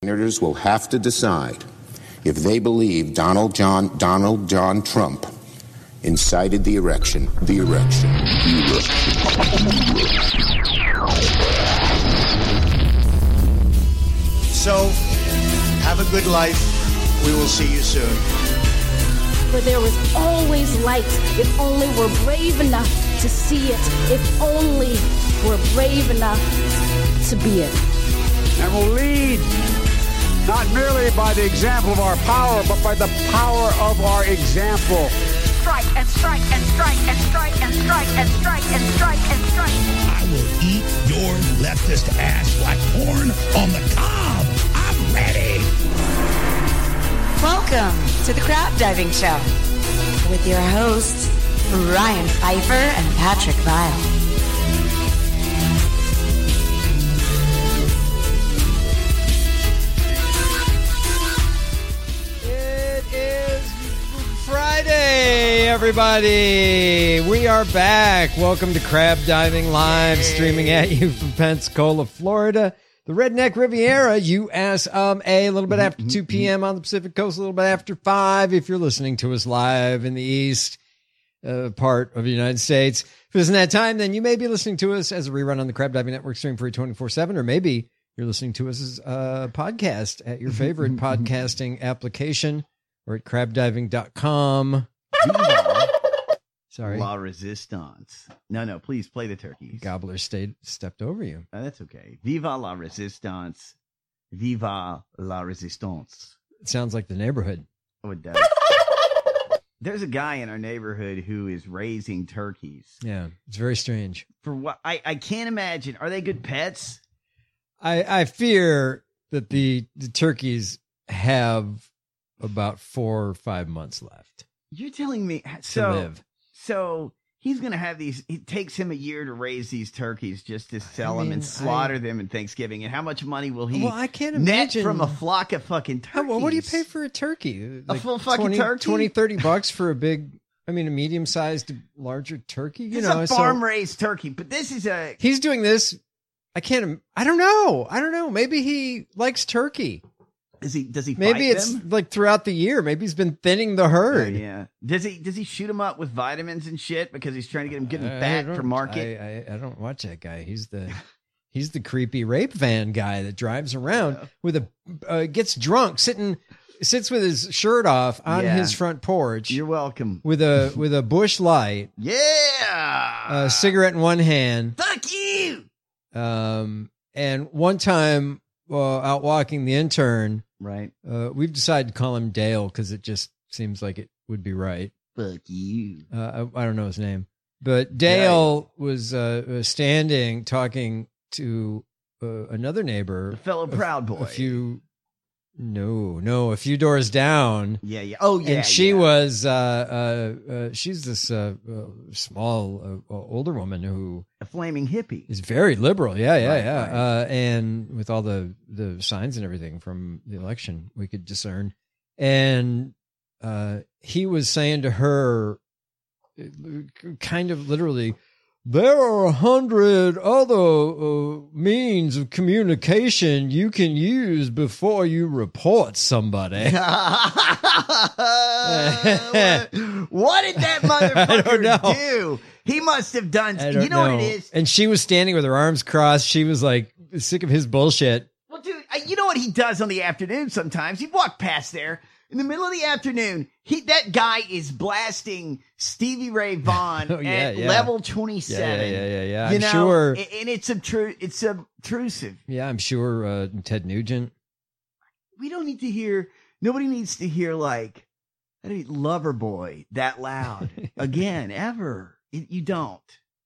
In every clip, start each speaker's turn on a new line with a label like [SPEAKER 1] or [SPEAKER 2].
[SPEAKER 1] Senators will have to decide if they believe Donald John Trump incited the erection.
[SPEAKER 2] So, have a good life. We will see you soon.
[SPEAKER 3] For there was always light if only we're brave enough to see it, if only we're brave enough to be it.
[SPEAKER 4] And will lead not merely by the example of our power, but by the power of our example.
[SPEAKER 5] Strike and strike and strike and strike and strike and strike and strike and strike.
[SPEAKER 6] I will eat your leftist ass like corn on the cob. I'm ready.
[SPEAKER 7] Welcome to the Crab Diving Show with your hosts, Ryan Pfeiffer and Patrick Vile.
[SPEAKER 8] Friday, everybody. We are back. Welcome to Crab Diving Live, streaming at you from Pensacola, Florida, the Redneck Riviera, USA, a little bit after 2 p.m. on the Pacific Coast, a little bit after 5 if you're listening to us live in the east part of the United States. If it isn't that time, then you may be listening to us as a rerun on the Crab Diving Network stream free 24/7, or maybe you're listening to us as a podcast at your favorite podcasting application. Or at crabdiving.com. Sorry.
[SPEAKER 9] La Resistance. No, please play the turkeys.
[SPEAKER 8] Gobbler stepped over you.
[SPEAKER 9] That's okay. Viva la Resistance. Viva la Resistance.
[SPEAKER 8] It sounds like the neighborhood.
[SPEAKER 9] Oh, it does. There's a guy in our neighborhood who is raising turkeys.
[SPEAKER 8] Yeah, it's very strange.
[SPEAKER 9] For what? I can't imagine. Are they good pets?
[SPEAKER 8] I fear that the turkeys have about 4 or 5 months left.
[SPEAKER 9] You're telling me
[SPEAKER 8] to live.
[SPEAKER 9] So he's going to have these. It takes him a year to raise these turkeys just to sell them and slaughter them in Thanksgiving. And how much money will he
[SPEAKER 8] I can't imagine.
[SPEAKER 9] net from a flock of fucking turkeys?
[SPEAKER 8] What do you pay for a turkey?
[SPEAKER 9] A full fucking turkey?
[SPEAKER 8] $20-$30 for a big, a medium-sized, larger turkey?
[SPEAKER 9] It's a farm-raised turkey, but this is a...
[SPEAKER 8] He's doing this. I don't know. Maybe he likes turkey.
[SPEAKER 9] Does he
[SPEAKER 8] Maybe
[SPEAKER 9] fight
[SPEAKER 8] it's
[SPEAKER 9] them?
[SPEAKER 8] like throughout the year. Maybe he's been thinning the herd.
[SPEAKER 9] Yeah. Does he shoot him up with vitamins and shit because he's trying to get him getting fat for market?
[SPEAKER 8] I don't watch that guy. He's the creepy rape van guy that drives around with gets drunk, sits with his shirt off on his front porch.
[SPEAKER 9] You're welcome.
[SPEAKER 8] With a bush light.
[SPEAKER 9] Yeah.
[SPEAKER 8] A cigarette in one hand.
[SPEAKER 9] Fuck you.
[SPEAKER 8] And one time out walking the intern.
[SPEAKER 9] Right.
[SPEAKER 8] We've decided to call him Dale because it just seems like it would be right.
[SPEAKER 9] Fuck you.
[SPEAKER 8] I don't know his name, but Dale was standing talking to another neighbor,
[SPEAKER 9] the fellow Proud Boy.
[SPEAKER 8] A few doors down.
[SPEAKER 9] Yeah. Oh, yeah.
[SPEAKER 8] And she was she's this small older woman who
[SPEAKER 9] a flaming hippie
[SPEAKER 8] is very liberal. Yeah. And with all the signs and everything from the election, we could discern. And he was saying to her, kind of literally, there are 100 other means of communication you can use before you report somebody.
[SPEAKER 9] What did that motherfucker do? He must have done. You know what it is?
[SPEAKER 8] And she was standing with her arms crossed. She was like sick of his bullshit.
[SPEAKER 9] Well, dude, you know what he does on the afternoon sometimes? He'd walk past there in the middle of the afternoon. That guy is blasting Stevie Ray Vaughan at level 27.
[SPEAKER 8] Yeah. I'm sure.
[SPEAKER 9] And it's obtrusive.
[SPEAKER 8] Yeah, I'm sure Ted Nugent.
[SPEAKER 9] We don't need to hear, nobody needs to hear like, Loverboy that loud again, ever. You don't.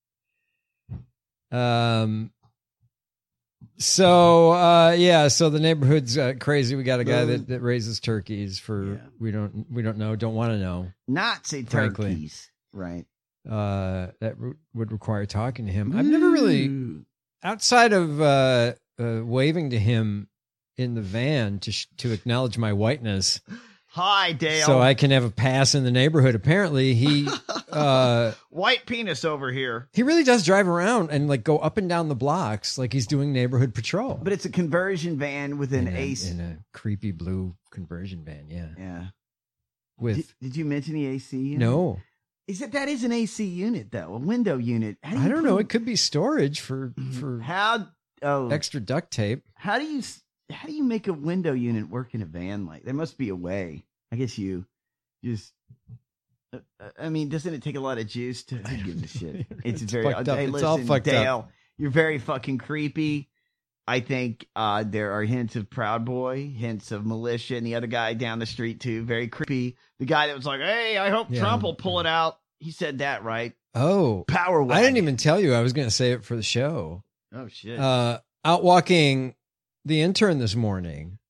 [SPEAKER 8] So the neighborhood's crazy. We got a guy that raises turkeys we don't know, don't want to know.
[SPEAKER 9] Nazi turkeys. Right.
[SPEAKER 8] That would require talking to him. I've never really, outside of waving to him in the van to acknowledge my whiteness.
[SPEAKER 9] Hi, Dale.
[SPEAKER 8] So I can have a pass in the neighborhood. Apparently, he
[SPEAKER 9] white penis over here.
[SPEAKER 8] He really does drive around and like go up and down the blocks like he's doing neighborhood patrol.
[SPEAKER 9] But it's a conversion van with an AC.
[SPEAKER 8] In a creepy blue conversion van, yeah.
[SPEAKER 9] Yeah.
[SPEAKER 8] With
[SPEAKER 9] Did you mention the AC unit?
[SPEAKER 8] No.
[SPEAKER 9] That is an AC unit though, a window unit.
[SPEAKER 8] I don't know. It could be storage for extra duct tape.
[SPEAKER 9] How do you make a window unit work in a van like? There must be a way. I guess you just. I mean, doesn't it take a lot of juice to give a shit? It's very.
[SPEAKER 8] Fucked up.
[SPEAKER 9] Hey,
[SPEAKER 8] It's
[SPEAKER 9] listen,
[SPEAKER 8] all fucked
[SPEAKER 9] Dale,
[SPEAKER 8] up.
[SPEAKER 9] You're very fucking creepy. I think there are hints of Proud Boy, hints of Militia, and the other guy down the street too. Very creepy. The guy that was like, "Hey, I hope Trump will pull it out." He said that, right?
[SPEAKER 8] Oh,
[SPEAKER 9] Power wagon.
[SPEAKER 8] I didn't even tell you I was going to say it for the show.
[SPEAKER 9] Oh shit!
[SPEAKER 8] Out walking the intern this morning,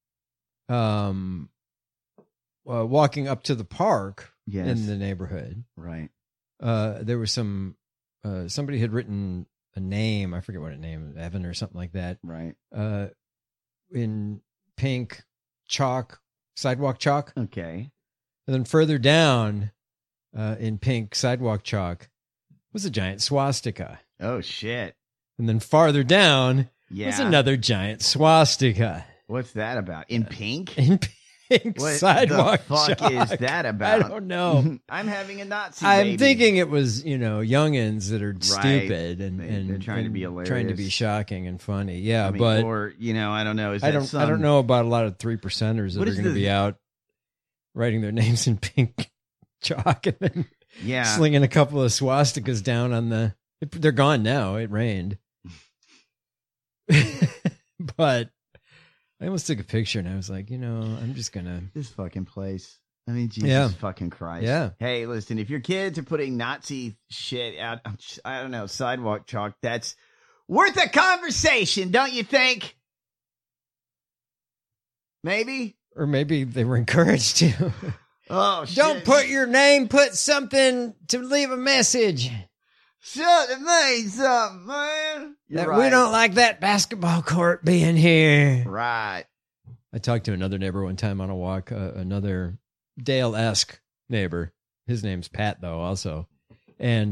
[SPEAKER 8] walking up to the park in the neighborhood.
[SPEAKER 9] Right.
[SPEAKER 8] There was somebody had written a name. I forget what a name, Evan or something like that.
[SPEAKER 9] Right.
[SPEAKER 8] In pink chalk, sidewalk chalk.
[SPEAKER 9] Okay.
[SPEAKER 8] And then further down, in pink sidewalk chalk, was a giant swastika.
[SPEAKER 9] Oh shit!
[SPEAKER 8] And then farther down was another giant swastika.
[SPEAKER 9] What's that about? In pink?
[SPEAKER 8] In pink sidewalk
[SPEAKER 9] chalk. What the fuck is that about?
[SPEAKER 8] I don't know.
[SPEAKER 9] I'm having a Nazi
[SPEAKER 8] I'm
[SPEAKER 9] baby.
[SPEAKER 8] thinking it was, youngins that are stupid and
[SPEAKER 9] they're trying to be hilarious.
[SPEAKER 8] Trying to be shocking and funny. Yeah,
[SPEAKER 9] I mean,
[SPEAKER 8] but
[SPEAKER 9] or I don't know.
[SPEAKER 8] I don't know about a lot of 3%ers that are going to be out writing their names in pink chalk and then slinging a couple of swastikas down on the. They're gone now. It rained, but I almost took a picture and I was like, I'm just gonna
[SPEAKER 9] this fucking place. I mean, Jesus fucking Christ.
[SPEAKER 8] Yeah.
[SPEAKER 9] Hey, listen, if your kids are putting Nazi shit out, I don't know, sidewalk chalk, that's worth a conversation, don't you think? Maybe.
[SPEAKER 8] Or maybe they were encouraged to.
[SPEAKER 9] Oh, shit.
[SPEAKER 8] Don't put your name, put something to leave a message.
[SPEAKER 9] Shut it, mean something, man.
[SPEAKER 8] We don't like that basketball court being here.
[SPEAKER 9] Right.
[SPEAKER 8] I talked to another neighbor one time on a walk, another Dale-esque neighbor. His name's Pat, though, also. And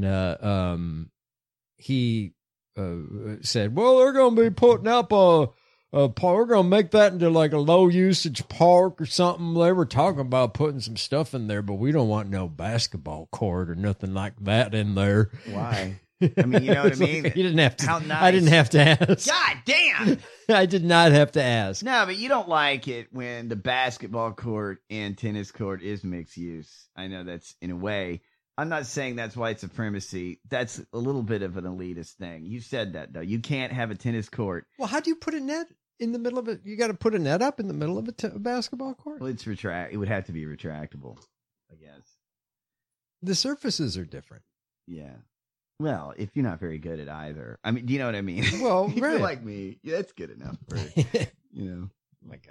[SPEAKER 8] he said, well, they're going to be putting up a park. We're going to make that into like a low-usage park or something. They were talking about putting some stuff in there, but we don't want no basketball court or nothing like that in there.
[SPEAKER 9] Why? I mean, you know what I mean?
[SPEAKER 8] Like, you didn't have to.
[SPEAKER 9] How nice.
[SPEAKER 8] I didn't have to ask.
[SPEAKER 9] God damn.
[SPEAKER 8] I did not have to ask.
[SPEAKER 9] No, but you don't like it when the basketball court and tennis court is mixed use. I know that's in a way. I'm not saying that's white supremacy. That's a little bit of an elitist thing. You said that, though. You can't have a tennis court.
[SPEAKER 8] Well, how do you put a net in the middle of it? You got to put a net up in the middle of a basketball court?
[SPEAKER 9] Well, it would have to be retractable, I guess.
[SPEAKER 8] The surfaces are different.
[SPEAKER 9] Yeah. Well, if you're not very good at either. I mean, do you know what I mean?
[SPEAKER 8] Well,
[SPEAKER 9] if you're like me, that's good enough for,
[SPEAKER 8] Oh, my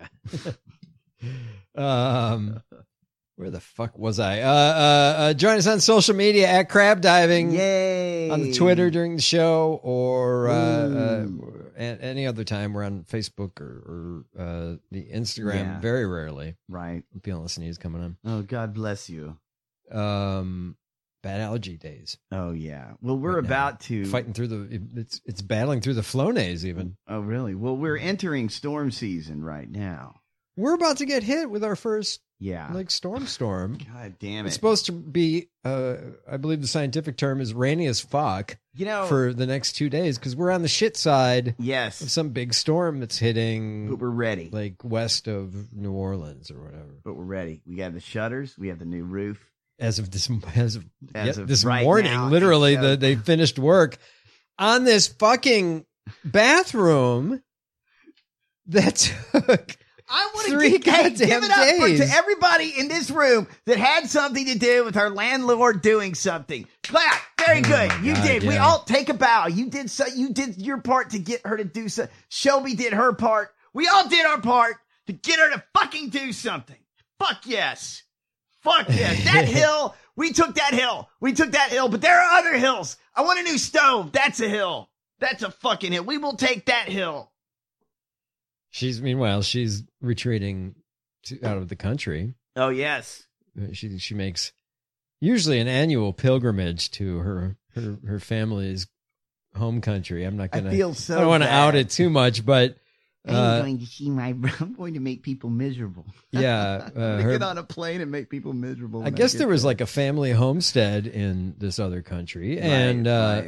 [SPEAKER 8] God. Where the fuck was I? Join us on social media at Crab Diving.
[SPEAKER 9] Yay!
[SPEAKER 8] On the Twitter during the show or any other time. We're on Facebook or the Instagram.
[SPEAKER 9] Yeah.
[SPEAKER 8] Very rarely.
[SPEAKER 9] Right.
[SPEAKER 8] Feeling sneeze coming on.
[SPEAKER 9] Oh, God bless you.
[SPEAKER 8] Bad allergy days.
[SPEAKER 9] Oh yeah. Well, we're about to
[SPEAKER 8] fighting through it's battling through the Flonase even.
[SPEAKER 9] Oh really? Well, we're entering storm season right now.
[SPEAKER 8] We're about to get hit with our first storm.
[SPEAKER 9] God damn it!
[SPEAKER 8] It's supposed to be. I believe the scientific term is rainy as fuck. For the next 2 days because we're on the shit side.
[SPEAKER 9] Yes.
[SPEAKER 8] Of some big storm that's hitting.
[SPEAKER 9] But we're ready.
[SPEAKER 8] Like west of New Orleans or whatever.
[SPEAKER 9] But we're ready. We got the shutters. We have the new roof.
[SPEAKER 8] As of this
[SPEAKER 9] right
[SPEAKER 8] morning,
[SPEAKER 9] now,
[SPEAKER 8] literally, they finished work on this fucking bathroom that took
[SPEAKER 9] I want
[SPEAKER 8] to
[SPEAKER 9] give it up to everybody in this room that had something to do with our landlord doing something. Clap. Very good. You did. Yeah. We all take a bow. You did your part to get her to do something. Shelby did her part. We all did our part to get her to fucking do something. Fuck yes. Fuck yes. That hill, we took that hill. But there are other hills. I want a new stove. That's a hill. That's a fucking hill. We will take that hill.
[SPEAKER 8] Meanwhile, she's retreating out of the country.
[SPEAKER 9] Oh, yes.
[SPEAKER 8] She makes usually an annual pilgrimage to her family's home country. I'm not going to. I don't want to out it too much, but
[SPEAKER 9] I'm going to see I'm going to make people miserable.
[SPEAKER 8] Yeah,
[SPEAKER 9] get on a plane and make people miserable.
[SPEAKER 8] I guess there was like a family homestead in this other country, and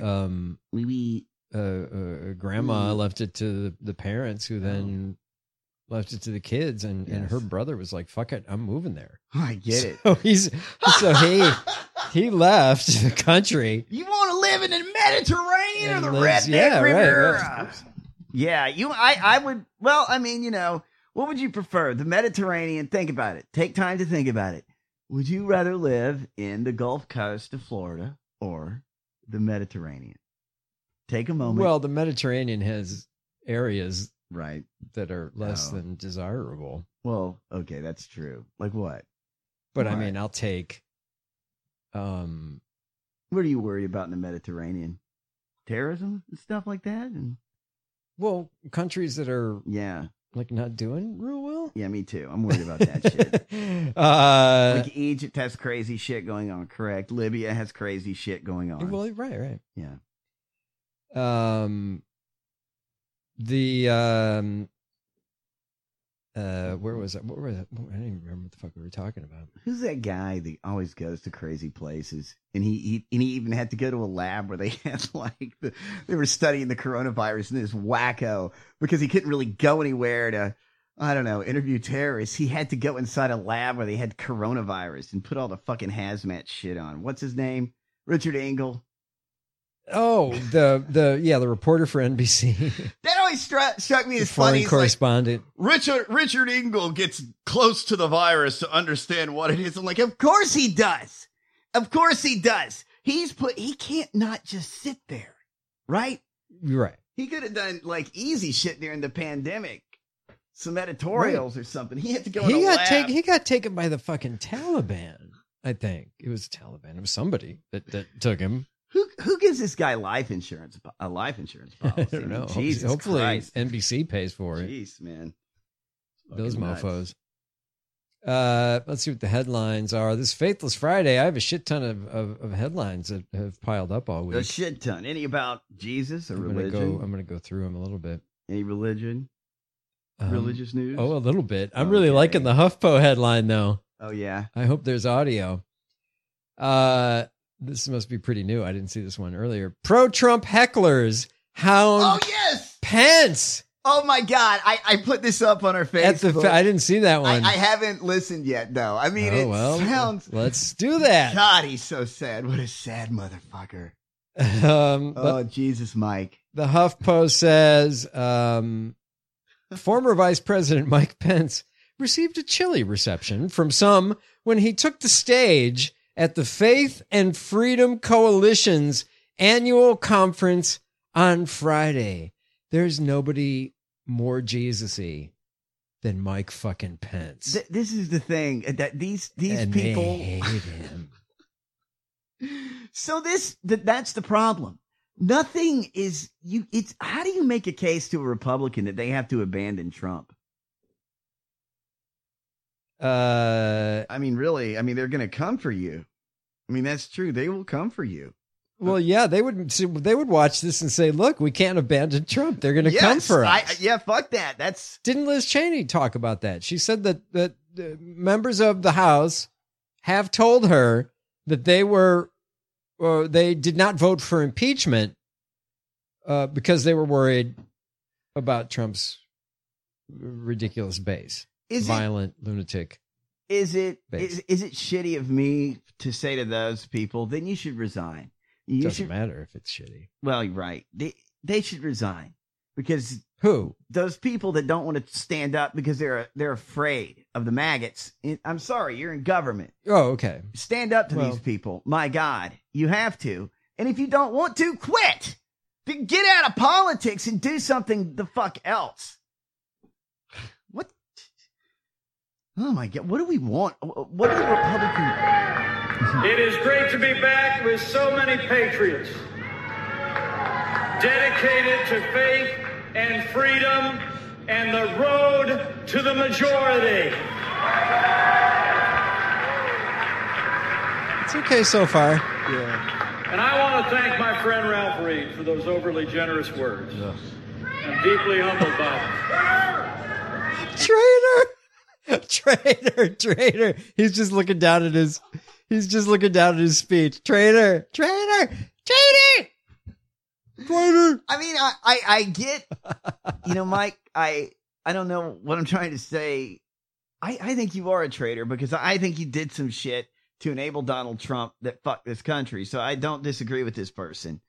[SPEAKER 8] grandma left it to the parents, who then left it to the kids, and her brother was like, "Fuck it, I'm moving there."
[SPEAKER 9] I get it.
[SPEAKER 8] So he left the country.
[SPEAKER 9] You want to live in the Mediterranean or the Redneck River?
[SPEAKER 8] Right.
[SPEAKER 9] Yeah, I would. Well, I mean, what would you prefer? The Mediterranean? Think about it. Take time to think about it. Would you rather live in the Gulf Coast of Florida or the Mediterranean? Take a moment.
[SPEAKER 8] Well, the Mediterranean has areas that are less than desirable.
[SPEAKER 9] Well, okay, that's true. Like what?
[SPEAKER 8] But I mean, I'll take.
[SPEAKER 9] What are you worried about in the Mediterranean? Terrorism and stuff like that?
[SPEAKER 8] Well, countries that are like not doing real well.
[SPEAKER 9] Yeah, me too. I'm worried about that shit. Like Egypt has crazy shit going on, correct? Libya has crazy shit going on.
[SPEAKER 8] Well, right.
[SPEAKER 9] Yeah.
[SPEAKER 8] Where was that? What was that? I don't even remember what the fuck we were talking about.
[SPEAKER 9] Who's that guy that always goes to crazy places? And he even had to go to a lab where they had they were studying the coronavirus, and this wacko, because he couldn't really go anywhere to, I don't know, interview terrorists. He had to go inside a lab where they had coronavirus and put all the fucking hazmat shit on. What's his name? Richard Engel.
[SPEAKER 8] Oh, the reporter for NBC.
[SPEAKER 9] That always struck me as
[SPEAKER 8] foreign
[SPEAKER 9] funny.
[SPEAKER 8] Correspondent.
[SPEAKER 9] Like, Richard Engel gets close to the virus to understand what it is. I'm like, of course he does. Of course he does. He can't not just sit there, right?
[SPEAKER 8] Right.
[SPEAKER 9] He could have done like easy shit during the pandemic. Some editorials or something. He had to go in a lab.
[SPEAKER 8] He got taken by the fucking Taliban. I think it was the Taliban. It was somebody that took him.
[SPEAKER 9] Who gives this guy life insurance? A life insurance policy?
[SPEAKER 8] I don't know.
[SPEAKER 9] Jesus
[SPEAKER 8] Hopefully
[SPEAKER 9] Christ.
[SPEAKER 8] NBC pays for it.
[SPEAKER 9] Jeez, man.
[SPEAKER 8] Those
[SPEAKER 9] Fucking
[SPEAKER 8] mofos. Let's see what the headlines are. This Faithless Friday, I have a shit ton of headlines that have piled up all week.
[SPEAKER 9] A shit ton. Any about Jesus or religion?
[SPEAKER 8] I'm going to go through them a little bit.
[SPEAKER 9] Any religion? Religious news?
[SPEAKER 8] Oh, a little bit. I'm really liking the HuffPo headline, though.
[SPEAKER 9] Oh, yeah.
[SPEAKER 8] I hope there's audio. This must be pretty new. I didn't see this one earlier. Pro-Trump hecklers hound Pence.
[SPEAKER 9] Oh, my God. I put this up on our Facebook.
[SPEAKER 8] I didn't see that one.
[SPEAKER 9] I haven't listened yet, though. I mean, sounds...
[SPEAKER 8] Let's do that.
[SPEAKER 9] God, he's so sad. What a sad motherfucker. Jesus, Mike.
[SPEAKER 8] The HuffPo says, former Vice President Mike Pence received a chilly reception from some when he took the stage at the Faith and Freedom Coalition's annual conference on Friday. There's nobody more Jesus-y than Mike fucking Pence.
[SPEAKER 9] This is the thing, that these
[SPEAKER 8] and
[SPEAKER 9] people
[SPEAKER 8] they hate him.
[SPEAKER 9] So that's the problem. Nothing is it's how do you make a case to a Republican that they have to abandon Trump? I mean, really, they're going to come for you. I mean, that's true. They will come for you.
[SPEAKER 8] Well, yeah, they would watch this and say, "Look, we can't abandon Trump. They're going to come for us."
[SPEAKER 9] Fuck that.
[SPEAKER 8] Didn't Liz Cheney talk about that? She said that members of the House have told her that they did not vote for impeachment because they were worried about Trump's ridiculous base. Violent lunatic.
[SPEAKER 9] Is it shitty of me to say to those people, then you should resign?
[SPEAKER 8] Doesn't matter if it's shitty.
[SPEAKER 9] Well, you're right. They should resign because
[SPEAKER 8] who?
[SPEAKER 9] Those people that don't want to stand up because they're afraid of the maggots. I'm sorry, you're in government.
[SPEAKER 8] Oh, okay.
[SPEAKER 9] Stand up to these people. My God, you have to. And if you don't want to, quit. Get out of politics and do something the fuck else. What? Oh my God! What do we want? What do the Republicans?
[SPEAKER 10] It is great to be back with so many patriots dedicated to faith and freedom and the road to the majority.
[SPEAKER 8] It's okay so far.
[SPEAKER 9] Yeah.
[SPEAKER 10] And I want to thank my friend Ralph Reed for those overly generous words. I'm deeply humbled by
[SPEAKER 8] them. Traitor. He's just looking down at his speech. Traitor.
[SPEAKER 9] I mean, I get, Mike, I don't know what I'm trying to say. I think you are a traitor because I think you did some shit to enable Donald Trump that fucked this country. So I don't disagree with this person.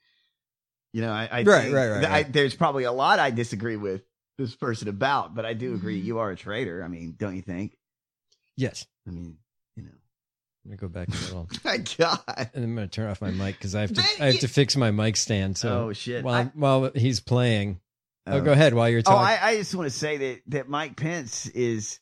[SPEAKER 9] I think there's probably a lot I disagree with this person about, but I do agree you are a traitor. I mean, don't you think?
[SPEAKER 8] Yes.
[SPEAKER 9] I mean,
[SPEAKER 8] I'm gonna go back a little.
[SPEAKER 9] My God.
[SPEAKER 8] And I'm gonna turn off my mic because I have to fix my mic stand. So
[SPEAKER 9] shit.
[SPEAKER 8] While he's playing. go ahead while you're talking.
[SPEAKER 9] I just want to say that Mike Pence is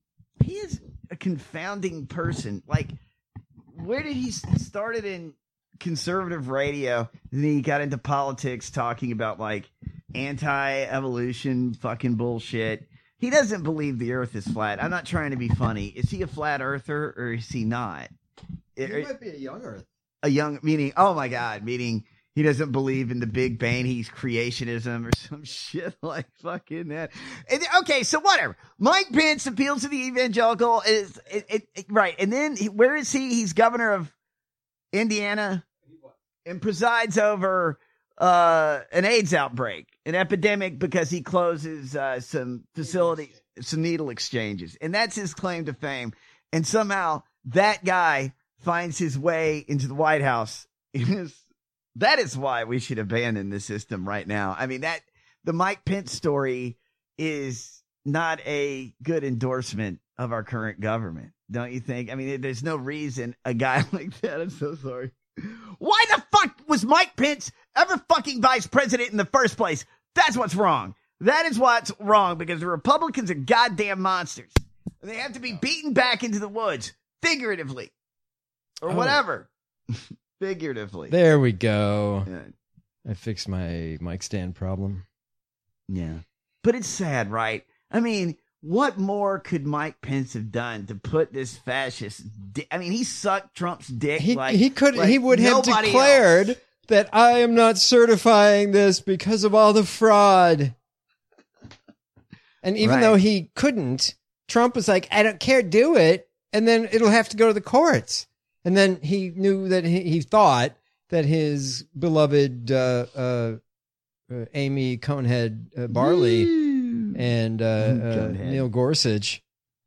[SPEAKER 9] a confounding person. Like, where did he started in conservative radio, and then he got into politics talking about like anti-evolution fucking bullshit. He doesn't believe the earth is flat. I'm not trying to be funny. Is he a flat earther or is he not?
[SPEAKER 8] He might be a young earth.
[SPEAKER 9] Meaning, oh my God, meaning he doesn't believe in the Big Bang. He's creationism or some shit like fucking that. And, okay, so whatever. Mike Pence appeals to the evangelical right. And then where is he? He's governor of Indiana and presides over an AIDS outbreak, an epidemic, because he closes some facilities, some needle exchanges. And that's his claim to fame. And somehow that guy finds his way into the White House. That is why we should abandon the system right now. I mean, the Mike Pence story is not a good endorsement of our current government. Don't you think? I mean, there's no reason a guy like that. I'm so sorry. Why the fuck was Mike Pence ever fucking vice president in the first place? That's what's wrong. That is what's wrong, because the Republicans are goddamn monsters. And they have to be beaten back into the woods, figuratively. Or whatever. Figuratively.
[SPEAKER 8] There we go.
[SPEAKER 9] Yeah.
[SPEAKER 8] I fixed my mic stand problem.
[SPEAKER 9] Yeah. But it's sad, right? I mean, what more could Mike Pence have done to put this fascist I mean, he sucked Trump's dick. He
[SPEAKER 8] would have declared that I am not certifying this because of all the fraud. And even though he couldn't, Trump was like, I don't care, do it. And then it'll have to go to the courts. And then he knew that he thought that his beloved Amy Conehead Barley and Neil Gorsuch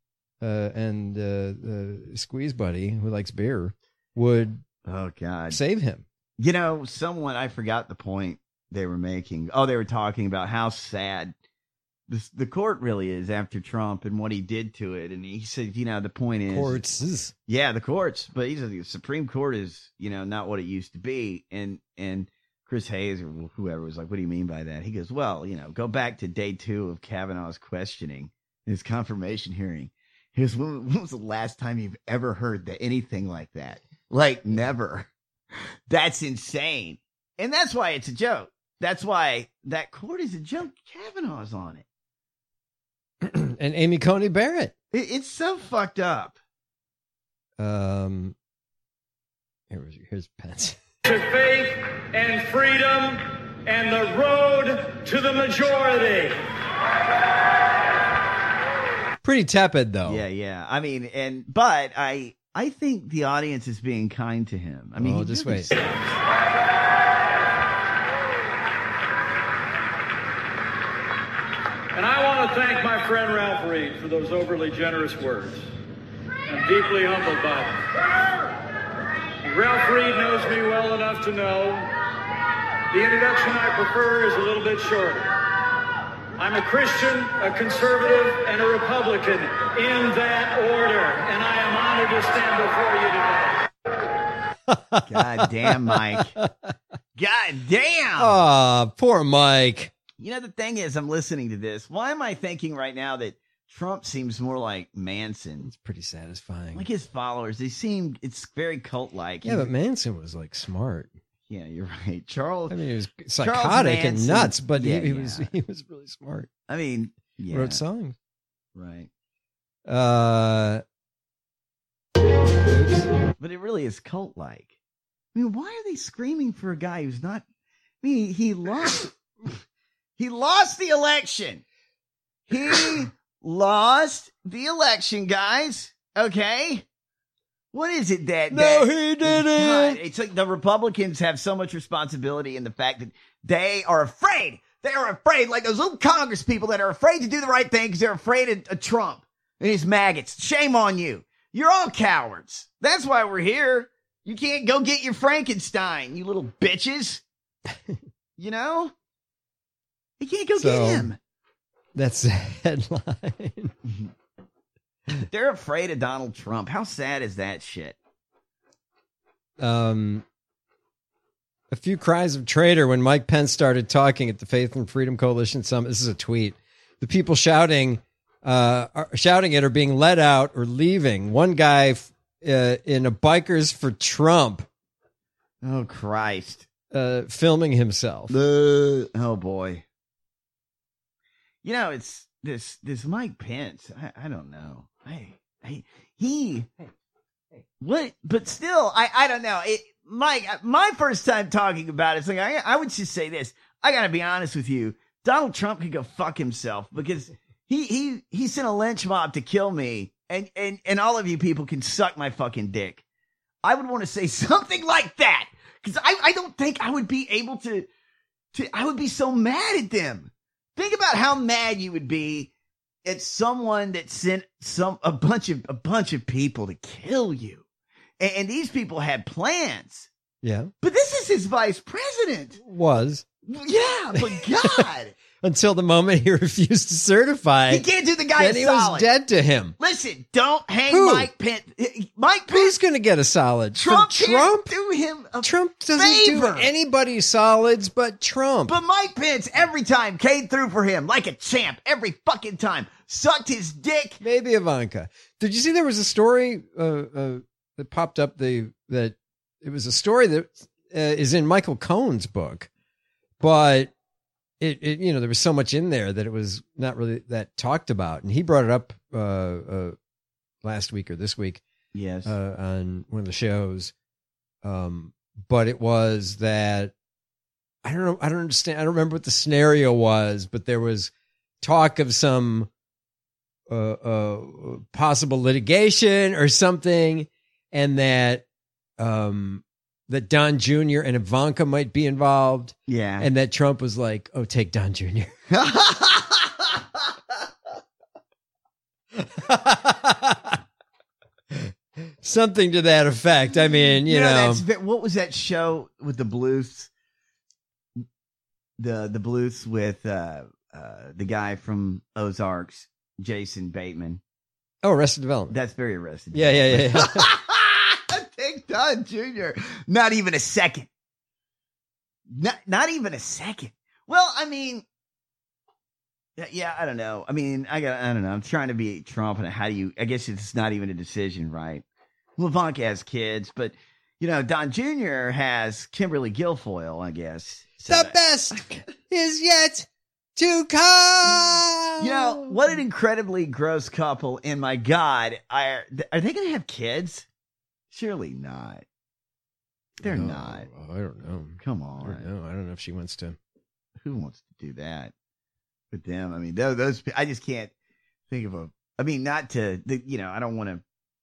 [SPEAKER 8] and Squeeze Buddy, who likes beer, would save him.
[SPEAKER 9] Someone, I forgot the point they were making. Oh, they were talking about how sad the court really is after Trump and what he did to it. And he said, the point is
[SPEAKER 8] courts.
[SPEAKER 9] Yeah, the courts. But he said the Supreme Court is, not what it used to be. And Chris Hayes or whoever was like, what do you mean by that? He goes, well, go back to day 2 of Kavanaugh's questioning, his confirmation hearing. He goes, when was the last time you've ever heard anything like that? Like, never. That's insane. And that's why it's a joke. That's why that court is a joke. Kavanaugh's on it.
[SPEAKER 8] And Amy Coney Barrett.
[SPEAKER 9] It's so fucked up.
[SPEAKER 8] Here's Pence.
[SPEAKER 10] To faith and freedom and the road to the majority.
[SPEAKER 8] Pretty tepid, though.
[SPEAKER 9] Yeah. I mean, but I think the audience is being kind to him. I mean,
[SPEAKER 8] just wait.
[SPEAKER 10] And I want to thank my friend Ralph Reed for those overly generous words. I'm deeply humbled by them. Ralph Reed knows me well enough to know the introduction I prefer is a little bit shorter. I'm a Christian, a conservative, and a Republican in that order, and I am honored to stand before you today.
[SPEAKER 9] God damn, Mike. God damn.
[SPEAKER 8] Oh, poor Mike.
[SPEAKER 9] The thing is, I'm listening to this. Why am I thinking right now that Trump seems more like Manson?
[SPEAKER 8] It's pretty satisfying.
[SPEAKER 9] Like his followers, it's very cult-like.
[SPEAKER 8] Yeah, but Manson was like smart.
[SPEAKER 9] Yeah, you're right. He
[SPEAKER 8] was psychotic and nuts, but he was really smart.
[SPEAKER 9] I mean,
[SPEAKER 8] wrote songs.
[SPEAKER 9] Right. But it really really is cult-like. I mean, why are they screaming for a guy who's not? I mean, he lost. He lost the election. He lost the election, guys. Okay. What is it that?
[SPEAKER 8] No, he didn't.
[SPEAKER 9] It's like the Republicans have so much responsibility in the fact that they are afraid. They are afraid, like those little Congress people that are afraid to do the right thing because they're afraid of Trump and his maggots. Shame on you. You're all cowards. That's why we're here. You can't go get your Frankenstein, you little bitches. You know? You can't go get him.
[SPEAKER 8] That's the headline.
[SPEAKER 9] They're afraid of Donald Trump. How sad is that shit?
[SPEAKER 8] A few cries of traitor when Mike Pence started talking at the Faith and Freedom Coalition Summit. This is a tweet. The people shouting it are being let out or leaving. One guy in a Bikers for Trump.
[SPEAKER 9] Oh, Christ.
[SPEAKER 8] Filming himself.
[SPEAKER 9] Oh, boy. You know, it's this Mike Pence. I don't know. What? But still, I don't know. Mike, my first time talking about it, it's like, I would just say this. I got to be honest with you. Donald Trump could go fuck himself because he sent a lynch mob to kill me. And all of you people can suck my fucking dick. I would want to say something like that because I don't think I would be able to, I would be so mad at them. Think about how mad you would be at someone that sent a bunch of people to kill you. And these people had plans.
[SPEAKER 8] Yeah.
[SPEAKER 9] But this is his vice president.
[SPEAKER 8] Was.
[SPEAKER 9] Yeah, but God.
[SPEAKER 8] Until the moment he refused to certify.
[SPEAKER 9] He can't do the guy
[SPEAKER 8] then
[SPEAKER 9] a solid.
[SPEAKER 8] He was dead to him.
[SPEAKER 9] Listen, don't hang
[SPEAKER 8] Who?
[SPEAKER 9] Mike Pence. Mike Pence.
[SPEAKER 8] Who's going to get a solid?
[SPEAKER 9] Trump
[SPEAKER 8] From
[SPEAKER 9] can't do him a
[SPEAKER 8] Trump doesn't
[SPEAKER 9] favor.
[SPEAKER 8] do anybody solids but Trump.
[SPEAKER 9] But Mike Pence every time came through for him like a champ every fucking time. Sucked his dick.
[SPEAKER 8] Maybe Ivanka. Did you see there was a story that popped up that it was a story that is in Michael Cohen's book, but it there was so much in there that it was not really that talked about, and he brought it up last week or this week,
[SPEAKER 9] yes,
[SPEAKER 8] on one of the shows. But it was that I don't understand. I don't remember what the scenario was, but there was talk of some possible litigation or something, and that that Don Jr. and Ivanka might be involved.
[SPEAKER 9] Yeah.
[SPEAKER 8] And that Trump was like, oh, take Don Jr. Something to that effect. I mean, you know.
[SPEAKER 9] What was that show with the Bluths? The Bluths with the guy from Ozarks, Jason Bateman.
[SPEAKER 8] Oh, Arrested Development.
[SPEAKER 9] That's very Arrested.
[SPEAKER 8] Yeah.
[SPEAKER 9] Take Don Jr. Not even a second. Not even a second. Well, I mean, yeah, I don't know. I mean, I don't know. I'm trying to be Trump, and I guess it's not even a decision, right? Well, Ivanka has kids, but, Don Jr. has Kimberly Guilfoyle, I guess. So
[SPEAKER 8] the best is yet to come.
[SPEAKER 9] What an incredibly gross couple. And my God, are they going to have kids? Surely not. They're not.
[SPEAKER 8] I don't know.
[SPEAKER 9] Come on.
[SPEAKER 8] I don't know if she wants to.
[SPEAKER 9] Who wants to do that with them? I mean, those I just can't think of not to, I don't want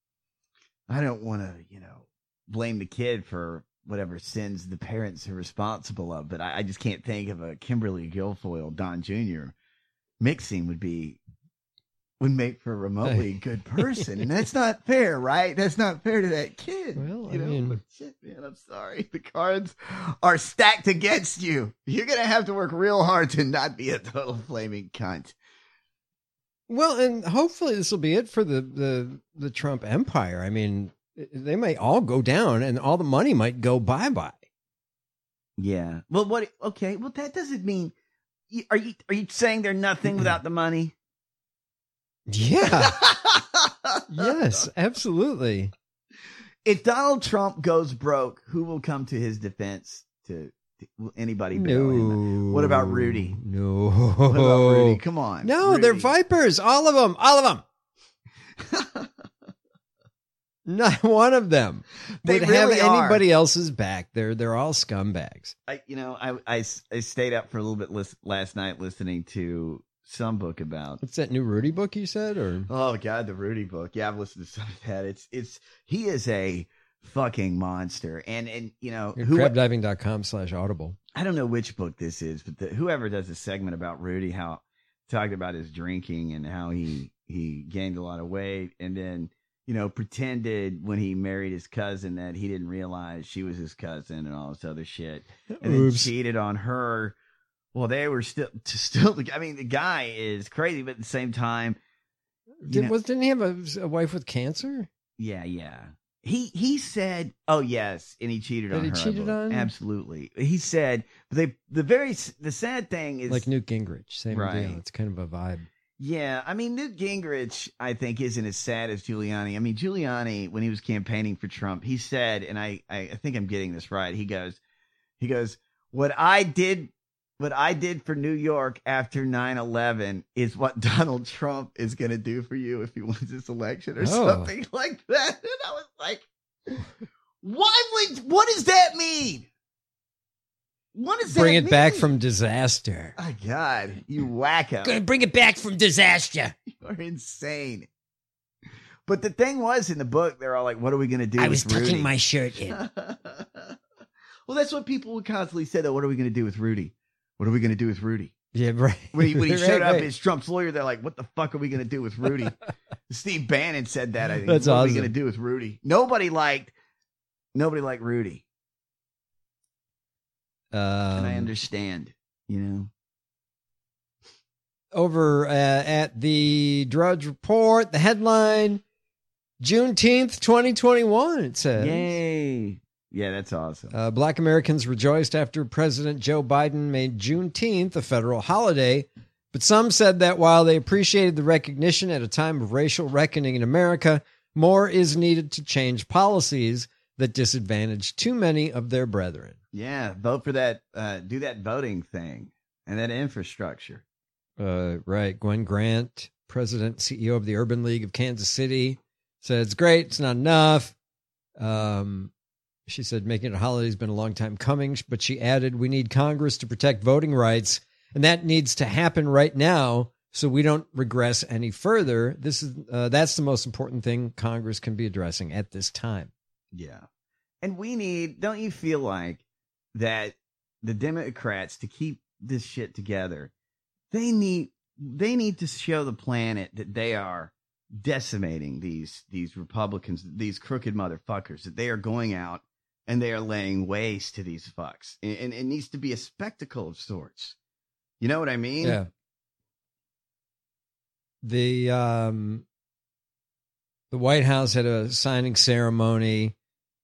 [SPEAKER 9] to, blame the kid for whatever sins the parents are responsible of, but I just can't think of a Kimberly Guilfoyle, Don Jr. mixing would make for a remotely good person. And that's not fair, right? That's not fair to that kid.
[SPEAKER 8] Well,
[SPEAKER 9] But shit, man, I'm sorry. The cards are stacked against you. You're going to have to work real hard to not be a total flaming cunt.
[SPEAKER 8] Well, and hopefully this will be it for the Trump empire. I mean, they may all go down and all the money might go bye-bye.
[SPEAKER 9] Yeah. Well, okay. Well, that doesn't mean, are you saying they're nothing without the money?
[SPEAKER 8] Yeah. Yes, absolutely.
[SPEAKER 9] If Donald Trump goes broke, who will come to his defense? Will anybody bail him? What about Rudy?
[SPEAKER 8] No.
[SPEAKER 9] What about Rudy? Come on.
[SPEAKER 8] No,
[SPEAKER 9] Rudy.
[SPEAKER 8] they're vipers. All of them. Not one of them
[SPEAKER 9] They
[SPEAKER 8] would
[SPEAKER 9] really
[SPEAKER 8] have
[SPEAKER 9] are.
[SPEAKER 8] anybody else's back. They're all scumbags.
[SPEAKER 9] I stayed up for a little bit last night listening to some book about.
[SPEAKER 8] What's that new Rudy book you said? Or
[SPEAKER 9] Oh God, the Rudy book. Yeah, I've listened to some of that. He is a fucking monster. And
[SPEAKER 8] crabdiving.com/audible.
[SPEAKER 9] I don't know which book this is, but whoever does a segment about Rudy, how talked about his drinking and how he gained a lot of weight, and then pretended when he married his cousin that he didn't realize she was his cousin and all this other shit, and then cheated on her. Well, they were still. I mean, the guy is crazy, but at the same time,
[SPEAKER 8] didn't he have a wife with cancer?
[SPEAKER 9] Yeah. He said, "Oh yes," and he cheated on her.
[SPEAKER 8] He cheated on her?
[SPEAKER 9] Absolutely. He said, but the sad thing is
[SPEAKER 8] like Newt Gingrich, same
[SPEAKER 9] Right.
[SPEAKER 8] deal. It's kind of a vibe.
[SPEAKER 9] Yeah, I mean, Newt Gingrich, I think, isn't as sad as Giuliani. I mean, Giuliani, when he was campaigning for Trump, he said, and I think I'm getting this right. He goes, what I did for New York after 9/11 is what Donald Trump is going to do for you if he wins this election or something like that. And I was like, what does that mean? What does that
[SPEAKER 8] Bring it
[SPEAKER 9] mean?
[SPEAKER 8] back from disaster.
[SPEAKER 9] Oh, God, you wacko.
[SPEAKER 8] Gonna bring it back from disaster.
[SPEAKER 9] You're insane. But the thing was, in the book, they're all like, what are we going to do
[SPEAKER 8] I
[SPEAKER 9] with
[SPEAKER 8] was tucking
[SPEAKER 9] Rudy?
[SPEAKER 8] my shirt in.
[SPEAKER 9] Well, that's what people would constantly say, though. What are we going to do with Rudy? What are we going to do with Rudy?
[SPEAKER 8] Yeah, right.
[SPEAKER 9] When he
[SPEAKER 8] Right,
[SPEAKER 9] showed up
[SPEAKER 8] right.
[SPEAKER 9] as Trump's lawyer, they're like, what the fuck are we going to do with Rudy? Steve Bannon said that, I think.
[SPEAKER 8] That's
[SPEAKER 9] what are we
[SPEAKER 8] awesome.
[SPEAKER 9] going to do with Rudy? Nobody liked Rudy. And I understand,
[SPEAKER 8] Over at the Drudge Report, the headline, Juneteenth 2021, it says.
[SPEAKER 9] Yay. Yeah, that's awesome.
[SPEAKER 8] Black Americans rejoiced after President Joe Biden made Juneteenth a federal holiday, but some said that while they appreciated the recognition at a time of racial reckoning in America, more is needed to change policies that disadvantage too many of their brethren.
[SPEAKER 9] Yeah, vote for that, do that voting thing and that infrastructure.
[SPEAKER 8] Right. Gwen Grant, president, CEO of the Urban League of Kansas City, said it's great. It's not enough. She said making it a holiday has been a long time coming, but she added, we need Congress to protect voting rights, and that needs to happen right now so we don't regress any further. That's the most important thing Congress can be addressing at this time.
[SPEAKER 9] Yeah. And don't you feel like that the Democrats, to keep this shit together, they need to show the planet that they are decimating these Republicans, these crooked motherfuckers, that they are going out and they are laying waste to these fucks. And it needs to be a spectacle of sorts. You know what I mean?
[SPEAKER 8] Yeah. The White House had a signing ceremony.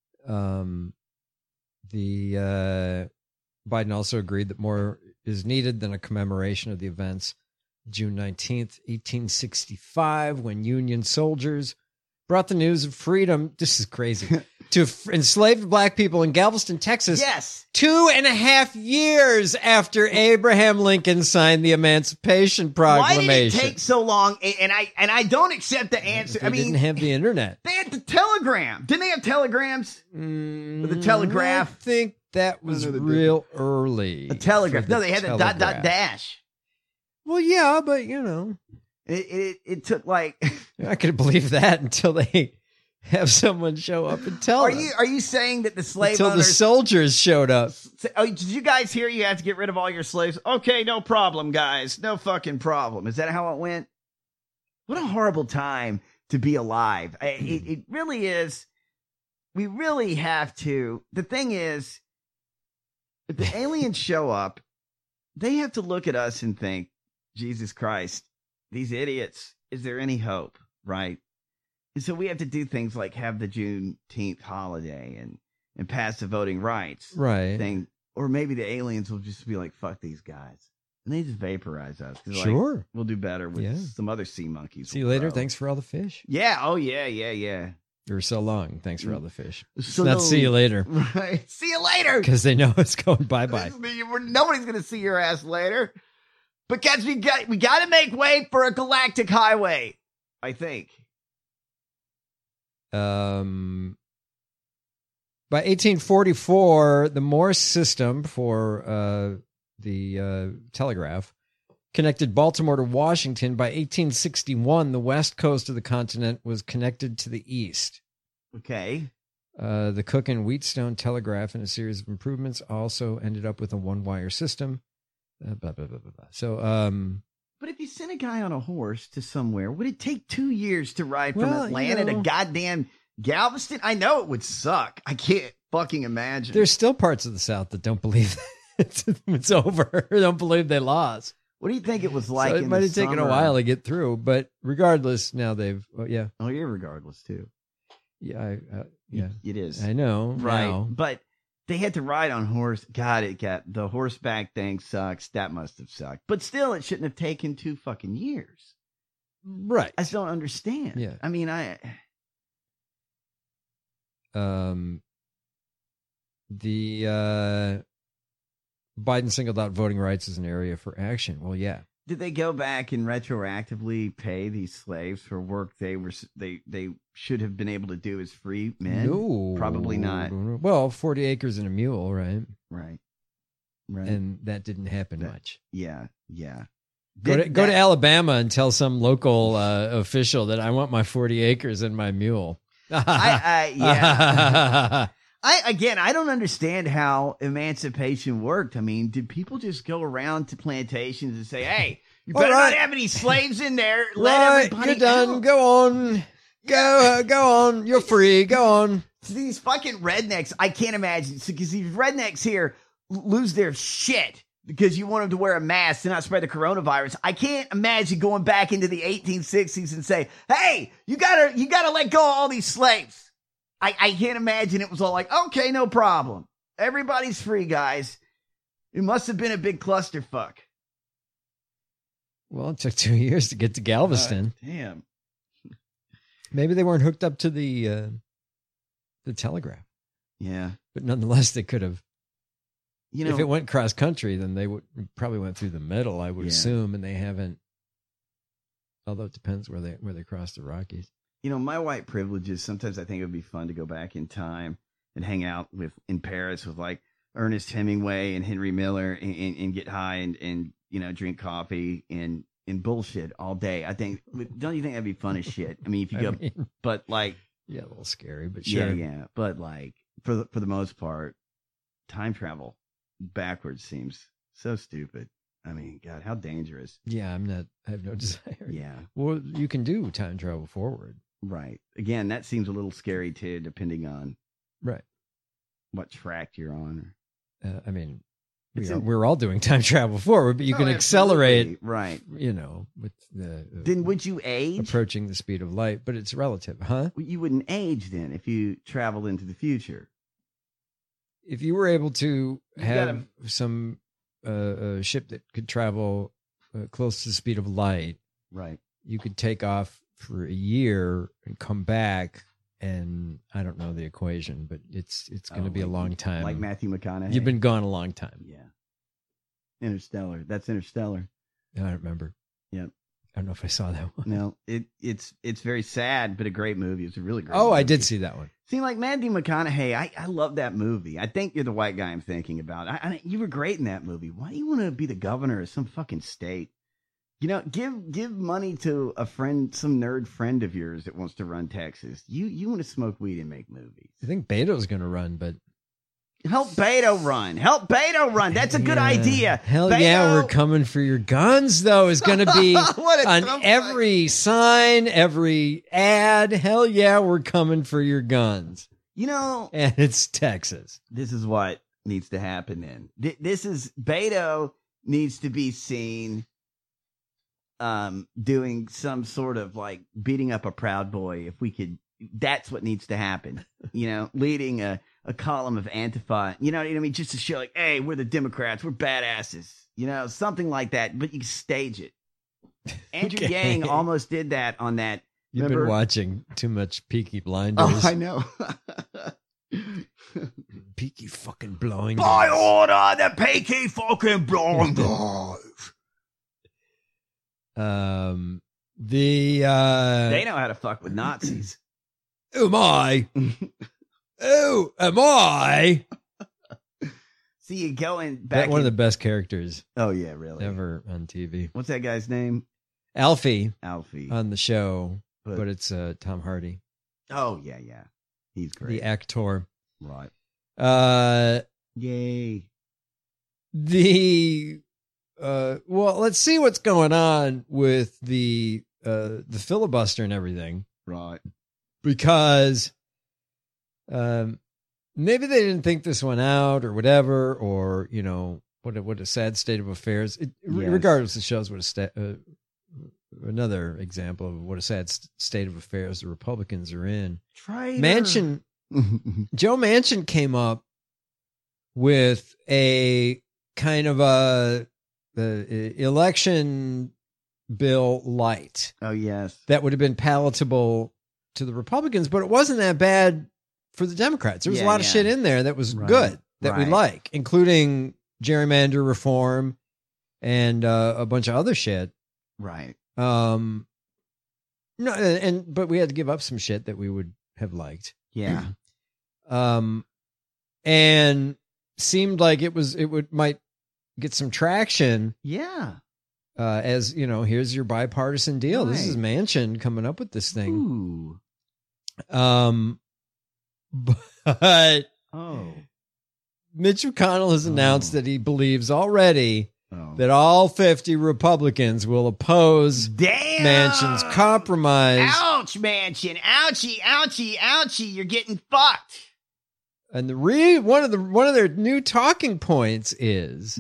[SPEAKER 8] Biden also agreed that more is needed than a commemoration of the events June 19th, 1865, when Union soldiers brought the news of freedom. This is crazy. To enslaved black people in Galveston, Texas.
[SPEAKER 9] Yes.
[SPEAKER 8] 2.5 years after Abraham Lincoln signed the Emancipation Proclamation.
[SPEAKER 9] Why did it take so long? And I don't accept the answer.
[SPEAKER 8] They didn't have the internet.
[SPEAKER 9] They had the telegram. Didn't they have telegrams? The telegraph.
[SPEAKER 8] I think that was real early.
[SPEAKER 9] The telegraph. No, they had the dot dash.
[SPEAKER 8] Well, yeah, but
[SPEAKER 9] it took like.
[SPEAKER 8] I could believe that until they have someone show up and tell them.
[SPEAKER 9] Are you saying that the slave
[SPEAKER 8] until
[SPEAKER 9] owners,
[SPEAKER 8] the soldiers showed up?
[SPEAKER 9] Oh, did you guys hear you have to get rid of all your slaves? Okay, no problem, guys. No fucking problem. Is that how it went? What a horrible time to be alive. It really is. We really have to. The thing is, if the aliens show up, they have to look at us and think, Jesus Christ, these idiots, is there any hope? Right? And so we have to do things like have the Juneteenth holiday and pass the voting rights thing. Or maybe the aliens will just be like, fuck these guys. And they just vaporize us.
[SPEAKER 8] Sure.
[SPEAKER 9] Like, we'll do better with some other sea monkeys.
[SPEAKER 8] See you later. Thanks for all the fish.
[SPEAKER 9] Yeah. Oh, yeah.
[SPEAKER 8] Or so long. Thanks for all the fish.
[SPEAKER 9] So
[SPEAKER 8] Not see you later.
[SPEAKER 9] Right. See you later.
[SPEAKER 8] Because they know it's going bye-bye.
[SPEAKER 9] Nobody's going to see your ass later. But guys, we got to make way for a galactic highway, I think.
[SPEAKER 8] By 1844, the Morse system for the telegraph connected Baltimore to Washington. By 1861, the west coast of the continent was connected to the east.
[SPEAKER 9] Okay.
[SPEAKER 8] The Cook and Wheatstone telegraph and a series of improvements also ended up with a one-wire system. Blah, blah, blah, blah, blah. So,
[SPEAKER 9] but if you sent a guy on a horse to somewhere, would it take 2 years to ride from Atlanta to goddamn Galveston? I know it would suck. I can't fucking imagine.
[SPEAKER 8] There's still parts of the South that don't believe it's over. Don't believe they lost.
[SPEAKER 9] What do you think it was like?
[SPEAKER 8] So it might have taken a while to get through, but regardless, now they've. Oh yeah.
[SPEAKER 9] Oh, you're regardless too.
[SPEAKER 8] Yeah, yeah.
[SPEAKER 9] It is.
[SPEAKER 8] I know,
[SPEAKER 9] right?
[SPEAKER 8] now.
[SPEAKER 9] But they had to ride on horse. God, the horseback thing sucks. That must have sucked. But still, it shouldn't have taken 2 fucking years.
[SPEAKER 8] Right.
[SPEAKER 9] I just don't understand.
[SPEAKER 8] Yeah.
[SPEAKER 9] I mean,
[SPEAKER 8] Biden singled out voting rights as an area for action. Well, yeah.
[SPEAKER 9] Did they go back and retroactively pay these slaves for work they should have been able to do as free men?
[SPEAKER 8] No,
[SPEAKER 9] probably not.
[SPEAKER 8] Well, 40 acres and a mule, right?
[SPEAKER 9] Right.
[SPEAKER 8] And that didn't happen much.
[SPEAKER 9] Yeah.
[SPEAKER 8] Go to Alabama and tell some local official that I want my 40 acres and my mule.
[SPEAKER 9] Yeah. I don't understand how emancipation worked. I mean, did people just go around to plantations and say, "Hey, you better not have any slaves in there. Let everybody
[SPEAKER 8] you're done.
[SPEAKER 9] out.
[SPEAKER 8] Go on. Go on. You're free. Go on."
[SPEAKER 9] These fucking rednecks, I can't imagine. Because these rednecks here lose their shit because you want them to wear a mask to not spread the coronavirus. I can't imagine going back into the 1860s and say, "Hey, you gotta let go of all these slaves." I can't imagine it was all like, okay, no problem. Everybody's free, guys. It must have been a big clusterfuck.
[SPEAKER 8] Well, it took 2 years to get to Galveston.
[SPEAKER 9] Damn.
[SPEAKER 8] Maybe they weren't hooked up to the telegraph.
[SPEAKER 9] Yeah.
[SPEAKER 8] But nonetheless, they could have.
[SPEAKER 9] You know,
[SPEAKER 8] if it went cross country, then they probably went through the middle, I would assume, and they haven't. Although it depends where they crossed the Rockies.
[SPEAKER 9] You know, my white privileges, sometimes I think it would be fun to go back in time and hang out in Paris with like Ernest Hemingway and Henry Miller and get high and you know, drink coffee and bullshit all day. I think, don't you think that'd be fun as shit? I mean, if you but like.
[SPEAKER 8] Yeah, a little scary, but sure.
[SPEAKER 9] Yeah. But like, for the most part, time travel backwards seems so stupid. I mean, God, how dangerous.
[SPEAKER 8] Yeah, I have no desire.
[SPEAKER 9] Yeah.
[SPEAKER 8] Well, you can do time travel forward.
[SPEAKER 9] Right. Again, that seems a little scary too, depending on what track you're on.
[SPEAKER 8] I mean, we're all doing time travel forward, but you can accelerate,
[SPEAKER 9] right?
[SPEAKER 8] You know, with the
[SPEAKER 9] then would you age
[SPEAKER 8] approaching the speed of light? But it's relative, huh?
[SPEAKER 9] You wouldn't age then if you traveled into the future.
[SPEAKER 8] If you were able to have some ship that could travel close to the speed of light,
[SPEAKER 9] right?
[SPEAKER 8] You could take off for a year and come back, and I don't know the equation, but it's going to be a long time.
[SPEAKER 9] Like Matthew McConaughey.
[SPEAKER 8] You've been gone a long time.
[SPEAKER 9] Yeah. Interstellar. That's Interstellar.
[SPEAKER 8] I don't remember.
[SPEAKER 9] Yep.
[SPEAKER 8] I don't know if I saw that one.
[SPEAKER 9] No, it's very sad, but a great movie. It's a really great
[SPEAKER 8] movie.
[SPEAKER 9] I
[SPEAKER 8] did see that one.
[SPEAKER 9] See, like Matthew McConaughey, I love that movie. I think you're the white guy I'm thinking about. You were great in that movie. Why do you want to be the governor of some fucking state? You know, give money to a friend, some nerd friend of yours that wants to run Texas. You want to smoke weed and make movies.
[SPEAKER 8] I think Beto's going to run, but
[SPEAKER 9] help Beto run. Help Beto run. That's a good idea.
[SPEAKER 8] Hell Beto. Yeah, we're coming for your guns, though. Is going to be on every sign, every ad. Hell yeah, we're coming for your guns.
[SPEAKER 9] You know,
[SPEAKER 8] and it's Texas.
[SPEAKER 9] This is what needs to happen. Then this is Beto needs to be seen. Doing some sort of like beating up a Proud Boy. If we could, that's what needs to happen. You know, leading a column of Antifa. You know what I mean? Just to show like, hey, we're the Democrats. We're badasses. You know, something like that. But you stage it. Andrew Yang almost did that on that.
[SPEAKER 8] You've been watching too much Peaky Blinders.
[SPEAKER 9] Oh, I know.
[SPEAKER 8] Peaky fucking Blinders.
[SPEAKER 9] By order, the Peaky fucking Blinders.
[SPEAKER 8] They
[SPEAKER 9] know how to fuck with Nazis.
[SPEAKER 8] Who am I? Who am I?
[SPEAKER 9] See you going back.
[SPEAKER 8] One of the best characters.
[SPEAKER 9] Oh yeah, really.
[SPEAKER 8] Ever on TV.
[SPEAKER 9] What's that guy's name?
[SPEAKER 8] Alfie.
[SPEAKER 9] Alfie
[SPEAKER 8] on the show, but it's Tom Hardy.
[SPEAKER 9] Oh yeah, he's great.
[SPEAKER 8] The actor,
[SPEAKER 9] right?
[SPEAKER 8] Yay. Well, let's see what's going on with the filibuster and everything,
[SPEAKER 9] right?
[SPEAKER 8] Because maybe they didn't think this one out or whatever, or what a sad state of affairs. Regardless, it shows what another example of what a sad state of affairs the Republicans are in.
[SPEAKER 9] Traitor.
[SPEAKER 8] Joe Manchin came up with a kind of a election bill light.
[SPEAKER 9] Oh yes,
[SPEAKER 8] that would have been palatable to the Republicans, but it wasn't that bad for the Democrats. There was a lot of shit in there that was good that we like, including gerrymander reform and a bunch of other shit.
[SPEAKER 9] Right.
[SPEAKER 8] But we had to give up some shit that we would have liked.
[SPEAKER 9] Yeah.
[SPEAKER 8] And seemed like might get some traction.
[SPEAKER 9] Yeah.
[SPEAKER 8] As here's your bipartisan deal. Right. This is Manchin coming up with this thing.
[SPEAKER 9] Ooh.
[SPEAKER 8] But Mitch McConnell has announced that he believes already that all 50 Republicans will oppose Manchin's compromise.
[SPEAKER 9] Ouch, Manchin! Ouchie! Ouchie! Ouchie! You're getting fucked.
[SPEAKER 8] And one of their new talking points is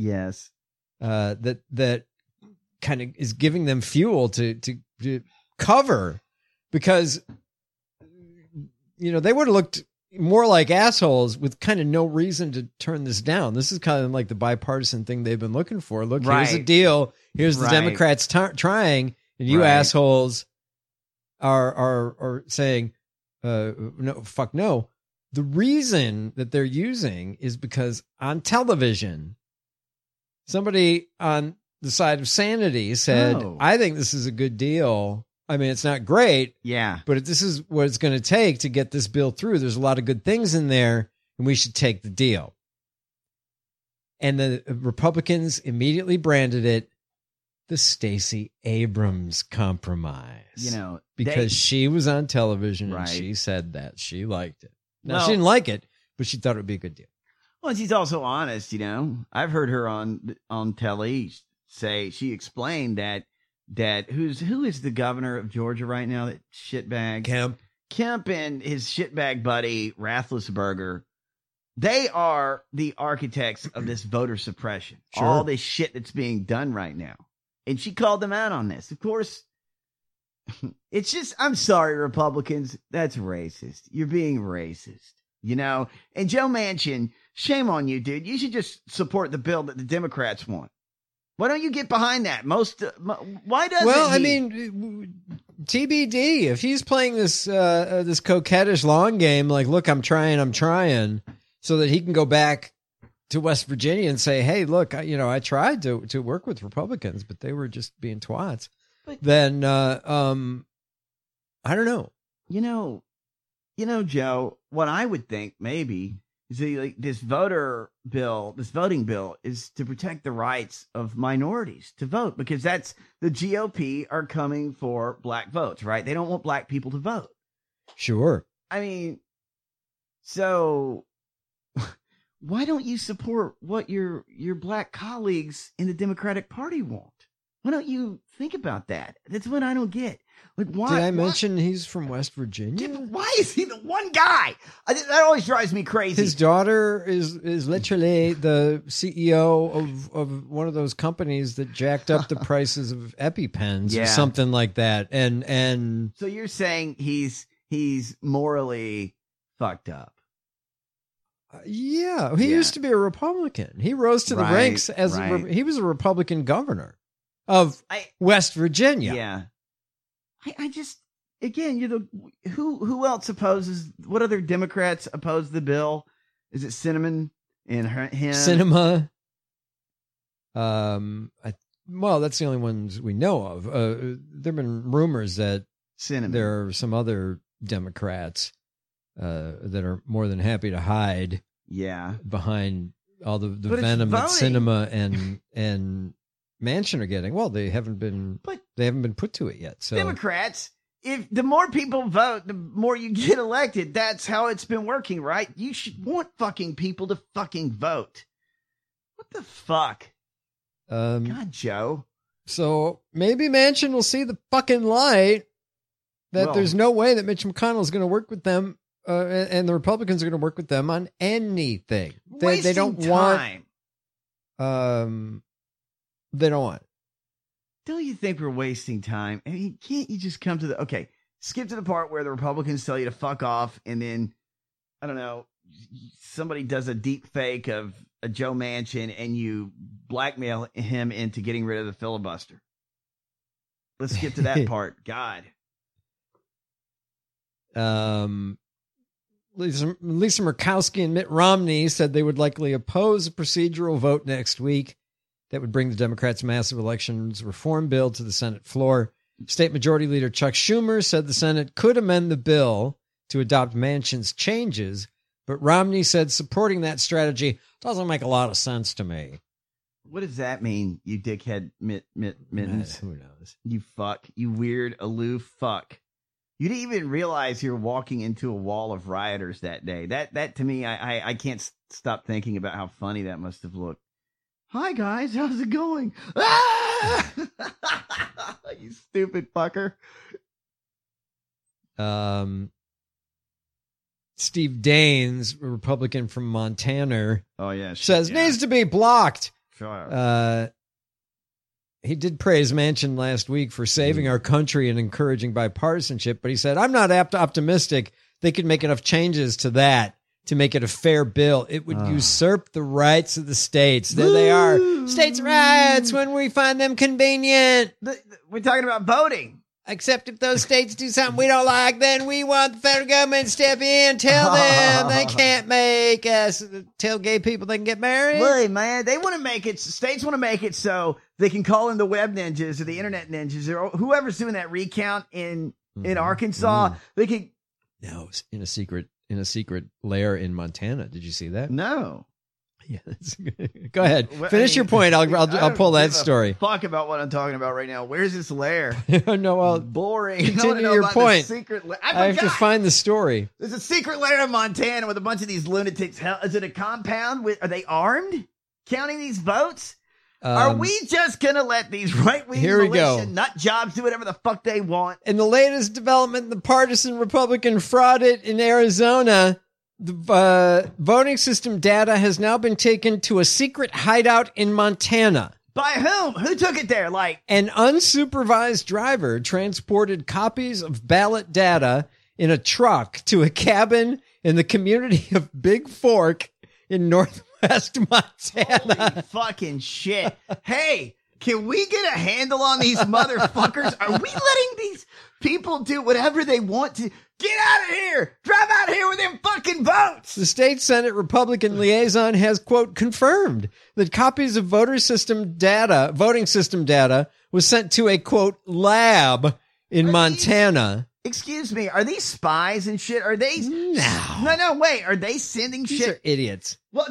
[SPEAKER 8] that kind of is giving them fuel to cover, because they would have looked more like assholes with kind of no reason to turn this down. This is kind of like the bipartisan thing they've been looking for. Look, here's a deal. Here's the Democrats trying, and you assholes are saying, no, fuck no. The reason that they're using is because on television, somebody on the side of sanity said, I think this is a good deal. I mean, it's not great.
[SPEAKER 9] Yeah.
[SPEAKER 8] But this is what it's going to take to get this bill through. There's a lot of good things in there, and we should take the deal. And the Republicans immediately branded it the Stacey Abrams compromise. Because she was on television and she said that. She liked it. Now, she didn't like it, but she thought it would be a good deal.
[SPEAKER 9] Well, she's also honest, I've heard her on telly say, she explained that who is the governor of Georgia right now? That shitbag Kemp and his shitbag buddy Rafflesberger. They are the architects of this voter suppression. Sure. All this shit that's being done right now, and she called them out on this. Of course, it's just, I'm sorry, Republicans, that's racist. You're being racist, And Joe Manchin, shame on you, dude. You should just support the bill that the Democrats want. Why don't you get behind that? Why doesn't he?
[SPEAKER 8] Well, I mean, TBD. If he's playing this this coquettish long game, like, look, I'm trying, so that he can go back to West Virginia and say, hey, look, I tried to work with Republicans, but they were just being twats. Then, I don't know.
[SPEAKER 9] Joe, what I would think maybe is like this voting bill is to protect the rights of minorities to vote, because that's the GOP are coming for black votes, right? They don't want black people to vote.
[SPEAKER 8] Sure.
[SPEAKER 9] I mean, so why don't you support what your black colleagues in the Democratic Party want? Why don't you think about that? That's what I don't get. Like, why?
[SPEAKER 8] Did I mention he's from West Virginia?
[SPEAKER 9] Why is he the one guy? That always drives me crazy.
[SPEAKER 8] His daughter is literally the CEO of one of those companies that jacked up the prices of EpiPens or something like that. And
[SPEAKER 9] so you're saying he's morally fucked up.
[SPEAKER 8] Yeah, he used to be a Republican. He rose to the ranks as he was a Republican governor of West Virginia.
[SPEAKER 9] Yeah. I just, again, who else opposes? What other Democrats oppose the bill? Is it Cinnamon and him?
[SPEAKER 8] Cinema. Well, that's the only ones we know of. There've been rumors that there are some other Democrats that are more than happy to hide behind all the venom that Sinema and Manchin are getting. Well, they haven't been put to it yet. So
[SPEAKER 9] Democrats, if the more people vote, the more you get elected. That's how it's been working, right? You should want fucking people to fucking vote. What the fuck? God, Joe.
[SPEAKER 8] So maybe Manchin will see the fucking light that there's no way that Mitch McConnell is going to work with them, and the Republicans are going to work with them on anything. They don't
[SPEAKER 9] time.
[SPEAKER 8] Want. They don't want.
[SPEAKER 9] Don't you think we're wasting time? I mean, can't you just come to the skip to the part where the Republicans tell you to fuck off, and then I don't know, somebody does a deep fake of a Joe Manchin, and you blackmail him into getting rid of the filibuster. Let's skip to that part. God.
[SPEAKER 8] Lisa Murkowski and Mitt Romney said they would likely oppose a procedural vote next week that would bring the Democrats' massive elections reform bill to the Senate floor. State Majority Leader Chuck Schumer said the Senate could amend the bill to adopt Manchin's changes, but Romney said supporting that strategy doesn't make a lot of sense to me.
[SPEAKER 9] What does that mean, you dickhead Mittens?
[SPEAKER 8] Who knows?
[SPEAKER 9] You fuck. You weird, aloof fuck. You didn't even realize you were walking into a wall of rioters that day. That to me, I can't stop thinking about how funny that must have looked. Hi, guys. How's it going? Ah! You stupid fucker.
[SPEAKER 8] Steve Daines, a Republican from Montana,
[SPEAKER 9] says
[SPEAKER 8] needs to be blocked.
[SPEAKER 9] Sure.
[SPEAKER 8] He did praise Manchin last week for saving our country and encouraging bipartisanship, but he said, I'm not optimistic they could make enough changes to that to make it a fair bill. It would usurp the rights of the states. There they are. States' rights when we find them convenient.
[SPEAKER 9] We're talking about voting.
[SPEAKER 8] Except if those states do something we don't like, then we want the federal government to step in, tell them they can't make us, tell gay people they can get married.
[SPEAKER 9] Look, man, they want to make it, states want to make it so they can call in the web ninjas or the internet ninjas or whoever's doing that recount in Arkansas. They can.
[SPEAKER 8] No, in a secret lair in Montana. Did you see that?
[SPEAKER 9] No.
[SPEAKER 8] Yeah, go ahead. Finish your point. I'll pull that story.
[SPEAKER 9] Fuck about what I'm talking about right now. Where's this lair?
[SPEAKER 8] No, well,
[SPEAKER 9] boring.
[SPEAKER 8] Continue your point.
[SPEAKER 9] Secret
[SPEAKER 8] I have to find the story.
[SPEAKER 9] There's a secret lair in Montana with a bunch of these lunatics. Hell, is it a compound? Are they armed? Counting these votes? Are we just gonna let these right-wing militia nut jobs do whatever the fuck they want?
[SPEAKER 8] In the latest development in the partisan Republican fraud in Arizona, the voting system data has now been taken to a secret hideout in Montana.
[SPEAKER 9] By whom? Who took it there?
[SPEAKER 8] An unsupervised driver transported copies of ballot data in a truck to a cabin in the community of Big Fork in northwest Montana.
[SPEAKER 9] Holy fucking shit. Hey, can we get a handle on these motherfuckers? Are we letting these people do whatever they want to? Get out of here! Drive out here with them fucking votes!
[SPEAKER 8] The state Senate Republican liaison has, quote, confirmed that copies of voting system data was sent to a, quote, lab in Montana.
[SPEAKER 9] Excuse me, are these spies and shit? Are they? No, wait, are they sending
[SPEAKER 8] These
[SPEAKER 9] shit?
[SPEAKER 8] Are idiots.
[SPEAKER 9] Well,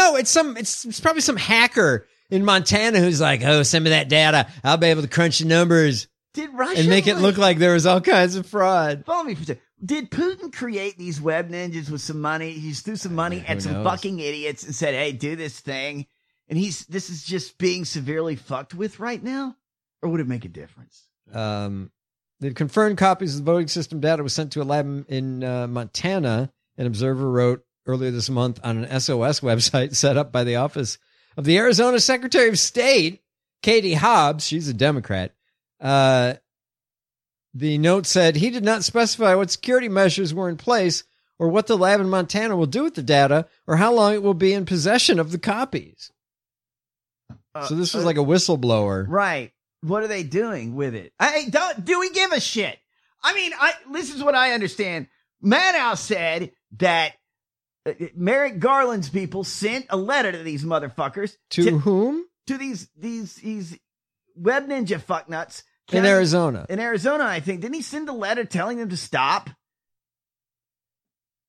[SPEAKER 8] it's probably some hacker in Montana who's like, oh, send me that data. I'll be able to crunch the numbers.
[SPEAKER 9] Did Russia
[SPEAKER 8] and make it look like there was all kinds of fraud.
[SPEAKER 9] Follow me for a second. Did Putin create these web ninjas with some money? He just threw some money at some fucking idiots and said, hey, do this thing. And this is just being severely fucked with right now? Or would it make a difference?
[SPEAKER 8] They've confirmed copies of the voting system data was sent to a lab in Montana. An observer wrote earlier this month on an SOS website set up by the office of the Arizona Secretary of State, Katie Hobbs. She's a Democrat. The note said he did not specify what security measures were in place or what the lab in Montana will do with the data or how long it will be in possession of the copies. So this was like a whistleblower.
[SPEAKER 9] Right. What are they doing with it? Do we give a shit? I mean, this is what I understand. Maddow said that Merrick Garland's people sent a letter to these motherfuckers.
[SPEAKER 8] To whom?
[SPEAKER 9] To these web ninja fucknuts.
[SPEAKER 8] In Arizona.
[SPEAKER 9] In Arizona, I think. Didn't he send a letter telling them to stop?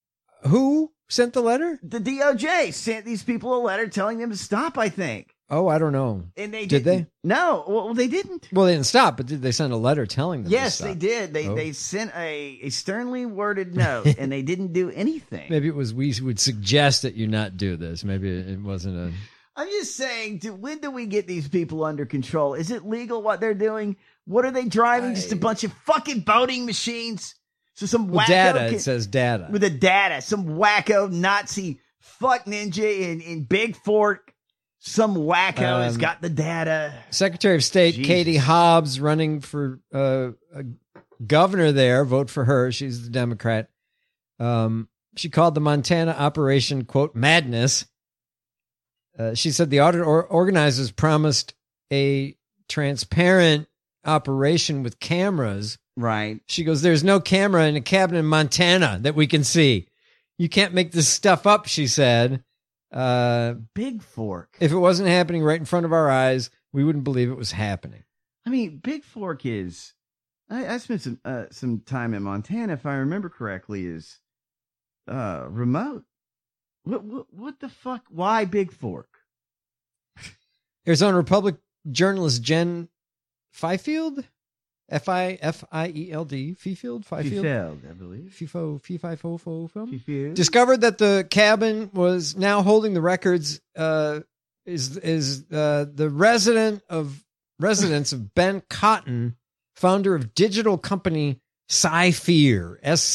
[SPEAKER 8] Who sent the letter?
[SPEAKER 9] The DOJ sent these people a letter telling them to stop, I think.
[SPEAKER 8] Oh, I don't know.
[SPEAKER 9] And they
[SPEAKER 8] did they?
[SPEAKER 9] No, well, they didn't.
[SPEAKER 8] Well, they didn't stop, but did they send a letter telling them?
[SPEAKER 9] Yes,
[SPEAKER 8] to stop?
[SPEAKER 9] they did. They sent a sternly worded note, and they didn't do anything.
[SPEAKER 8] Maybe it was we would suggest that you not do this. Maybe it wasn't a.
[SPEAKER 9] I'm just saying, when do we get these people under control? Is it legal what they're doing? What are they driving? Just a bunch of fucking voting machines? So some wacko
[SPEAKER 8] data. It says data
[SPEAKER 9] with the data. Some wacko Nazi fuck ninja in Big Fork. Some wacko has got the data.
[SPEAKER 8] Secretary of State Katie Hobbs running for a governor there. Vote for her. She's the Democrat. She called the Montana operation, quote, madness. She said the audit organizers promised a transparent operation with cameras.
[SPEAKER 9] Right.
[SPEAKER 8] She goes, there's no camera in a cabin in Montana that we can see. You can't make this stuff up, she said.
[SPEAKER 9] Big Fork.
[SPEAKER 8] If it wasn't happening right in front of our eyes, we wouldn't believe it was happening.
[SPEAKER 9] I mean, Big Fork is. I spent some time in Montana, if I remember correctly, is remote. What the fuck? Why Big Fork?
[SPEAKER 8] Arizona Republic journalist Jen Fifield, Field, Fifield,
[SPEAKER 9] I believe.
[SPEAKER 8] FIFO, discovered that the cabin was now holding the records. Is the residence of Ben Cotton, founder of digital company Cyfir,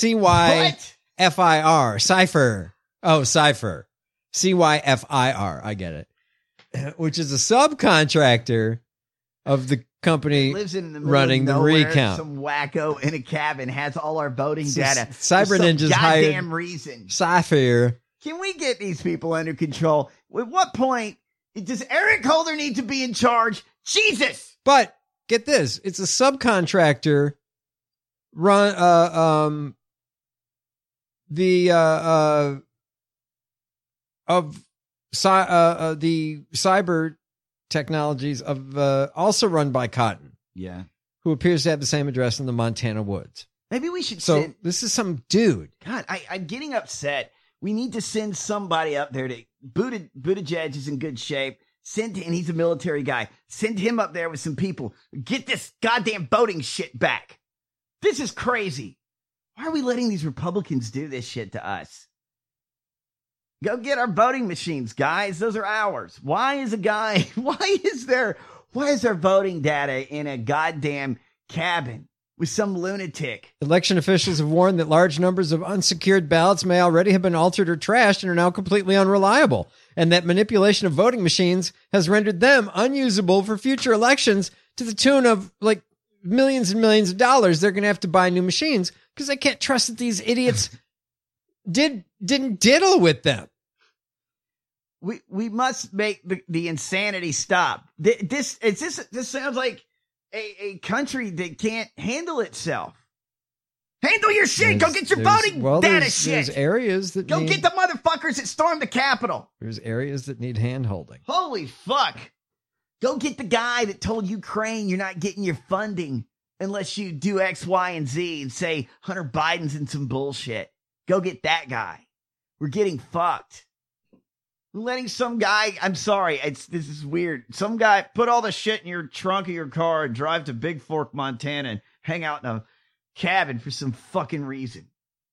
[SPEAKER 8] SCYFIR, Cypher. Oh, Cypher, CYFIR. I get it. Which is a subcontractor of the company
[SPEAKER 9] lives in the middle
[SPEAKER 8] running
[SPEAKER 9] of nowhere,
[SPEAKER 8] the recount.
[SPEAKER 9] Some wacko in a cabin has all our voting data.
[SPEAKER 8] Cyber Ninjas hired
[SPEAKER 9] goddamn reason.
[SPEAKER 8] Cypher.
[SPEAKER 9] Can we get these people under control? At what point does Eric Holder need to be in charge? Jesus!
[SPEAKER 8] But get this, it's a subcontractor run the cyber technologies of also run by Cotton.
[SPEAKER 9] Yeah.
[SPEAKER 8] Who appears to have the same address in the Montana woods.
[SPEAKER 9] Maybe we should
[SPEAKER 8] this is some dude.
[SPEAKER 9] God, I'm getting upset. We need to send somebody up there to Buttigieg is in good shape. And he's a military guy. Send him up there with some people. Get this goddamn voting shit back. This is crazy. Why are we letting these Republicans do this shit to us? Go get our voting machines, guys. Those are ours. Why is there voting data in a goddamn cabin with some lunatic?
[SPEAKER 8] Election officials have warned that large numbers of unsecured ballots may already have been altered or trashed and are now completely unreliable, and that manipulation of voting machines has rendered them unusable for future elections to the tune of like millions and millions of dollars. They're going to have to buy new machines because they can't trust that these idiots didn't diddle with them.
[SPEAKER 9] We must make the insanity stop. This sounds like a country that can't handle itself. Handle your shit. Go get your voting data shit.
[SPEAKER 8] There's areas that
[SPEAKER 9] go get the motherfuckers that stormed the Capitol.
[SPEAKER 8] There's areas that need hand-holding.
[SPEAKER 9] Holy fuck. Go get the guy that told Ukraine you're not getting your funding unless you do X, Y, and Z and say Hunter Biden's in some bullshit. Go get that guy. We're getting fucked. We're letting some guy, I'm sorry, this is weird. Some guy put all the shit in your trunk of your car and drive to Big Fork, Montana and hang out in a cabin for some fucking reason.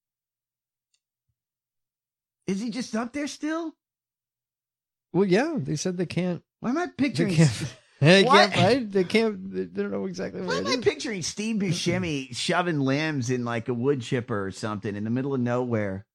[SPEAKER 9] Is he just up there still?
[SPEAKER 8] Well, yeah, they said they can't.
[SPEAKER 9] Why am I picturing...
[SPEAKER 8] They don't know exactly what
[SPEAKER 9] Why am I picturing Steve Buscemi shoving limbs in like a wood chipper or something in the middle of nowhere?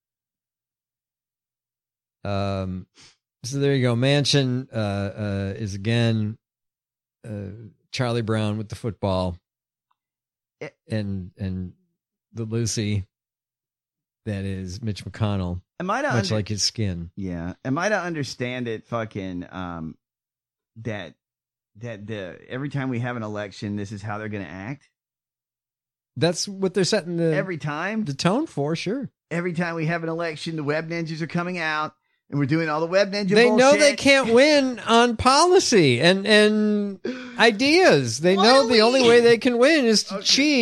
[SPEAKER 8] So there you go. Manchin is again Charlie Brown with the football, and the Lucy that is Mitch McConnell. Much like his skin.
[SPEAKER 9] Yeah. Am I to understand it? Fucking that every time we have an election, this is how they're going to act.
[SPEAKER 8] That's what they're setting the tone for. Sure.
[SPEAKER 9] Every time we have an election, the web ninjas are coming out. And we're doing all the web ninja
[SPEAKER 8] They
[SPEAKER 9] bullshit.
[SPEAKER 8] know they can't win on policy and ideas. They know the only way they can win is to cheat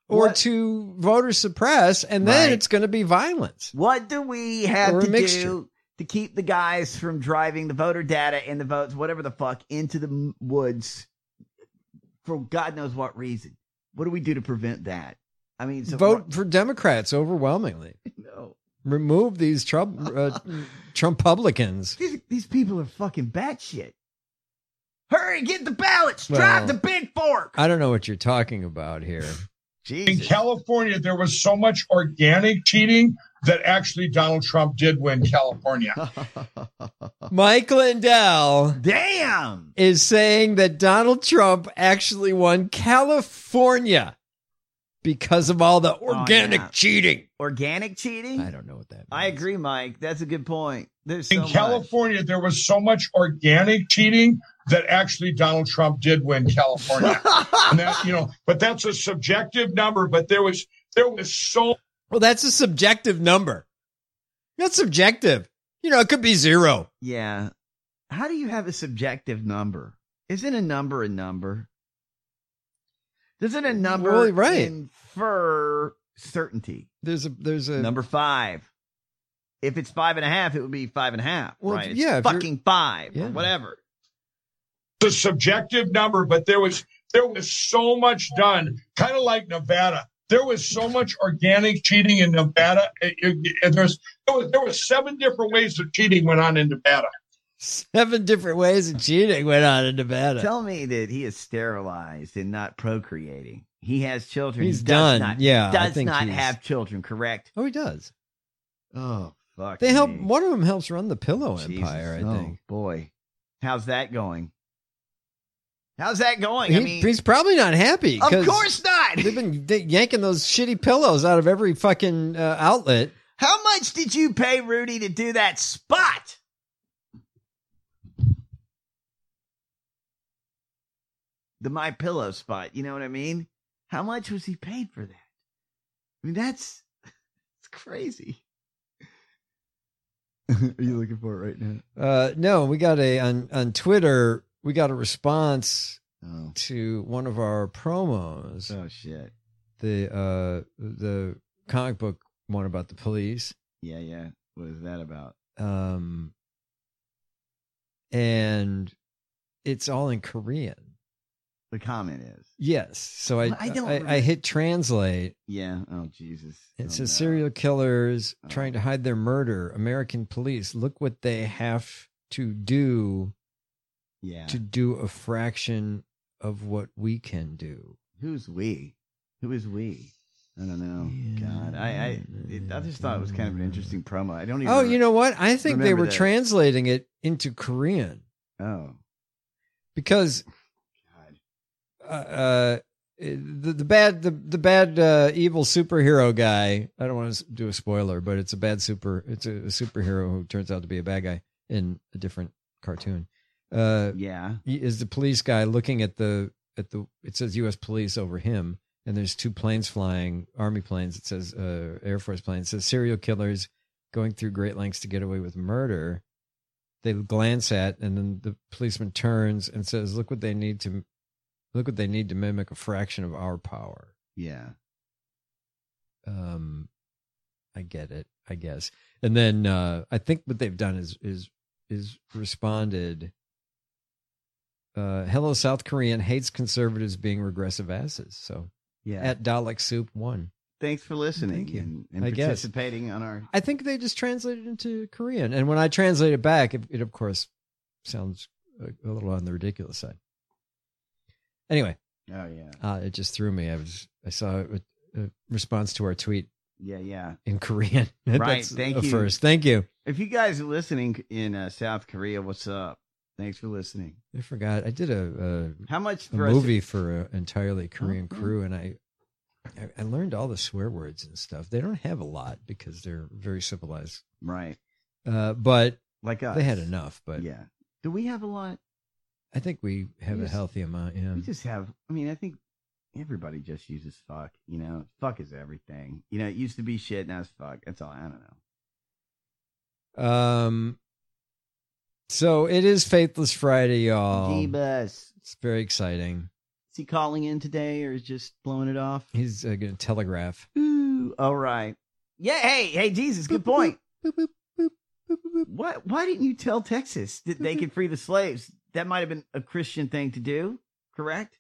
[SPEAKER 8] or to voter suppress, and then it's going to be violence.
[SPEAKER 9] What do we have
[SPEAKER 8] Or a
[SPEAKER 9] to
[SPEAKER 8] mixture.
[SPEAKER 9] do to keep the guys from driving the voter data and the votes, whatever the fuck, into the woods for God knows what reason? What do we do to prevent that? I mean, so
[SPEAKER 8] Vote for Democrats overwhelmingly.
[SPEAKER 9] No.
[SPEAKER 8] Remove these Trump-publicans.
[SPEAKER 9] These people are fucking batshit. Hurry, get the ballots.
[SPEAKER 8] Well,
[SPEAKER 9] Drive the big fork.
[SPEAKER 8] I don't know what you're talking about here.
[SPEAKER 11] In California, there was so much organic cheating that actually Donald Trump did win California.
[SPEAKER 8] Mike Lindell
[SPEAKER 9] Damn.
[SPEAKER 8] is saying that Donald Trump actually won California because of all the organic cheating.
[SPEAKER 9] Organic cheating?
[SPEAKER 8] I don't know what that means.
[SPEAKER 9] I agree, Mike. That's a good point. There's
[SPEAKER 11] In California, there was so much organic cheating that actually Donald Trump did win California. And that, but that's a subjective number, but there was so.
[SPEAKER 8] Well, that's a subjective number. That's subjective. It could be 0.
[SPEAKER 9] Yeah. How do you have a subjective number? Isn't a number a number? Doesn't a number infer certainty?
[SPEAKER 8] There's a
[SPEAKER 9] number 5. If it's 5.5, it would be 5.5.
[SPEAKER 8] Well,
[SPEAKER 9] right? It's
[SPEAKER 8] yeah, if
[SPEAKER 9] fucking 5 or whatever.
[SPEAKER 11] The subjective number, but there was so much done, kind of like Nevada. There was so much organic cheating in Nevada. There was 7 different ways of cheating went on in Nevada.
[SPEAKER 8] 7 different ways of cheating went on in Nevada.
[SPEAKER 9] Tell me that he is sterilized and not procreating. He has children.
[SPEAKER 8] He's
[SPEAKER 9] he
[SPEAKER 8] done.
[SPEAKER 9] Does not have children, correct?
[SPEAKER 8] Oh, he does.
[SPEAKER 9] Oh, fuck.
[SPEAKER 8] They help. One of them helps run the Pillow Empire, I think.
[SPEAKER 9] Boy. How's that going?
[SPEAKER 8] He's probably not happy.
[SPEAKER 9] Of course not.
[SPEAKER 8] They've been yanking those shitty pillows out of every fucking outlet.
[SPEAKER 9] How much did you pay Rudy to do that spot? The My Pillow spot. You know what I mean? How much was he paid for that? I mean, it's crazy. Are you looking for it right now?
[SPEAKER 8] No, we got on Twitter. We got a response to one of our promos.
[SPEAKER 9] Oh shit!
[SPEAKER 8] The comic book one about the police.
[SPEAKER 9] Yeah. What is that about?
[SPEAKER 8] And it's all in Korean.
[SPEAKER 9] The comment is
[SPEAKER 8] yes. So I hit translate.
[SPEAKER 9] Yeah. Oh Jesus!
[SPEAKER 8] It says serial killers trying to hide their murder. American police, look what they have to do.
[SPEAKER 9] Yeah.
[SPEAKER 8] To do a fraction of what we can do.
[SPEAKER 9] Who's we? Who is we? I don't know. God, I just thought it was kind of an interesting promo. I don't even.
[SPEAKER 8] Oh, you know what? I think they were translating it into Korean.
[SPEAKER 9] Oh,
[SPEAKER 8] because the bad evil superhero guy. I don't want to do a spoiler, but it's a superhero who turns out to be a bad guy in a different cartoon. He is the police guy looking at it says U.S. police over him, and there's 2 planes flying, Army planes. It says Air Force planes. It says serial killers going through great lengths to get away with murder. They glance at, and then the policeman turns and says, look what they need to mimic a fraction of our power.
[SPEAKER 9] Yeah.
[SPEAKER 8] I get it, I guess. And then I think what they've done is responded, hello, South Korean hates conservatives being regressive asses. So at Dalek Soup 1.
[SPEAKER 9] Thanks for listening.
[SPEAKER 8] Thank you.
[SPEAKER 9] And participating on our.
[SPEAKER 8] I think they just translated into Korean, and when I translate it back, it of course sounds a little on the ridiculous side. Anyway.
[SPEAKER 9] Oh yeah.
[SPEAKER 8] It just threw me. I saw a response to our tweet.
[SPEAKER 9] Yeah.
[SPEAKER 8] In Korean.
[SPEAKER 9] Right.
[SPEAKER 8] That's
[SPEAKER 9] Thank you.
[SPEAKER 8] First. Thank you.
[SPEAKER 9] If you guys are listening in South Korea, what's up? Thanks for listening.
[SPEAKER 8] I forgot. I did a movie for an entirely Korean crew, and I learned all the swear words and stuff. They don't have a lot because they're very civilized.
[SPEAKER 9] Right.
[SPEAKER 8] But
[SPEAKER 9] like us.
[SPEAKER 8] They had enough. But
[SPEAKER 9] yeah. Do we have a lot?
[SPEAKER 8] I think we have a healthy amount. Yeah.
[SPEAKER 9] We just have. I mean, I think everybody just uses fuck. Fuck is everything. It used to be shit. Now it's fuck. That's all. I don't know.
[SPEAKER 8] So it is Faithless Friday, y'all.
[SPEAKER 9] Jeebus.
[SPEAKER 8] It's very exciting.
[SPEAKER 9] Is he calling in today or is just blowing it off?
[SPEAKER 8] He's going to telegraph.
[SPEAKER 9] Ooh, all right. Yeah, hey, Jesus, good point. What? Why didn't you tell Texas that they could free the slaves? That might have been a Christian thing to do, correct?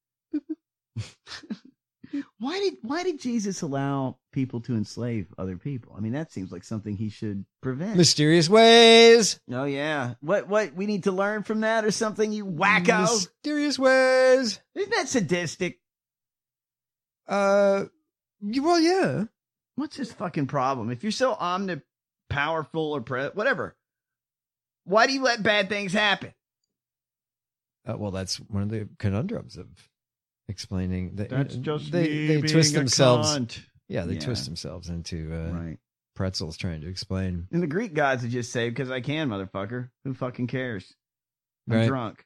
[SPEAKER 9] Why did Jesus allow people to enslave other people? I mean, that seems like something he should prevent.
[SPEAKER 8] Mysterious ways.
[SPEAKER 9] Oh yeah. What we need to learn from that or something, you wacko?
[SPEAKER 8] Mysterious ways.
[SPEAKER 9] Isn't that sadistic?
[SPEAKER 8] Well, yeah.
[SPEAKER 9] What's his fucking problem? If you're so omnipowerful or whatever, why do you let bad things happen?
[SPEAKER 8] Well, that's one of the conundrums of explaining that.
[SPEAKER 9] That's just
[SPEAKER 8] they twist themselves. Yeah, they twist themselves into
[SPEAKER 9] right.
[SPEAKER 8] pretzels trying to explain.
[SPEAKER 9] And the Greek gods would just say, "Because I can, motherfucker. Who fucking cares? I'm drunk."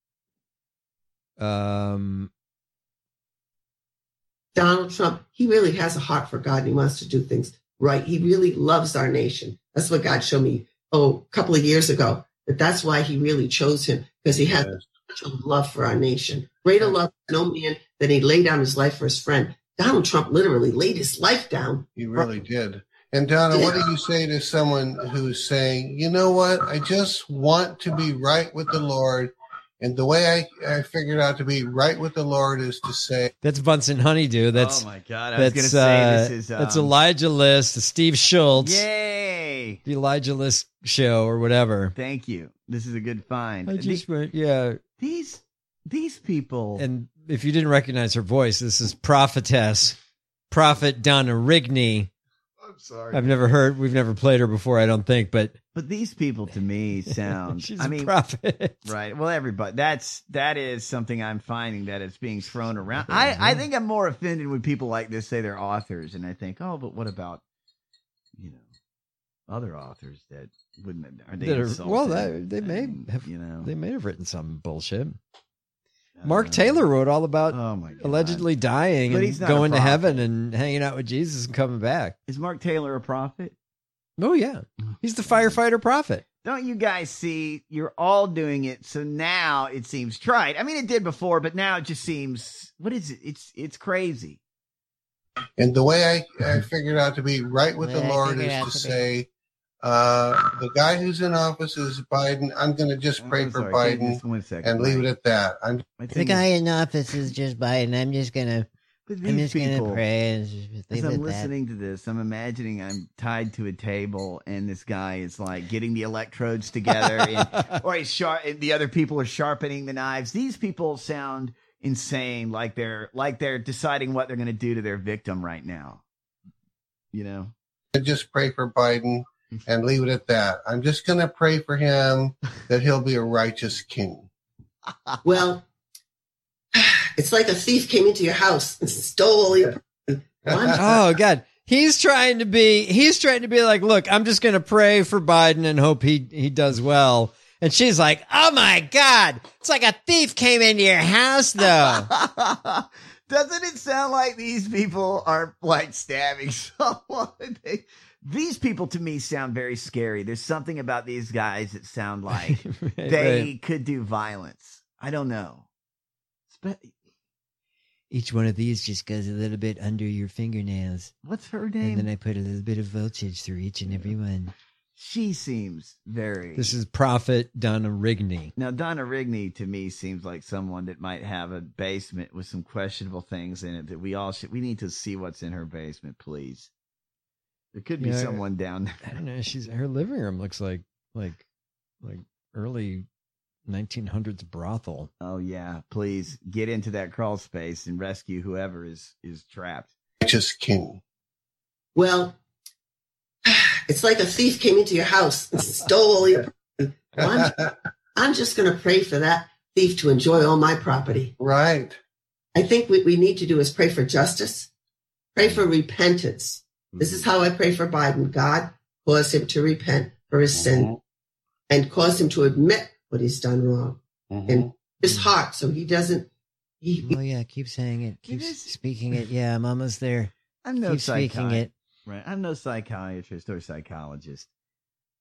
[SPEAKER 12] Donald Trump, he really has a heart for God and he wants to do things right. He really loves our nation. That's what God showed me, a couple of years ago. That's why he really chose him, because he has such a love for our nation. Greater love for no man than he laid down his life for his friend. Donald Trump literally laid his life down.
[SPEAKER 13] He really did. And Donna, what do you say to someone who's saying, you know what, I just want to be right with the Lord. And the way I figured out to be right with the Lord is to say...
[SPEAKER 8] That's Bunsen Honeydew. That's,
[SPEAKER 9] oh, my God. I was going to say this is...
[SPEAKER 8] That's Elijah List, Steve Schultz.
[SPEAKER 9] Yay!
[SPEAKER 8] The Elijah List show or whatever.
[SPEAKER 9] Thank you. This is a good find.
[SPEAKER 8] I just went, yeah.
[SPEAKER 9] These people...
[SPEAKER 8] And if you didn't recognize her voice, this is Prophetess, Prophet Donna Rigney.
[SPEAKER 9] I'm sorry.
[SPEAKER 8] We've never played her before, I don't think, but
[SPEAKER 9] these people to me sound,
[SPEAKER 8] she's a prophet.
[SPEAKER 9] Right. Well, everybody, that is something I'm finding that it's being thrown around. I think I'm more offended when people like this say they're authors, and I think, oh, but what about, other authors that wouldn't, are they insulted?
[SPEAKER 8] Well, they may have, they may have written some bullshit. Mark Taylor wrote all about allegedly dying and going to heaven and hanging out with Jesus and coming back.
[SPEAKER 9] Is Mark Taylor a prophet?
[SPEAKER 8] Oh, yeah. He's the firefighter prophet.
[SPEAKER 9] Don't you guys see? You're all doing it, so now it seems trite. I mean, it did before, but now it just seems, what is it? It's crazy.
[SPEAKER 13] And the way I figured out to be right with the Lord is to say, the guy who's in office is Biden. I'm going to just pray for Biden and leave it at that.
[SPEAKER 14] The guy in office is just Biden. I'm just going to pray and just leave
[SPEAKER 9] as
[SPEAKER 14] it
[SPEAKER 9] I'm
[SPEAKER 14] at
[SPEAKER 9] listening to this, I'm imagining I'm tied to a table and this guy is like getting the electrodes together or and the other people are sharpening the knives. These people sound insane, like they're deciding what they're going to do to their victim right now.
[SPEAKER 13] Just pray for Biden and leave it at that. I'm just going to pray for him that he'll be a righteous king.
[SPEAKER 12] Well, it's like a thief came into your house and stole all your...
[SPEAKER 8] Oh, God. He's trying to be like, look, I'm just going to pray for Biden and hope he does well. And she's like, oh, my God. It's like a thief came into your house, though.
[SPEAKER 9] Doesn't it sound like these people are like stabbing someone? These people to me sound very scary. There's something about these guys that sound like they could do violence. I don't know.
[SPEAKER 14] Each one of these just goes a little bit under your fingernails.
[SPEAKER 9] What's her name?
[SPEAKER 14] And then I put a little bit of voltage through each and every one.
[SPEAKER 9] She seems very...
[SPEAKER 8] This is Prophet Donna Rigney.
[SPEAKER 9] Now, Donna Rigney to me seems like someone that might have a basement with some questionable things in it that we need to see what's in her basement, please. There could be someone down there.
[SPEAKER 8] I don't know. Her living room looks like early 1900s brothel.
[SPEAKER 9] Oh yeah, please get into that crawl space and rescue whoever is trapped.
[SPEAKER 13] Just king.
[SPEAKER 12] Well, it's like a thief came into your house and stole all your... I'm just going to pray for that thief to enjoy all my property.
[SPEAKER 13] Right.
[SPEAKER 12] I think what we need to do is pray for justice, pray for repentance. This is how I pray for Biden. God, cause him to repent for his sin and cause him to admit what he's done wrong in his heart, so he doesn't.
[SPEAKER 14] Oh yeah, keep saying it, keep speaking it. Yeah, I'm almost there.
[SPEAKER 9] I'm no
[SPEAKER 14] keep speaking it.
[SPEAKER 9] Right, I'm no psychiatrist or psychologist,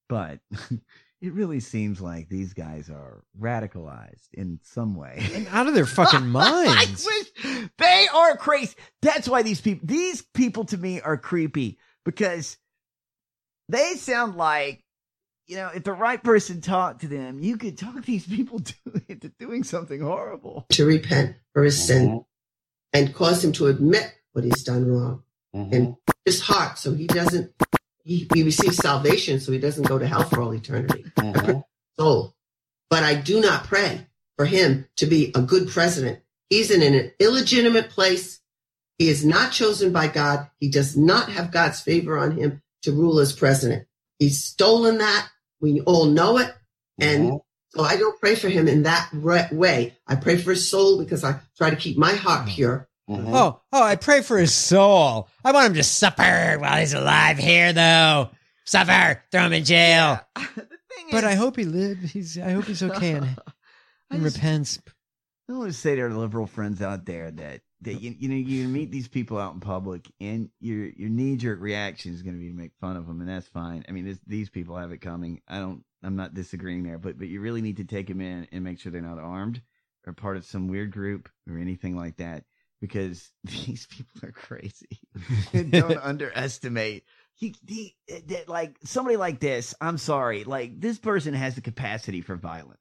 [SPEAKER 9] But it really seems like these guys are radicalized in some way.
[SPEAKER 8] And out of their fucking minds.
[SPEAKER 9] They are crazy. That's why these people to me are creepy, because they sound like, if the right person talked to them, you could talk these people into doing something horrible.
[SPEAKER 12] To repent for his sin and cause him to admit what he's done wrong. And his heart, so he doesn't, he receives salvation, so he doesn't go to hell for all eternity. Soul. But I do not pray for him to be a good president. He's in an illegitimate place. He is not chosen by God. He does not have God's favor on him to rule as president. He's stolen that. We all know it. And so I don't pray for him in that way. I pray for his soul because I try to keep my heart pure.
[SPEAKER 8] Oh, I pray for his soul. I want him to suffer while he's alive here, though. Suffer. Throw him in jail.
[SPEAKER 9] Yeah.
[SPEAKER 8] But I hope he lives. I hope he's okay and repents.
[SPEAKER 9] I want to say to our liberal friends out there that you meet these people out in public, and your knee-jerk reaction is going to be to make fun of them, and that's fine. I mean, these people have it coming. I'm not disagreeing there, but you really need to take them in and make sure they're not armed or part of some weird group or anything like that, because these people are crazy. Don't underestimate. Like somebody like this. I'm sorry. Like, this person has the capacity for violence.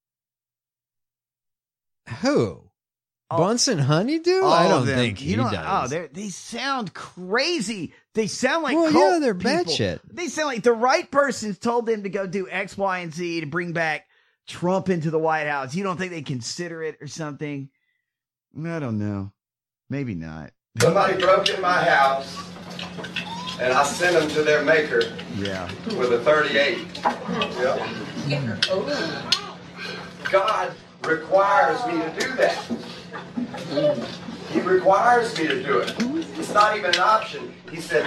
[SPEAKER 8] Who? Bunsen Honeydew? I don't think he does.
[SPEAKER 9] Oh, they sound crazy. They sound like
[SPEAKER 8] they're batshit.
[SPEAKER 9] They sound like the right person's told them to go do X, Y, and Z to bring back Trump into the White House. You don't think they consider it or something? I don't know. Maybe not.
[SPEAKER 15] Somebody broke in my house, and I sent them to their maker.
[SPEAKER 9] Yeah.
[SPEAKER 15] With a 38. Yep. God requires me to do that. He requires me to do it. It's not even an option. He said,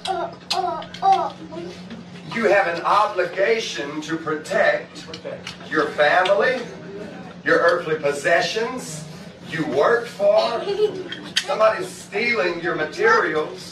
[SPEAKER 15] you have an obligation to protect your family, your earthly possessions, you worked for. Somebody's stealing your materials,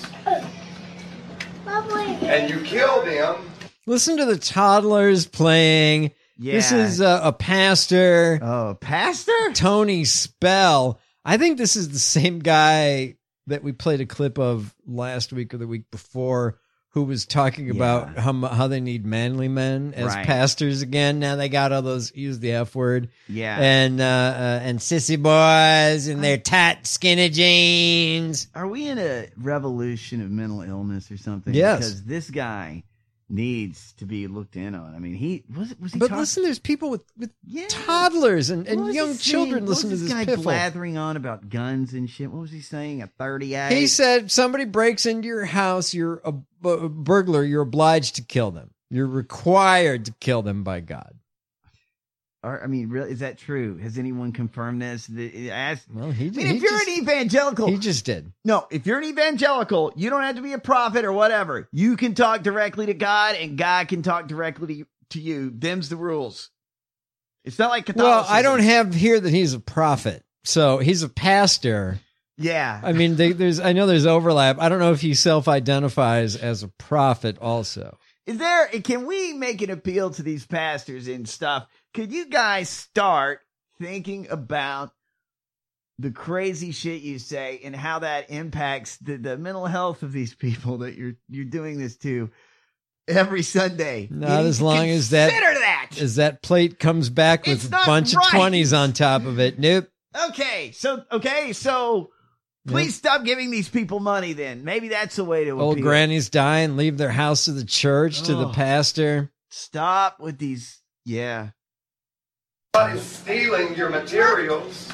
[SPEAKER 15] and you kill them.
[SPEAKER 8] Listen to the toddlers playing.
[SPEAKER 9] Yeah.
[SPEAKER 8] This is a pastor.
[SPEAKER 9] Oh, a pastor?
[SPEAKER 8] Tony Spell. I think this is the same guy that we played a clip of last week or the week before, who was talking about how they need manly men as pastors again. Now they got all those, use the F word.
[SPEAKER 9] Yeah.
[SPEAKER 8] And sissy boys in their tight skinny jeans.
[SPEAKER 9] Are we in a revolution of mental illness or something?
[SPEAKER 8] Yes.
[SPEAKER 9] Because this guy needs to be looked in on. I mean, he was he
[SPEAKER 8] But listen, there's people with toddlers and young children listen to this
[SPEAKER 9] guy
[SPEAKER 8] piffle.
[SPEAKER 9] blathering on about guns and shit. What was he saying? A 38?
[SPEAKER 8] He said, somebody breaks into your house, you're a burglar, you're obliged to kill them. You're required to kill them by God.
[SPEAKER 9] I mean, really, is that true? Has anyone confirmed this?
[SPEAKER 8] Well, he did.
[SPEAKER 9] If you're an evangelical,
[SPEAKER 8] he just did.
[SPEAKER 9] No, if you're an evangelical, you don't have to be a prophet or whatever. You can talk directly to God, and God can talk directly to you. Them's the rules. It's not like Catholicism.
[SPEAKER 8] Well, I don't have here that he's a prophet, so he's a pastor.
[SPEAKER 9] Yeah,
[SPEAKER 8] I mean, I know there's overlap. I don't know if he self-identifies as a prophet also.
[SPEAKER 9] Can we make an appeal to these pastors and stuff? Could you guys start thinking about the crazy shit you say and how that impacts the mental health of these people that you're doing this to every Sunday?
[SPEAKER 8] Not as long as that plate comes back with a bunch of 20s on top of it. Nope.
[SPEAKER 9] Okay, so please stop giving these people money then. Maybe that's the way to appeal.
[SPEAKER 8] Old grannies die and leave their house to the church, to the pastor.
[SPEAKER 9] Stop with these. Yeah.
[SPEAKER 15] Somebody's stealing your materials,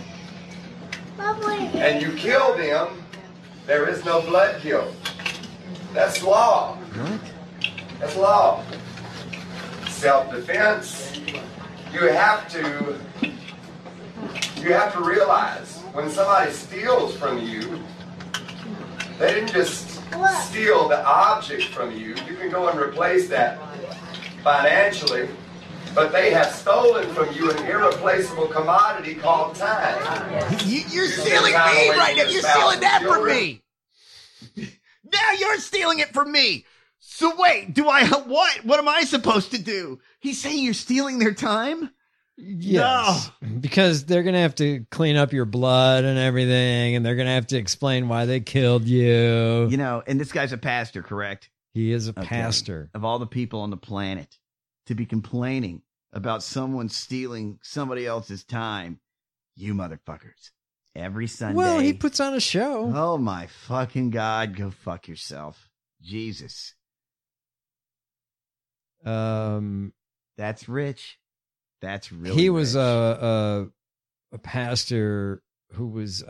[SPEAKER 15] and you kill them. There is no blood guilt. That's law.
[SPEAKER 9] What?
[SPEAKER 15] That's law. Self-defense. You have to realize when somebody steals from you, they didn't just steal the object from you. You can go and replace that financially, but they have stolen from you an irreplaceable commodity called time.
[SPEAKER 9] You're stealing me right now. You're stealing that from me. Now you're stealing it from me. So wait, what? What am I supposed to do? He's saying you're stealing their time?
[SPEAKER 8] Yes, because they're going to have to clean up your blood and everything, and they're going to have to explain why they killed you.
[SPEAKER 9] You know, and this guy's a pastor, correct?
[SPEAKER 8] He is a pastor.
[SPEAKER 9] Of all the people on the planet to be complaining about someone stealing somebody else's time, you motherfuckers. Every Sunday.
[SPEAKER 8] Well, he puts on a show.
[SPEAKER 9] Oh, my fucking God. Go fuck yourself. Jesus. That's rich. That's really
[SPEAKER 8] He was
[SPEAKER 9] rich.
[SPEAKER 8] a pastor who was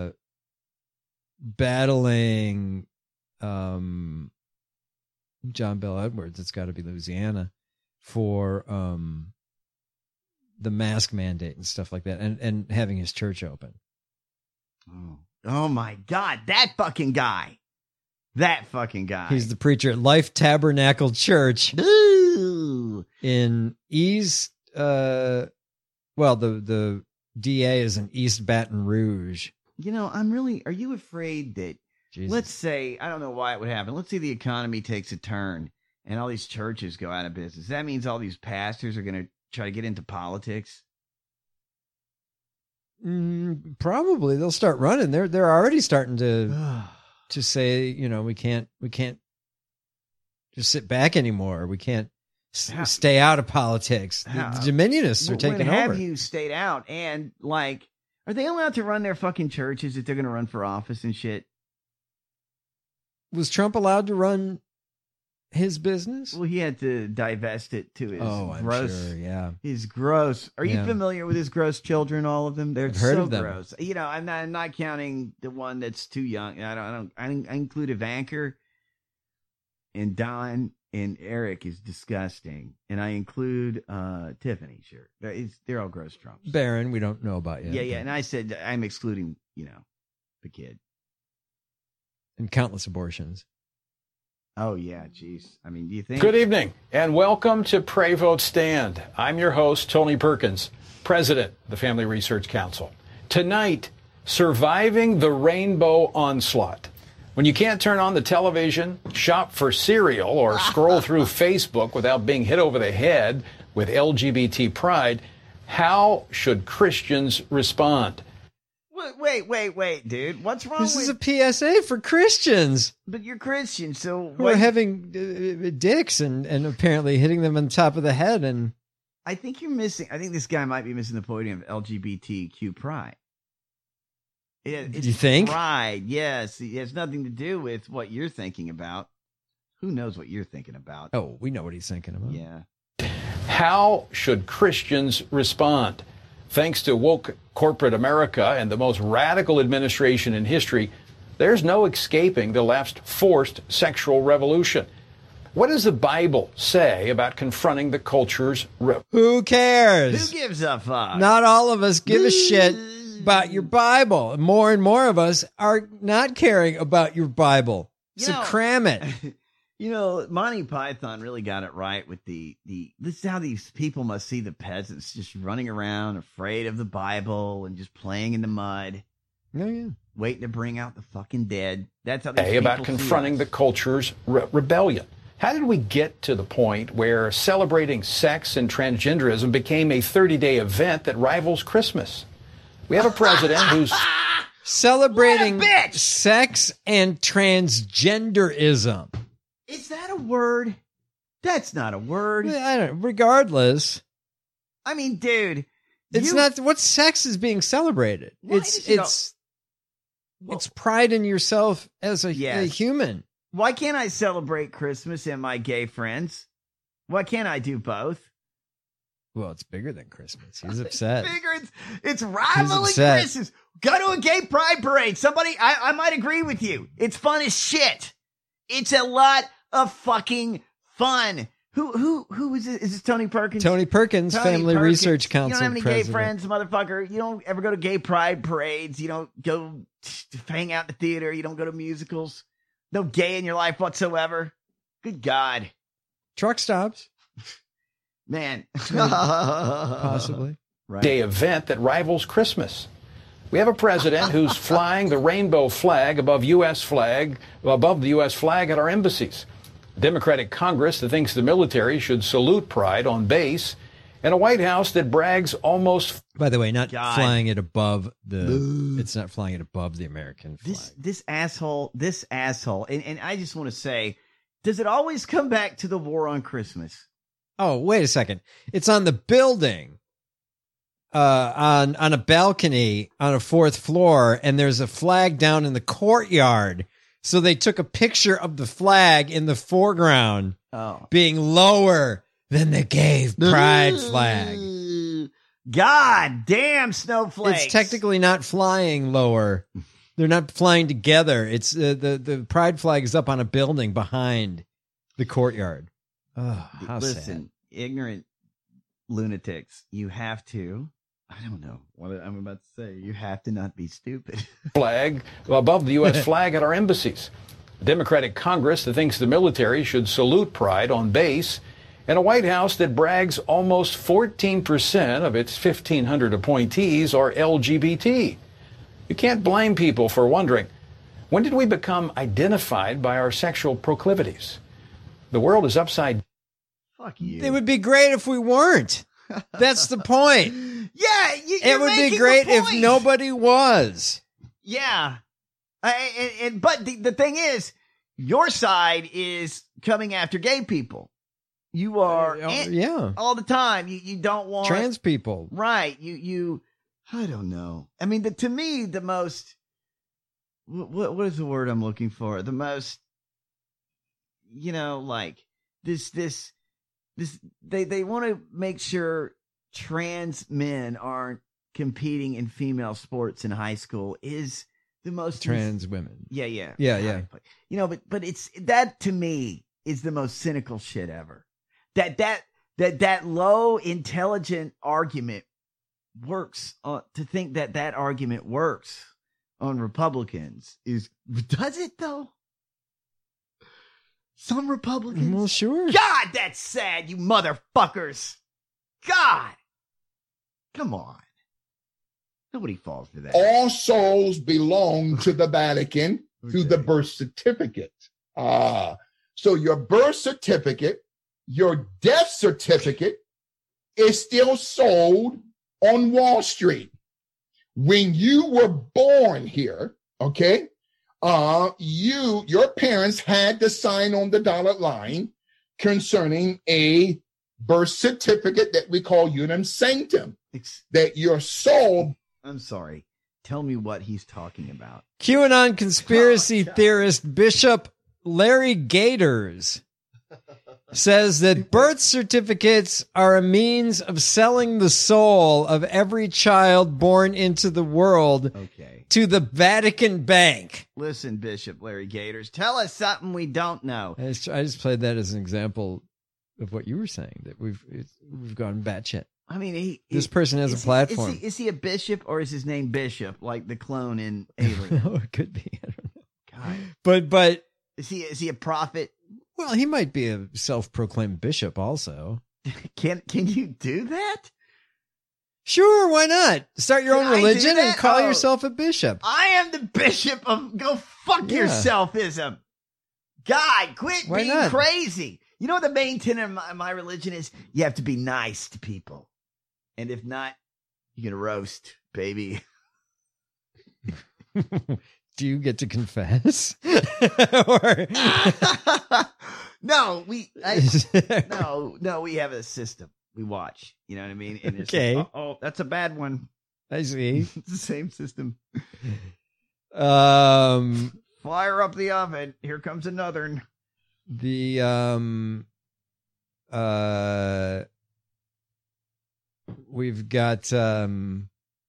[SPEAKER 8] battling John Bell Edwards. It's got to be Louisiana for the mask mandate and stuff like that, and having his church open.
[SPEAKER 9] Oh my God, that fucking guy. That fucking guy.
[SPEAKER 8] He's the preacher at Life Tabernacle Church in East. The DA is in East Baton Rouge.
[SPEAKER 9] You know, are you afraid that, let's say, I don't know why it would happen. Let's say the economy takes a turn and all these churches go out of business. That means all these pastors are going to try to get into politics.
[SPEAKER 8] Probably they'll start running. They're already starting to say, you know, we can't just sit back anymore. We can't stay out of politics. The Dominionists are taking over.
[SPEAKER 9] Have you stayed out? And like, are they allowed to run their fucking churches if they're going to run for office and shit?
[SPEAKER 8] Was Trump allowed to run his business?
[SPEAKER 9] Well, he had to divest it to his
[SPEAKER 8] I'm
[SPEAKER 9] gross.
[SPEAKER 8] sure, yeah.
[SPEAKER 9] His gross. Are you familiar with his gross children? All of them. They're
[SPEAKER 8] I've heard
[SPEAKER 9] so
[SPEAKER 8] of them.
[SPEAKER 9] gross. You know, I'm not counting the one that's too young. I include Ivanka and Don and Eric is disgusting, and I include Tiffany. Sure, they're all gross Trumps.
[SPEAKER 8] Barron, we don't know about yet.
[SPEAKER 9] Yeah. And I said I'm excluding, you know, the kid.
[SPEAKER 8] And countless abortions.
[SPEAKER 9] Oh, yeah, geez. I mean, do you think...
[SPEAKER 16] Good evening, and welcome to Pray Vote Stand. I'm your host, Tony Perkins, president of the Family Research Council. Tonight, surviving the rainbow onslaught. When you can't turn on the television, shop for cereal, or scroll through Facebook without being hit over the head with LGBT pride, how should Christians respond?
[SPEAKER 9] Wait, dude. What's wrong
[SPEAKER 8] This
[SPEAKER 9] with...
[SPEAKER 8] is a PSA for Christians.
[SPEAKER 9] But you're Christian, so...
[SPEAKER 8] Who are having dicks and apparently hitting them on top of the head. And
[SPEAKER 9] I think you're missing... I think this guy might be missing the point of LGBTQ pride. It's
[SPEAKER 8] you think?
[SPEAKER 9] Pride, yes. It has nothing to do with what you're thinking about. Who knows what you're thinking about?
[SPEAKER 8] Oh, we know what he's thinking about.
[SPEAKER 9] Yeah.
[SPEAKER 16] How should Christians respond? Thanks to woke corporate America and the most radical administration in history, there's no escaping the left's forced sexual revolution. What does the Bible say about confronting the culture's...
[SPEAKER 8] Who cares?
[SPEAKER 9] Who gives a fuck?
[SPEAKER 8] Not all of us give a shit about your Bible. More and more of us are not caring about your Bible. So cram it.
[SPEAKER 9] You know, Monty Python really got it right with the this is how these people must see the peasants just running around afraid of the Bible and just playing in the mud.
[SPEAKER 8] Oh, yeah.
[SPEAKER 9] Waiting to bring out the fucking dead. That's how these
[SPEAKER 16] Hey,
[SPEAKER 9] people
[SPEAKER 16] about confronting the culture's rebellion. How did we get to the point where celebrating sex and transgenderism became a 30-day event that rivals Christmas? We have a president who's
[SPEAKER 8] celebrating sex and transgenderism.
[SPEAKER 9] Is that a word? That's not a word.
[SPEAKER 8] I don't. Regardless,
[SPEAKER 9] I mean, dude,
[SPEAKER 8] it's not. What sex is being celebrated? It's pride in yourself as a human.
[SPEAKER 9] Why can't I celebrate Christmas and my gay friends? Why can't I do both?
[SPEAKER 8] Well, it's bigger than Christmas. He's upset.
[SPEAKER 9] It's rivaling Christmas. Go to a gay pride parade. Somebody, I might agree with you. It's fun as shit. It's a lot of fucking fun. Who is it? Is this Tony Perkins?
[SPEAKER 8] Tony Perkins, Family Research Council.
[SPEAKER 9] You don't have any
[SPEAKER 8] president.
[SPEAKER 9] gay friends, motherfucker. You don't ever go to gay pride parades. You don't go hang out in the theater. You don't go to musicals. No gay in your life whatsoever. Good God.
[SPEAKER 8] Truck stops.
[SPEAKER 9] Man.
[SPEAKER 8] Possibly.
[SPEAKER 16] Right. Day event that rivals Christmas. We have a president who's flying the rainbow flag above the U.S. flag at our embassies. Democratic Congress that thinks the military should salute pride on base, and a White House that brags almost...
[SPEAKER 8] By the way, not flying it above the... It's not flying it above the American flag.
[SPEAKER 9] This asshole, and I just want to say, does it always come back to the war on Christmas?
[SPEAKER 8] Oh, wait a second. It's on the building, on a balcony on a 4th floor, and there's a flag down in the courtyard. So they took a picture of the flag in the foreground being lower than the gay pride flag.
[SPEAKER 9] God damn snowflakes.
[SPEAKER 8] It's technically not flying lower. They're not flying together. It's the pride flag is up on a building behind the courtyard. Oh, how
[SPEAKER 9] Listen, ignorant lunatics, you have to, I don't know what I'm about to say. You have to not be stupid.
[SPEAKER 16] Flag above the U.S. flag at our embassies. Democratic Congress that thinks the military should salute pride on base, and a White House that brags almost 14% of its 1,500 appointees are LGBT. You can't blame people for wondering, when did we become identified by our sexual proclivities? The world is upside.
[SPEAKER 9] Fuck you.
[SPEAKER 8] It would be great if we weren't. That's the point.
[SPEAKER 9] Yeah,
[SPEAKER 8] it would be great if nobody was.
[SPEAKER 9] Yeah, but the thing is, your side is coming after gay people. You are, all the time. You don't want
[SPEAKER 8] trans people,
[SPEAKER 9] right? You. I don't know. I mean, to me, the most. What is the word I'm looking for? The most. Like this. They want to make sure trans men aren't competing in female sports in high school is the most
[SPEAKER 8] trans women.
[SPEAKER 9] Yeah. But it's that to me is the most cynical shit ever. That low intelligent argument works to think that argument works on Republicans does it though? Some Republicans?
[SPEAKER 8] Well, sure.
[SPEAKER 9] God, that's sad, you motherfuckers. God. Come on. Nobody falls for that.
[SPEAKER 6] All souls belong to the Vatican through the birth certificate. So your birth certificate, your death certificate is still sold on Wall Street. When you were born here, okay, your parents had to sign on the dotted line concerning a birth certificate that we call unum sanctum, that your soul.
[SPEAKER 9] I'm sorry. Tell me what he's talking about.
[SPEAKER 8] QAnon conspiracy theorist Bishop Larry Gators says that birth certificates are a means of selling the soul of every child born into the world to the Vatican Bank.
[SPEAKER 9] Listen, Bishop Larry Gators, tell us something we don't know.
[SPEAKER 8] I just played that as an example of what you were saying, that we've gone batshit.
[SPEAKER 9] I mean,
[SPEAKER 8] this person has a platform.
[SPEAKER 9] Is he a bishop or is his name Bishop, like the clone in Alien?
[SPEAKER 8] Oh, it could be. I don't know.
[SPEAKER 9] God.
[SPEAKER 8] But
[SPEAKER 9] is he a prophet?
[SPEAKER 8] Well, he might be a self-proclaimed bishop also.
[SPEAKER 9] Can you do that?
[SPEAKER 8] Sure, why not? Start your own religion and call yourself a bishop.
[SPEAKER 9] I am the bishop of go fuck yourself-ism. God, quit being crazy. You know what the main tenet of my religion is? You have to be nice to people. And if not, you're going to roast, baby.
[SPEAKER 8] Do you get to confess?
[SPEAKER 9] No, we have a system. We watch. You know what I mean? And it's
[SPEAKER 8] okay.
[SPEAKER 9] Oh, that's a bad one.
[SPEAKER 8] I see.
[SPEAKER 9] It's the same system. Fire up the oven. Here comes another.
[SPEAKER 8] We've got
[SPEAKER 9] and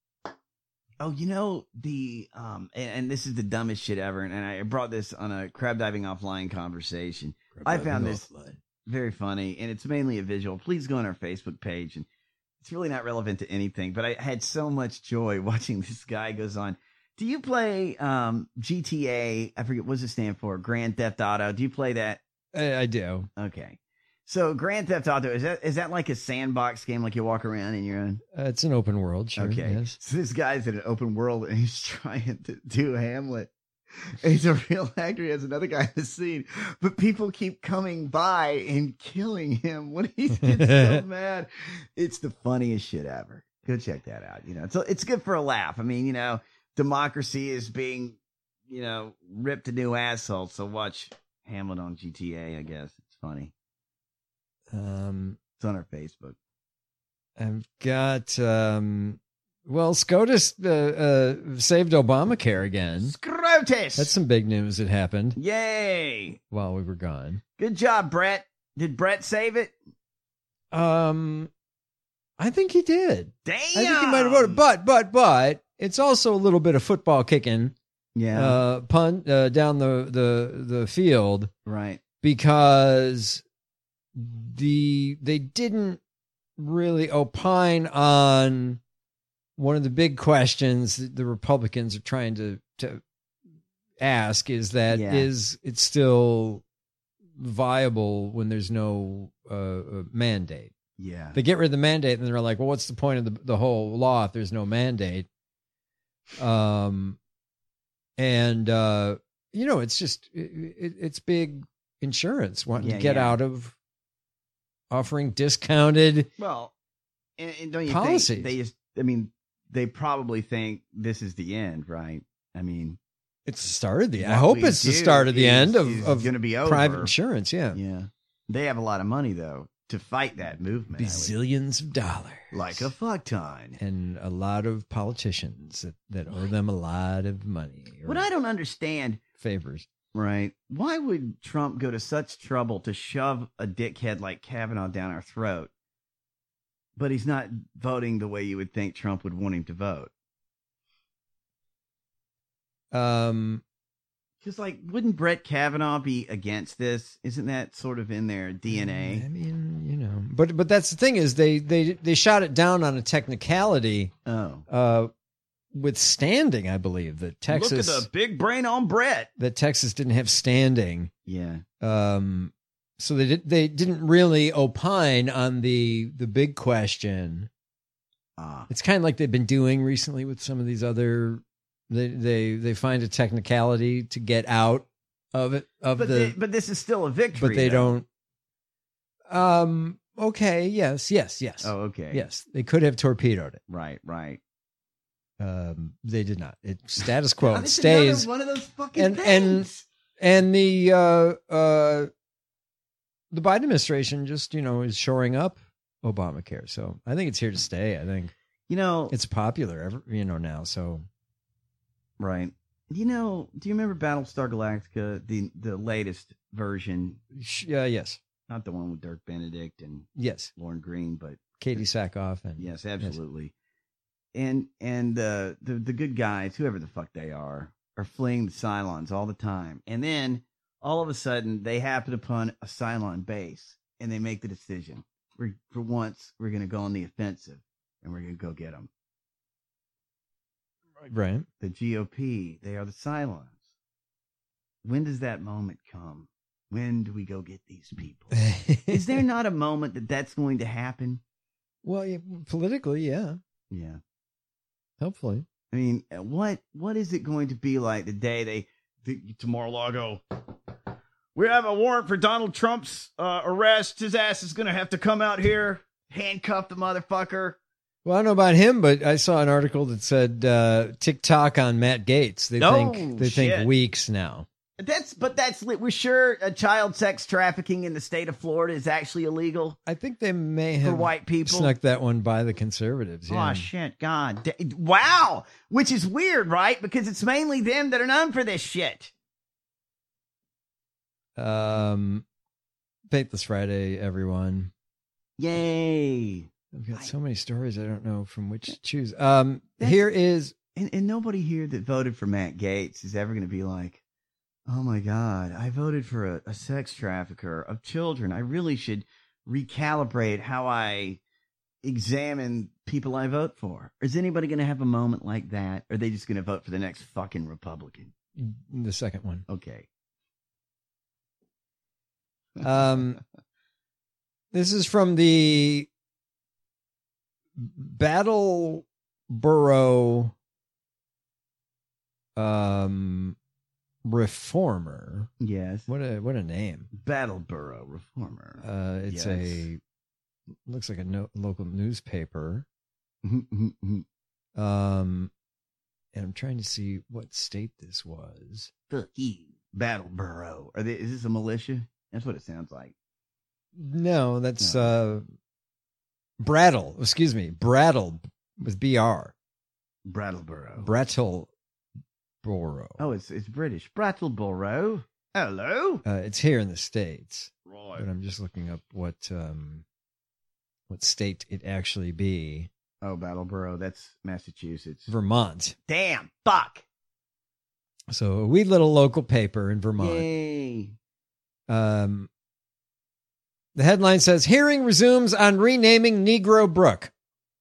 [SPEAKER 9] this is the dumbest shit ever, and I brought this on a crab diving offline conversation. I found this very funny, and it's mainly a visual. Please go on our Facebook page, and it's really not relevant to anything, but I had so much joy watching this guy goes on. Do you play GTA? I forget, what does it stand for? Grand Theft Auto. Do you play that?
[SPEAKER 8] I do.
[SPEAKER 9] Okay. So Grand Theft Auto, is that like a sandbox game, like you walk around in your own?
[SPEAKER 8] It's an open world, sure.
[SPEAKER 9] Okay.
[SPEAKER 8] Yes.
[SPEAKER 9] So this guy's in an open world and he's trying to do Hamlet. He's a real actor. He has another guy in the scene, but people keep coming by and killing him when he gets so mad. It's the funniest shit ever. Go check that out. It's good for a laugh. I mean, democracy is being, ripped a new asshole. So watch Hamlet on GTA. I guess it's funny. It's on our Facebook.
[SPEAKER 8] I've got, SCOTUS saved Obamacare again.
[SPEAKER 9] SCOTUS!
[SPEAKER 8] That's some big news that happened.
[SPEAKER 9] Yay!
[SPEAKER 8] While we were gone.
[SPEAKER 9] Good job, Brett. Did Brett save it?
[SPEAKER 8] I think he did.
[SPEAKER 9] Damn!
[SPEAKER 8] I think he might have voted, but it's also a little bit of football kicking.
[SPEAKER 9] Yeah.
[SPEAKER 8] Punt down the field.
[SPEAKER 9] Right.
[SPEAKER 8] Because they didn't really opine on one of the big questions that the Republicans are trying to ask is that is it still viable when there's no mandate?
[SPEAKER 9] Yeah.
[SPEAKER 8] They get rid of the mandate and they're like, well, what's the point of the whole law if there's no mandate? It's just, it's big insurance wanting to get out of offering discounted
[SPEAKER 9] and don't you
[SPEAKER 8] policies.
[SPEAKER 9] think they probably think this is the end, right? I mean,
[SPEAKER 8] it's the start of the end. I hope it's the start of the end of
[SPEAKER 9] going to be over.
[SPEAKER 8] Private insurance. Yeah.
[SPEAKER 9] Yeah. They have a lot of money though to fight that movement.
[SPEAKER 8] Bazillions of dollars.
[SPEAKER 9] Like a fuck ton.
[SPEAKER 8] And a lot of politicians that owe them a lot of money.
[SPEAKER 9] What I don't understand.
[SPEAKER 8] Favors.
[SPEAKER 9] Right. Why would Trump go to such trouble to shove a dickhead like Kavanaugh down our throat, but he's not voting the way you would think Trump would want him to vote? Because, wouldn't Brett Kavanaugh be against this? Isn't that sort of in their DNA?
[SPEAKER 8] I mean, but that's the thing is they shot it down on a technicality. With standing, I believe that Texas.
[SPEAKER 9] Look at the big brain on Brett.
[SPEAKER 8] That Texas didn't have standing.
[SPEAKER 9] Yeah.
[SPEAKER 8] So they didn't really opine on the big question. It's kind of like they've been doing recently with some of these other. They find a technicality to get out of it but
[SPEAKER 9] this is still a victory.
[SPEAKER 8] But they don't. Okay. Yes.
[SPEAKER 9] Oh, okay.
[SPEAKER 8] Yes, they could have torpedoed it.
[SPEAKER 9] Right.
[SPEAKER 8] They did not. It status quo.
[SPEAKER 9] God,
[SPEAKER 8] it stays.
[SPEAKER 9] One of those fucking things.
[SPEAKER 8] And the Biden administration just is shoring up Obamacare. So I think it's here to stay. I think it's popular now. So
[SPEAKER 9] right. Do you remember Battlestar Galactica, the latest version?
[SPEAKER 8] Yes.
[SPEAKER 9] Not the one with Dirk Benedict and Lauren Green, but
[SPEAKER 8] Katie Sackhoff and
[SPEAKER 9] yes, absolutely. Yes. And the good guys, whoever the fuck they are fleeing the Cylons all the time. And then all of a sudden they happen upon a Cylon base and they make the decision. For once, we're going to go on the offensive and we're going to go get them.
[SPEAKER 8] Right.
[SPEAKER 9] The GOP, they are the Cylons. When does that moment come? When do we go get these people? Is there not a moment that's going to happen?
[SPEAKER 8] Well, politically, yeah.
[SPEAKER 9] Yeah.
[SPEAKER 8] Hopefully.
[SPEAKER 9] I mean, what is it going to be like the day Mar-a-Lago, we have a warrant for Donald Trump's arrest. His ass is going to have to come out here, handcuff the motherfucker.
[SPEAKER 8] Well, I don't know about him, but I saw an article that said TikTok on Matt Gaetz. They think weeks now.
[SPEAKER 9] We're sure child sex trafficking in the state of Florida is actually illegal.
[SPEAKER 8] I think they may have
[SPEAKER 9] for white people
[SPEAKER 8] snuck that one by the conservatives. Yeah.
[SPEAKER 9] Oh shit, God, wow! Which is weird, right? Because it's mainly them that are known for this shit.
[SPEAKER 8] Faithless Friday, everyone!
[SPEAKER 9] Yay!
[SPEAKER 8] I've got so many stories I don't know from which to choose. Here is,
[SPEAKER 9] and nobody here that voted for Matt Gaetz is ever going to be like, oh my God, I voted for a sex trafficker of children. I really should recalibrate how I examine people I vote for. Is anybody going to have a moment like that? Or are they just going to vote for the next fucking Republican?
[SPEAKER 8] The second one.
[SPEAKER 9] Okay.
[SPEAKER 8] This is from the Battleboro Reformer.
[SPEAKER 9] Yes.
[SPEAKER 8] What a name.
[SPEAKER 9] Battleboro Reformer.
[SPEAKER 8] It's
[SPEAKER 9] Yes.
[SPEAKER 8] looks like a local newspaper. And I'm trying to see what state this was.
[SPEAKER 9] Fuck you, Battleboro. Is this a militia? That's what it sounds like.
[SPEAKER 8] No, that's Brattle. Excuse me, Brattle with BR.
[SPEAKER 9] Brattleboro.
[SPEAKER 8] Brattleboro.
[SPEAKER 9] Oh, it's British. Brattleboro. Hello.
[SPEAKER 8] It's here in the States.
[SPEAKER 9] Right.
[SPEAKER 8] But I'm just looking up what state it actually be.
[SPEAKER 9] Oh, Battleboro. That's Massachusetts.
[SPEAKER 8] Vermont.
[SPEAKER 9] Damn. Fuck.
[SPEAKER 8] So a wee little local paper in Vermont.
[SPEAKER 9] Yay.
[SPEAKER 8] The headline says, hearing resumes on renaming Negro Brook.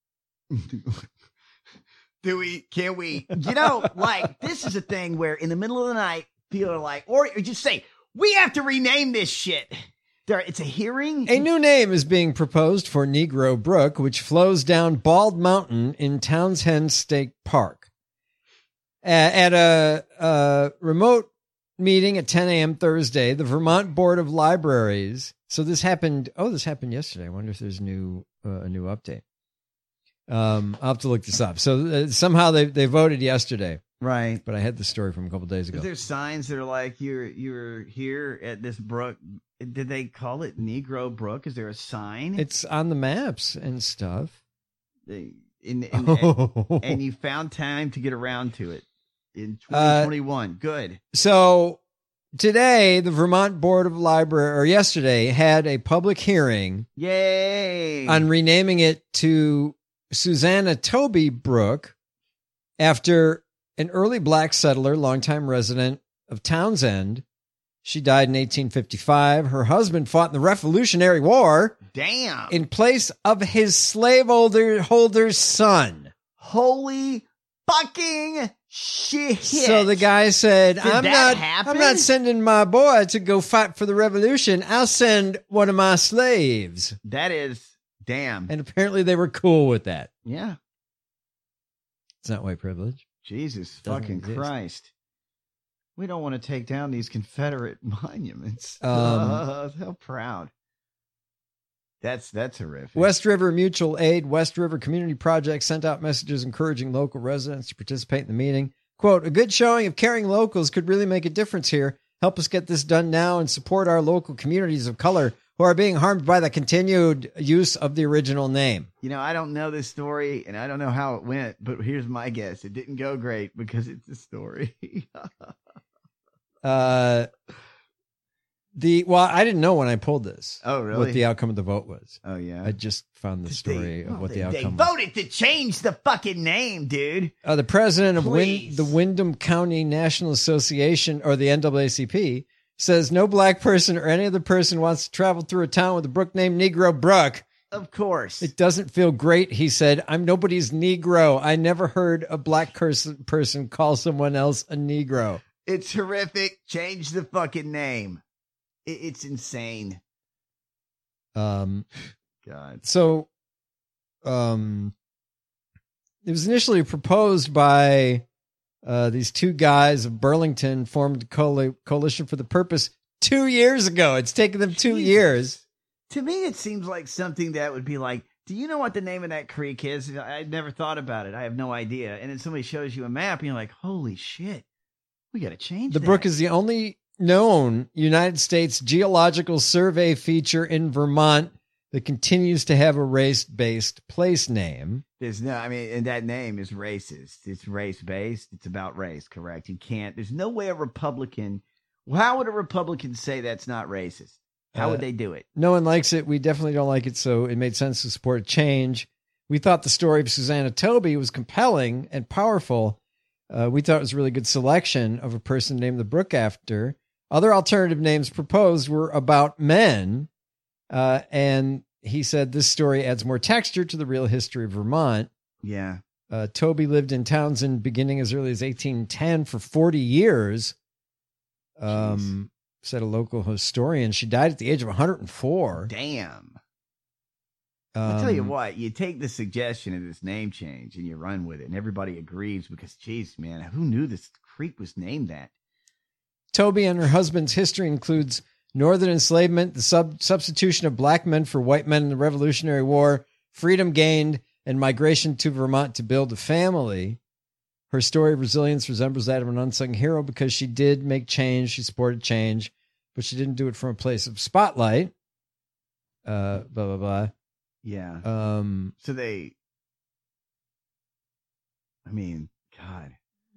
[SPEAKER 9] Can we, like, this is a thing where in the middle of the night, people are like, or just say, we have to rename this shit. It's a hearing.
[SPEAKER 8] A new name is being proposed for Negro Brook, which flows down Bald Mountain in Townsend State Park. At a remote meeting at 10 a.m. Thursday, the Vermont Board of Libraries. So this happened yesterday. I wonder if there's a new update. I'll have to look this up. So somehow they voted yesterday.
[SPEAKER 9] Right.
[SPEAKER 8] But I had the story from a couple days ago.
[SPEAKER 9] Is there signs that are like, you're here at this brook? Did they call it Negro Brook? Is there a sign?
[SPEAKER 8] It's on the maps and stuff.
[SPEAKER 9] And you found time to get around to it in 2021. Good.
[SPEAKER 8] So today, the Vermont Board of Library, or yesterday, had a public hearing.
[SPEAKER 9] Yay!
[SPEAKER 8] On renaming it to Susanna Toby Brook after an early black settler, longtime resident of Townsend. She died in 1855. Her husband fought in the Revolutionary War.
[SPEAKER 9] Damn.
[SPEAKER 8] In place of his slaveholder's son.
[SPEAKER 9] Holy fucking shit.
[SPEAKER 8] So the guy said, I'm
[SPEAKER 9] happen?
[SPEAKER 8] not sending my boy to go fight for the revolution. I'll send one of my slaves.
[SPEAKER 9] That is damn.
[SPEAKER 8] And apparently they were cool with that.
[SPEAKER 9] Yeah.
[SPEAKER 8] It's not white privilege.
[SPEAKER 9] Jesus
[SPEAKER 8] Doesn't
[SPEAKER 9] fucking
[SPEAKER 8] exist.
[SPEAKER 9] Christ. We don't want to take down these Confederate monuments. How proud. That's horrific.
[SPEAKER 8] West River Mutual Aid, West River Community Project sent out messages encouraging local residents to participate in the meeting. Quote, a good showing of caring locals could really make a difference here. Help us get this done now and support our local communities of color who are being harmed by the continued use of the original name.
[SPEAKER 9] I don't know this story and I don't know how it went, but here's my guess. It didn't go great because it's a story.
[SPEAKER 8] I didn't know when I pulled this.
[SPEAKER 9] Oh, really?
[SPEAKER 8] What the outcome of the vote was.
[SPEAKER 9] Oh, yeah.
[SPEAKER 8] I just found the story of what the outcome
[SPEAKER 9] They
[SPEAKER 8] was.
[SPEAKER 9] voted to change the fucking name, dude.
[SPEAKER 8] The president of
[SPEAKER 9] Please.
[SPEAKER 8] the Windham County National Association, or the NAACP, says no black person or any other person wants to travel through a town with a brook named Negro Brook.
[SPEAKER 9] Of course.
[SPEAKER 8] It doesn't feel great, he said. I'm nobody's Negro. I never heard a black person call someone else a Negro.
[SPEAKER 9] It's horrific. Change the fucking name. It's insane.
[SPEAKER 8] God.
[SPEAKER 9] So,
[SPEAKER 8] it was initially proposed by these two guys of Burlington, formed a coalition for the purpose 2 years ago. It's taken them 2 years.
[SPEAKER 9] To me, it seems like something that would be like, do you know what the name of that creek is? I'd never thought about it. I have no idea. And then somebody shows you a map and you're like, holy shit, we got to change
[SPEAKER 8] The
[SPEAKER 9] that.
[SPEAKER 8] brook is the only known United States Geological Survey feature in Vermont that continues to have a race-based place name.
[SPEAKER 9] And that name is racist. It's race-based. It's about race, correct? There's no way a Republican, how would a Republican say that's not racist? How would they do it?
[SPEAKER 8] No one likes it. We definitely don't like it, so it made sense to support a change. We thought the story of Susanna Toby was compelling and powerful. We thought it was a really good selection of a person named the brook after. Other alternative names proposed were about men, and he said this story adds more texture to the real history of Vermont.
[SPEAKER 9] Yeah.
[SPEAKER 8] Toby lived in Townsend beginning as early as 1810 for 40 years. Said a local historian. She died at the age of 104.
[SPEAKER 9] Damn. I'll tell you what, you take the suggestion of this name change and you run with it, and everybody agrees because, geez, man, who knew this creek was named that?
[SPEAKER 8] Toby and her husband's history includes Northern enslavement, the substitution of black men for white men in the Revolutionary War, freedom gained, and migration to Vermont to build a family. Her story of resilience resembles that of an unsung hero because she did make change. She supported change, but she didn't do it from a place of spotlight. Blah, blah, blah.
[SPEAKER 9] Yeah. So they, I mean, God.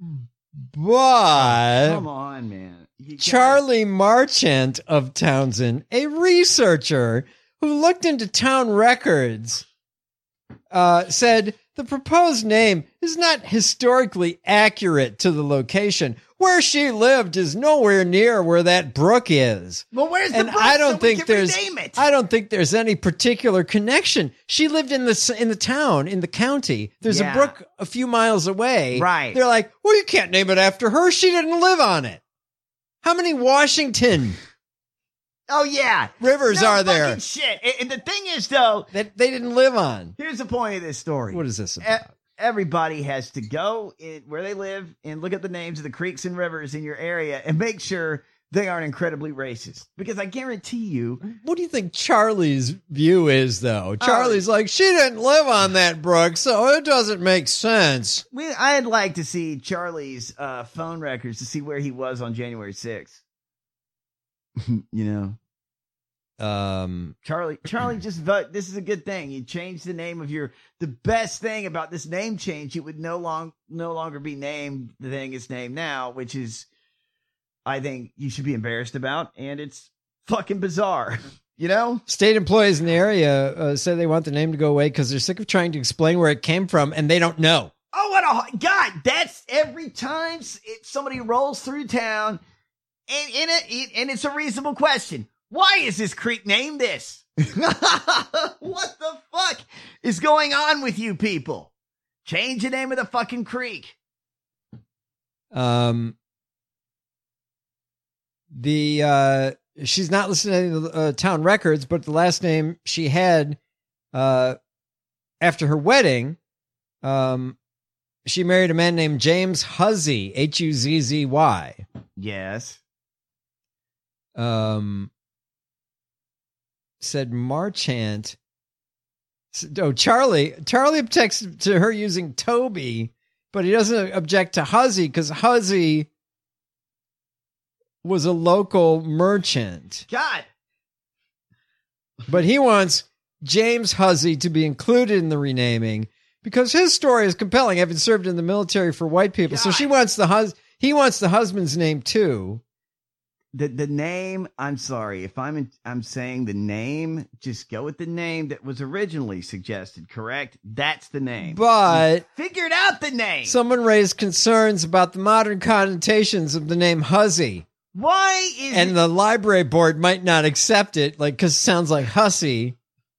[SPEAKER 8] But
[SPEAKER 9] come on, man.
[SPEAKER 8] Charlie Marchant of Townsend, a researcher who looked into town records, said the proposed name is not historically accurate to the location. Where she lived is nowhere near where that brook is.
[SPEAKER 9] Well, where's the brook?
[SPEAKER 8] I don't
[SPEAKER 9] so we
[SPEAKER 8] think
[SPEAKER 9] can
[SPEAKER 8] there's.
[SPEAKER 9] rename it?
[SPEAKER 8] I don't think there's any particular connection. She lived in the town, in the county. There's a brook a few miles away.
[SPEAKER 9] Right.
[SPEAKER 8] They're like, well, you can't name it after her. She didn't live on it. How many Washington?
[SPEAKER 9] Oh yeah,
[SPEAKER 8] rivers are there?
[SPEAKER 9] Fucking shit. And the thing is, though,
[SPEAKER 8] that they didn't live on.
[SPEAKER 9] Here's the point of this story.
[SPEAKER 8] What is this about?
[SPEAKER 9] Everybody has to go where they live and look at the names of the creeks and rivers in your area and make sure they aren't incredibly racist. Because I guarantee you.
[SPEAKER 8] What do you think Charlie's view is, though? Charlie's like, she didn't live on that brook, so it doesn't make sense.
[SPEAKER 9] I'd like to see Charlie's phone records to see where he was on January 6th. You know? Charlie just vote. This is a good thing. You change the name of the best thing about this name change, it would no longer be named the thing it's named now, which is, I think you should be embarrassed about, and it's fucking bizarre. You know?
[SPEAKER 8] State employees in the area say they want the name to go away because they're sick of trying to explain where it came from, and they don't know.
[SPEAKER 9] Oh, what a God! That's every time somebody rolls through town, and it's a reasonable question. Why is this creek named this? What the fuck is going on with you people? Change the name of the fucking creek.
[SPEAKER 8] She's not listening to the town records, but the last name she had after her wedding, she married a man named James Huzzy, Huzzy.
[SPEAKER 9] Yes.
[SPEAKER 8] Said Marchant. Oh, Charlie objects to her using Toby, but he doesn't object to Huzzy because Huzzy was a local merchant.
[SPEAKER 9] God.
[SPEAKER 8] But he wants James Huzzy to be included in the renaming because his story is compelling, having served in the military for white people. God. So he wants the husband's name too.
[SPEAKER 9] The name, I'm sorry, if I'm saying the name, just go with the name that was originally suggested, correct? That's the name.
[SPEAKER 8] But
[SPEAKER 9] you figured out the name.
[SPEAKER 8] Someone raised concerns about the modern connotations of the name Huzzy.
[SPEAKER 9] Why is
[SPEAKER 8] And the library board might not accept it, because it sounds like hussy.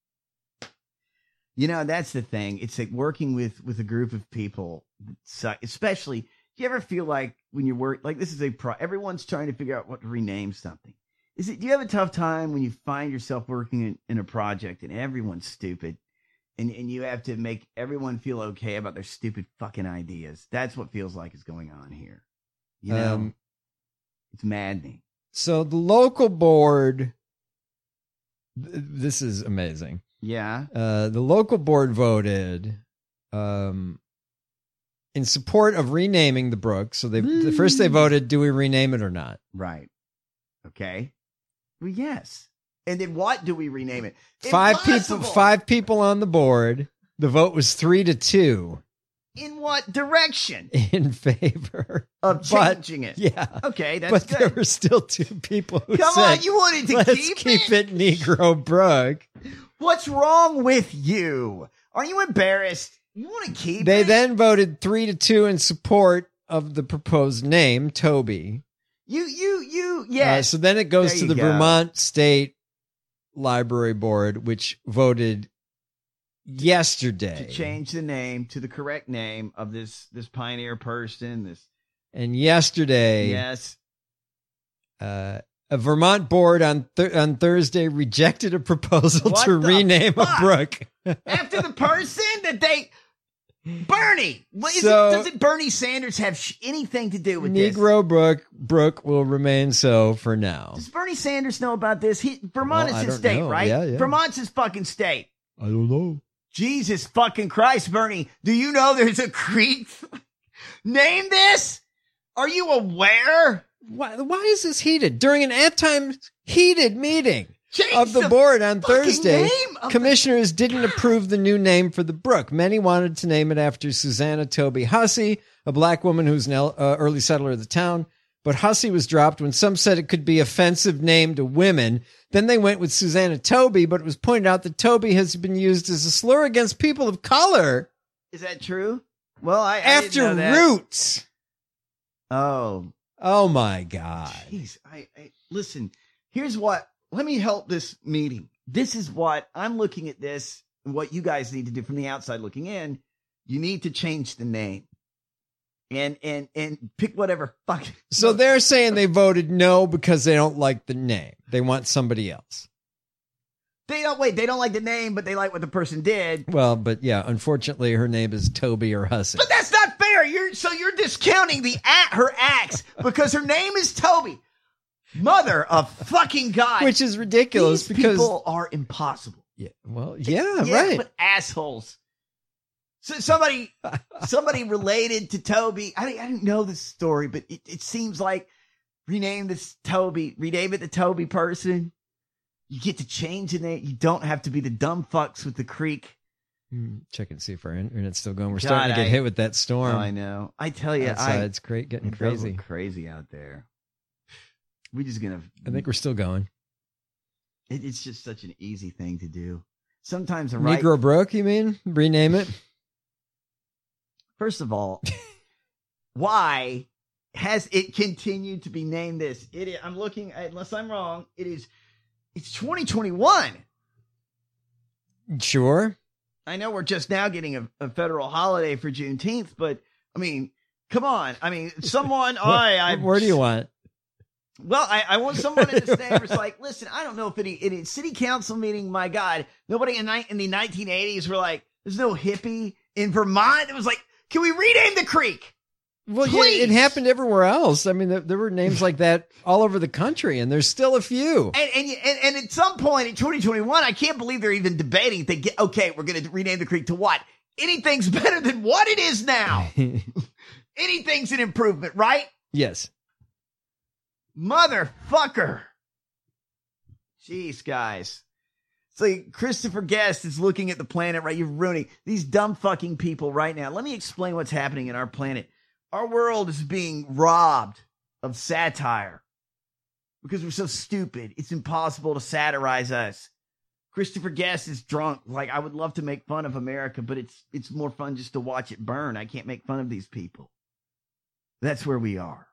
[SPEAKER 9] You know, that's the thing. It's like working with a group of people, especially, do you ever feel like when you work, like this is everyone's trying to figure out what to rename something. Do you have a tough time when you find yourself working in a project and everyone's stupid and you have to make everyone feel okay about their stupid fucking ideas? That's what feels like is going on here. You know, it's maddening.
[SPEAKER 8] So the local board, this is amazing.
[SPEAKER 9] Yeah.
[SPEAKER 8] The local board voted in support of renaming the brook. So first they voted, do we rename it or not?
[SPEAKER 9] Right. Okay. Well, yes. And then what do we rename it?
[SPEAKER 8] Five people on the board. The vote was 3-2.
[SPEAKER 9] In what direction?
[SPEAKER 8] In favor
[SPEAKER 9] of changing it.
[SPEAKER 8] Yeah.
[SPEAKER 9] Okay, that's
[SPEAKER 8] but
[SPEAKER 9] good.
[SPEAKER 8] There were still 2 people who
[SPEAKER 9] Come
[SPEAKER 8] said,
[SPEAKER 9] on, you wanted to
[SPEAKER 8] let's keep it Negro Brook.
[SPEAKER 9] What's wrong with you? Are you embarrassed? You want to keep
[SPEAKER 8] They
[SPEAKER 9] it?
[SPEAKER 8] then voted 3-2 in support of the proposed name, Toby.
[SPEAKER 9] Yes.
[SPEAKER 8] So then it goes
[SPEAKER 9] There
[SPEAKER 8] to
[SPEAKER 9] you
[SPEAKER 8] the
[SPEAKER 9] go.
[SPEAKER 8] Vermont State Library Board, which voted yesterday
[SPEAKER 9] to change the name to the correct name of this pioneer person.
[SPEAKER 8] And yesterday,
[SPEAKER 9] yes,
[SPEAKER 8] a Vermont board on Thursday rejected a proposal
[SPEAKER 9] What
[SPEAKER 8] to
[SPEAKER 9] the
[SPEAKER 8] rename
[SPEAKER 9] fuck?
[SPEAKER 8] a brook.
[SPEAKER 9] After the person that they Bernie! Doesn't Bernie Sanders have anything to do with this?
[SPEAKER 8] Negro Brook will remain so for now.
[SPEAKER 9] Does Bernie Sanders know about this? Vermont is his state, right?
[SPEAKER 8] Yeah.
[SPEAKER 9] Vermont's his fucking state.
[SPEAKER 8] I don't know.
[SPEAKER 9] Jesus fucking Christ, Bernie. Do you know there's a creek named this? Are you aware?
[SPEAKER 8] Why is this heated? During an heated meeting of the board on Thursday, commissioners didn't approve the new name for the brook. Many wanted to name it after Susanna Toby Hussey, a black woman who's an early settler of the town. But Hussey was dropped when some said it could be offensive name to women. Then they went with Susanna Toby, but it was pointed out that Toby has been used as a slur against people of color.
[SPEAKER 9] Is that true? Well, I
[SPEAKER 8] after
[SPEAKER 9] didn't know that.
[SPEAKER 8] Roots.
[SPEAKER 9] Oh
[SPEAKER 8] my God.
[SPEAKER 9] Jeez, listen, here's what, let me help this meeting. This is what I'm looking at this and what you guys need to do from the outside looking in. You need to change the name. And pick whatever fuck.
[SPEAKER 8] So they're saying they voted no because they don't like the name. They want somebody else.
[SPEAKER 9] They don't like the name, but they like what the person did.
[SPEAKER 8] Well, but yeah, unfortunately her name is Toby or Hussey.
[SPEAKER 9] But that's not fair. You're discounting her acts because her name is Toby. Mother of fucking God.
[SPEAKER 8] Which is ridiculous because
[SPEAKER 9] people are impossible.
[SPEAKER 8] Yeah. Well, yeah, right.
[SPEAKER 9] But assholes. So somebody related to Toby. I didn't know this story, but it seems like rename it the Toby person. You get to change the name. You don't have to be the dumb fucks with the creek.
[SPEAKER 8] Check and see if our internet's still going. We're starting to get hit with that storm.
[SPEAKER 9] Oh, I know. I tell you,
[SPEAKER 8] it's great, getting crazy.
[SPEAKER 9] Crazy out there. We're just gonna.
[SPEAKER 8] I think we're still going.
[SPEAKER 9] It's just such an easy thing to do. Sometimes
[SPEAKER 8] Negro Brook, you mean? Rename it.
[SPEAKER 9] First of all, why has it continued to be named this? I'm looking, unless I'm wrong, it's 2021.
[SPEAKER 8] Sure.
[SPEAKER 9] I know we're just now getting a federal holiday for Juneteenth, but I mean, come on. I mean, someone,
[SPEAKER 8] where do you want?
[SPEAKER 9] Well, I want someone in this neighbor's like, listen, I don't know if in a city council meeting, my God, nobody in the 1980s were like, there's no hippie in Vermont. It was like, can we rename the creek?
[SPEAKER 8] Well, yeah, it happened everywhere else. I mean, there were names like that all over the country, and there's still a few.
[SPEAKER 9] And at some point in 2021, I can't believe they're even debating. Okay, we're going to rename the creek to what? Anything's better than what it is now. Anything's an improvement, right?
[SPEAKER 8] Yes.
[SPEAKER 9] Motherfucker. Jeez, guys. So Christopher Guest is looking at the planet, right? You're ruining these dumb fucking people right now. Let me explain what's happening in our planet. Our world is being robbed of satire because we're so stupid. It's impossible to satirize us. Christopher Guest is drunk. Like, I would love to make fun of America, but it's more fun just to watch it burn. I can't make fun of these people. That's where we are.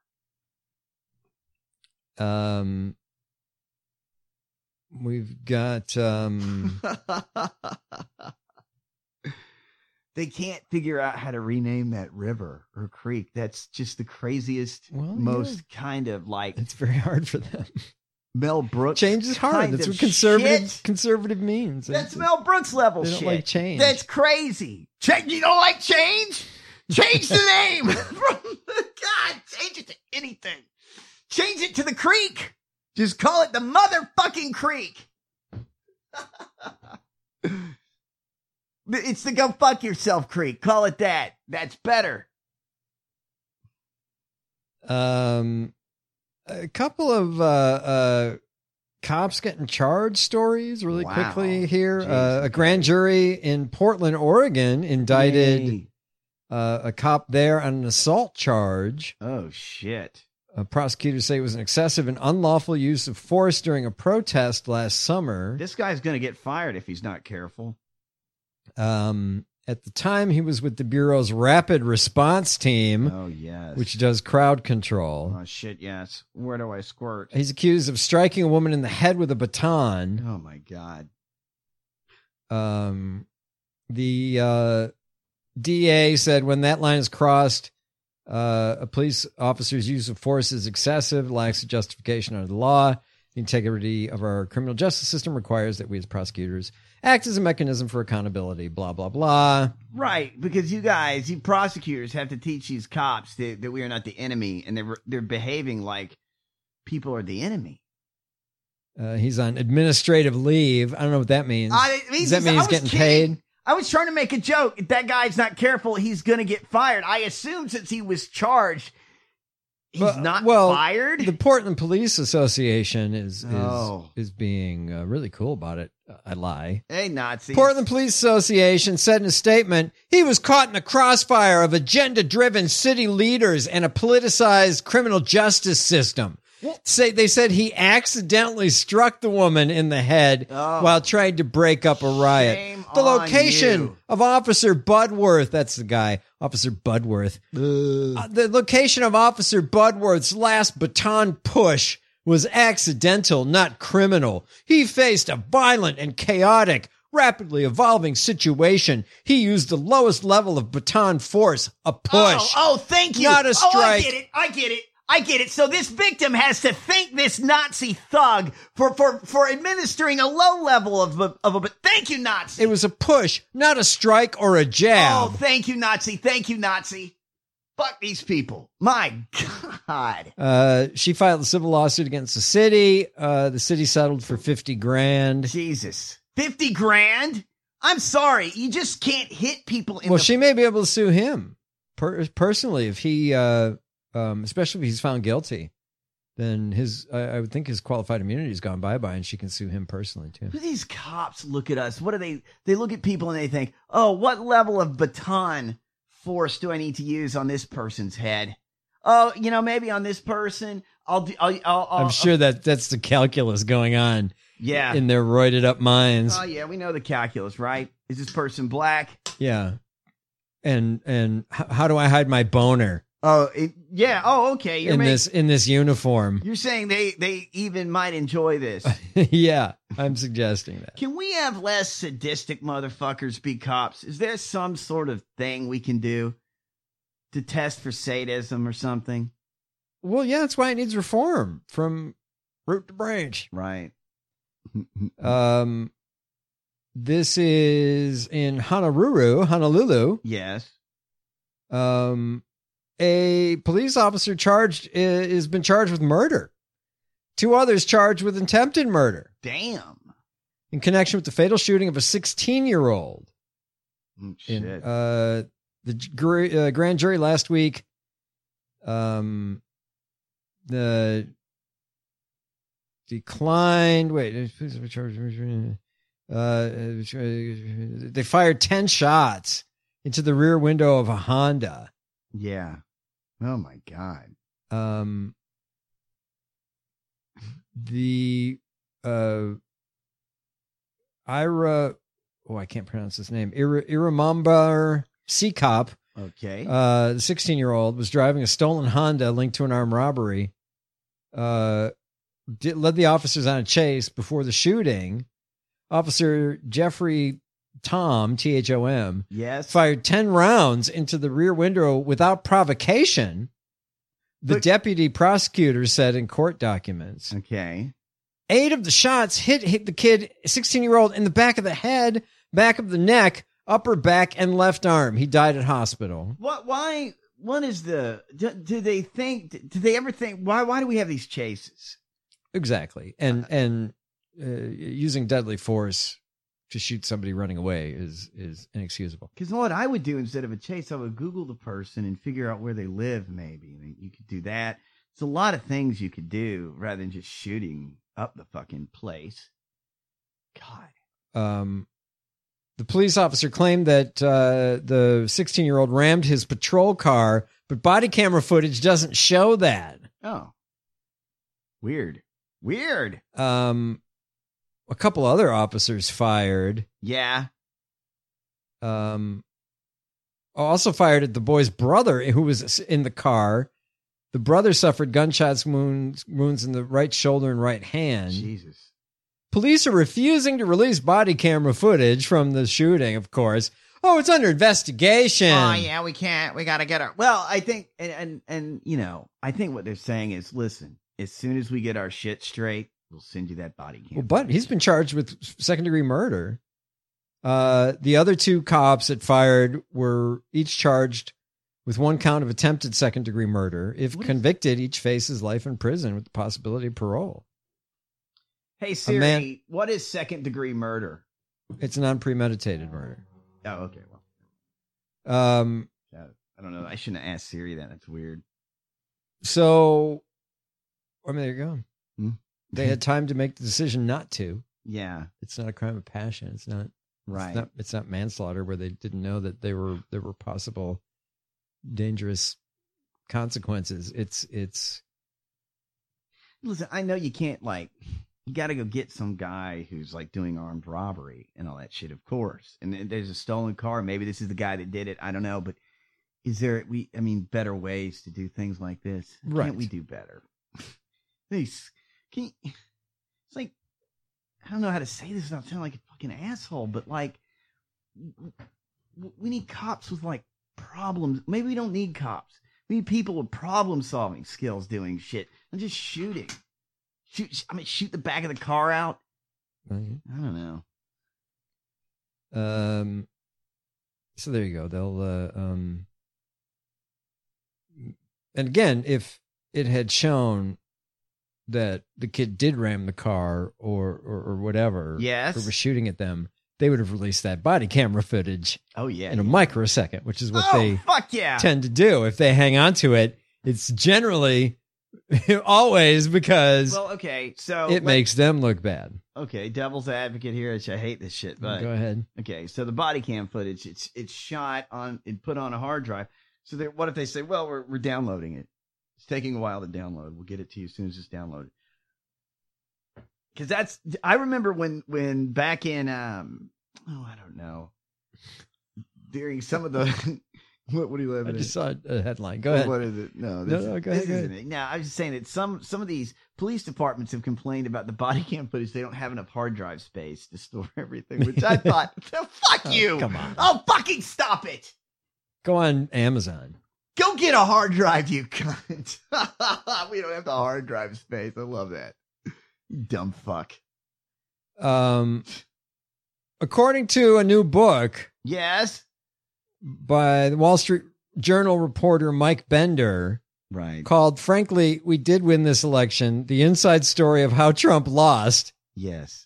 [SPEAKER 8] We've got
[SPEAKER 9] they can't figure out how to rename that river or creek. That's just the craziest, most kind of like,
[SPEAKER 8] it's very hard for them.
[SPEAKER 9] Mel Brooks.
[SPEAKER 8] Change is hard. That's what conservative means.
[SPEAKER 9] That's Mel Brooks level shit.
[SPEAKER 8] They don't like change.
[SPEAKER 9] That's crazy. You don't like change? Change the name. God, change it to anything. Change it to the creek. Just call it the motherfucking creek. It's the go fuck yourself creek. Call it that. That's better.
[SPEAKER 8] A couple of cops getting charged stories really quickly here. A grand jury in Portland, Oregon indicted a cop there on an assault charge.
[SPEAKER 9] Oh, shit.
[SPEAKER 8] Prosecutors say it was an excessive and unlawful use of force during a protest last summer.
[SPEAKER 9] This guy's going to get fired if he's not careful.
[SPEAKER 8] At the time, he was with the Bureau's Rapid Response Team.
[SPEAKER 9] Oh, yes.
[SPEAKER 8] Which does crowd control.
[SPEAKER 9] Oh, shit, yes. Where do I squirt?
[SPEAKER 8] He's accused of striking a woman in the head with a baton.
[SPEAKER 9] Oh, my God.
[SPEAKER 8] The DA said when that line is crossed, a police officer's use of force is excessive, lacks a justification under the law. The integrity of our criminal justice system requires that we as prosecutors act as a mechanism for accountability, blah, blah, blah.
[SPEAKER 9] Right, because you prosecutors have to teach these cops that we are not the enemy, and they're behaving like people are the enemy.
[SPEAKER 8] He's on administrative leave. I don't know what that means. Does that mean he's getting paid?
[SPEAKER 9] I was trying to make a joke. If that guy's not careful, he's going to get fired. I assume since he was charged, he's not fired.
[SPEAKER 8] The Portland Police Association is being really cool about it. I lie.
[SPEAKER 9] Hey, Nazis.
[SPEAKER 8] Portland Police Association said in a statement, he was caught in a crossfire of agenda-driven city leaders and a politicized criminal justice system. They said he accidentally struck the woman in the head while trying to break up a riot. The location of Officer Budworth, that's the guy, Officer Budworth. The location of Officer Budworth's last baton push was accidental, not criminal. He faced a violent and chaotic, rapidly evolving situation. He used the lowest level of baton force, a push.
[SPEAKER 9] Oh, thank you.
[SPEAKER 8] Not a strike.
[SPEAKER 9] I get it. So this victim has to thank this Nazi thug for administering a low level of a. Thank you, Nazi.
[SPEAKER 8] It was a push, not a strike or a jab.
[SPEAKER 9] Oh, thank you, Nazi. Thank you, Nazi. Fuck these people. My God.
[SPEAKER 8] She filed a civil lawsuit against the city. The city settled for $50,000.
[SPEAKER 9] Jesus, $50,000. I'm sorry, you just can't hit people.
[SPEAKER 8] She may be able to sue him personally if he. Especially if he's found guilty, then I would think his qualified immunity has gone bye-bye, and she can sue him personally too.
[SPEAKER 9] These cops look at us. What do they? They look at people and they think, "Oh, what level of baton force do I need to use on this person's head? Oh, maybe on this person,
[SPEAKER 8] I'm sure that's the calculus going on.
[SPEAKER 9] Yeah,
[SPEAKER 8] in their roided up minds.
[SPEAKER 9] Oh yeah, we know the calculus, right? Is this person black?
[SPEAKER 8] Yeah, and how do I hide my boner?
[SPEAKER 9] Oh, yeah. Oh, okay.
[SPEAKER 8] In this uniform.
[SPEAKER 9] You're saying they even might enjoy this.
[SPEAKER 8] Yeah, I'm suggesting that.
[SPEAKER 9] Can we have less sadistic motherfuckers be cops? Is there some sort of thing we can do to test for sadism or something?
[SPEAKER 8] Well, yeah, that's why it needs reform from root to branch.
[SPEAKER 9] Right.
[SPEAKER 8] This is in Honolulu.
[SPEAKER 9] Yes.
[SPEAKER 8] A police officer has been charged with murder. 2 others charged with attempted murder.
[SPEAKER 9] Damn.
[SPEAKER 8] In connection with the fatal shooting of a 16-year-old.
[SPEAKER 9] Shit.
[SPEAKER 8] The grand jury last week, the declined. Wait, they fired 10 shots into the rear window of a Honda.
[SPEAKER 9] Yeah. Oh my God.
[SPEAKER 8] The Ira, I can't pronounce his name. Iramambar Seacop.
[SPEAKER 9] Okay.
[SPEAKER 8] The 16-year-old was driving a stolen Honda linked to an armed robbery. Led the officers on a chase before the shooting. Officer Jeffrey Thom, Thom,
[SPEAKER 9] yes,
[SPEAKER 8] fired 10 rounds into the rear window without provocation. The deputy prosecutor said in court documents.
[SPEAKER 9] Okay.
[SPEAKER 8] 8 of the shots hit the kid, 16-year-old, in the back of the head, back of the neck, upper back, and left arm. He died at hospital.
[SPEAKER 9] Why? What is do they ever think, why do we have these chases?
[SPEAKER 8] Exactly. And using deadly force to shoot somebody running away is inexcusable.
[SPEAKER 9] Because what I would do instead of a chase, I would Google the person and figure out where they live, maybe. I mean, you could do that. There's a lot of things you could do rather than just shooting up the fucking place.
[SPEAKER 8] God. The police officer claimed that the 16-year-old rammed his patrol car, but body camera footage doesn't show that.
[SPEAKER 9] Oh. Weird.
[SPEAKER 8] A couple other officers fired.
[SPEAKER 9] Yeah.
[SPEAKER 8] Also fired at the boy's brother who was in the car. The brother suffered gunshots wounds in the right shoulder and right hand.
[SPEAKER 9] Jesus.
[SPEAKER 8] Police are refusing to release body camera footage from the shooting, of course. Oh, it's under investigation.
[SPEAKER 9] Oh, yeah, we can't. We got to get her. Well, I think, and I think what they're saying is, listen, as soon as we get our shit straight, We'll send you that body cam.
[SPEAKER 8] Well, but he's been charged with second-degree murder. The other two cops that fired were each charged with one count of attempted second-degree murder. If convicted, each faces life in prison with the possibility of parole.
[SPEAKER 9] Hey, Siri, what is second-degree murder?
[SPEAKER 8] It's non-premeditated murder.
[SPEAKER 9] Oh, okay. Well, I don't know. I shouldn't have asked Siri that. That's weird.
[SPEAKER 8] So, I mean, there you go. They had time to make the decision not to.
[SPEAKER 9] Yeah.
[SPEAKER 8] It's not a crime of passion. It's not.
[SPEAKER 9] Right.
[SPEAKER 8] It's not manslaughter where they didn't know that there were possible dangerous consequences. It's.
[SPEAKER 9] Listen, I know you can't you got to go get some guy who's doing armed robbery and all that shit, of course. And then there's a stolen car. Maybe this is the guy that did it. I don't know. But is there, better ways to do things like this?
[SPEAKER 8] Right.
[SPEAKER 9] Can't we do better? It's like, I don't know how to say this without sounding like a fucking asshole, but we need cops with problems. Maybe we don't need cops. We need people with problem solving skills doing shit and just shooting. Shoot the back of the car out.
[SPEAKER 8] Mm-hmm.
[SPEAKER 9] I don't know.
[SPEAKER 8] So there you go. They'll, and again, if it had shown that the kid did ram the car or whatever,
[SPEAKER 9] yes,
[SPEAKER 8] or was shooting at them, they would have released that body camera footage.
[SPEAKER 9] Oh yeah,
[SPEAKER 8] in a microsecond, which is what they
[SPEAKER 9] yeah.
[SPEAKER 8] tend to do. If they hang on to it, it's generally always because it makes them look bad.
[SPEAKER 9] Okay, devil's advocate here. I hate this shit, but
[SPEAKER 8] go ahead.
[SPEAKER 9] Okay, so the body cam footage, it's shot on and put on a hard drive. So what if they say, well, we're downloading it? It's taking a while to download. We'll get it to you as soon as it's downloaded. Because I remember when back in, I don't know, during some of the, what do you have?
[SPEAKER 8] I just saw a headline. Go ahead.
[SPEAKER 9] What is it? No,
[SPEAKER 8] go ahead.
[SPEAKER 9] Isn't it. No, I was just saying that some of these police departments have complained about the body cam footage. They don't have enough hard drive space to store everything, which I thought, fuck you.
[SPEAKER 8] Come on.
[SPEAKER 9] Oh, fucking stop it.
[SPEAKER 8] Go on Amazon.
[SPEAKER 9] Go get a hard drive, you cunt. We don't have the hard drive space. I love that. You dumb fuck.
[SPEAKER 8] According to a new book.
[SPEAKER 9] Yes.
[SPEAKER 8] By the Wall Street Journal reporter Mike Bender.
[SPEAKER 9] Right.
[SPEAKER 8] Called, Frankly, We Did Win This Election, The Inside Story of How Trump Lost.
[SPEAKER 9] Yes.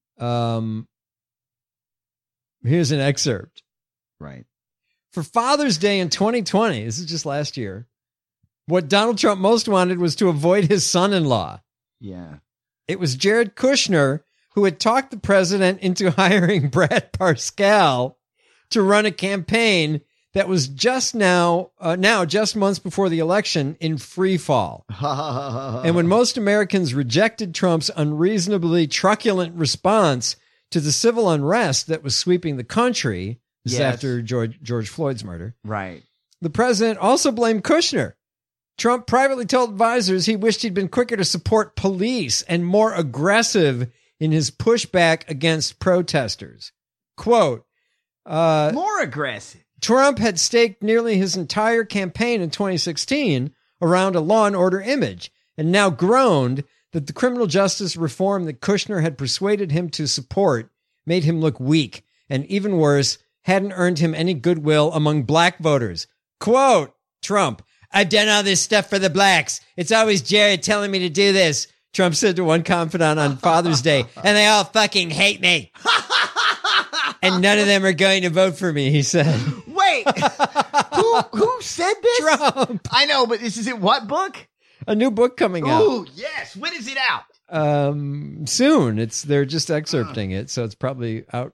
[SPEAKER 8] Here's an excerpt.
[SPEAKER 9] Right.
[SPEAKER 8] For Father's Day in 2020, this is just last year, what Donald Trump most wanted was to avoid his son-in-law.
[SPEAKER 9] Yeah.
[SPEAKER 8] It was Jared Kushner who had talked the president into hiring Brad Parscale to run a campaign that was just just months before the election, in free fall. And when most Americans rejected Trump's unreasonably truculent response to the civil unrest that was sweeping the country, this is after George Floyd's murder,
[SPEAKER 9] right?
[SPEAKER 8] The president also blamed Kushner. Trump privately told advisors he wished he'd been quicker to support police and more aggressive in his pushback against protesters. Quote,
[SPEAKER 9] more aggressive.
[SPEAKER 8] Trump had staked nearly his entire campaign in 2016 around a law and order image, and now groaned that the criminal justice reform that Kushner had persuaded him to support made him look weak, and even worse, hadn't earned him any goodwill among black voters. Quote, Trump, I've done all this stuff for the blacks. It's always Jared telling me to do this, Trump said to one confidant on Father's Day, and they all fucking hate me. And none of them are going to vote for me, he said.
[SPEAKER 9] Wait, who said this?
[SPEAKER 8] Trump.
[SPEAKER 9] I know, but this is in what book?
[SPEAKER 8] A new book coming out.
[SPEAKER 9] Ooh, yes. When is it out?
[SPEAKER 8] Soon. They're just excerpting it, so it's probably out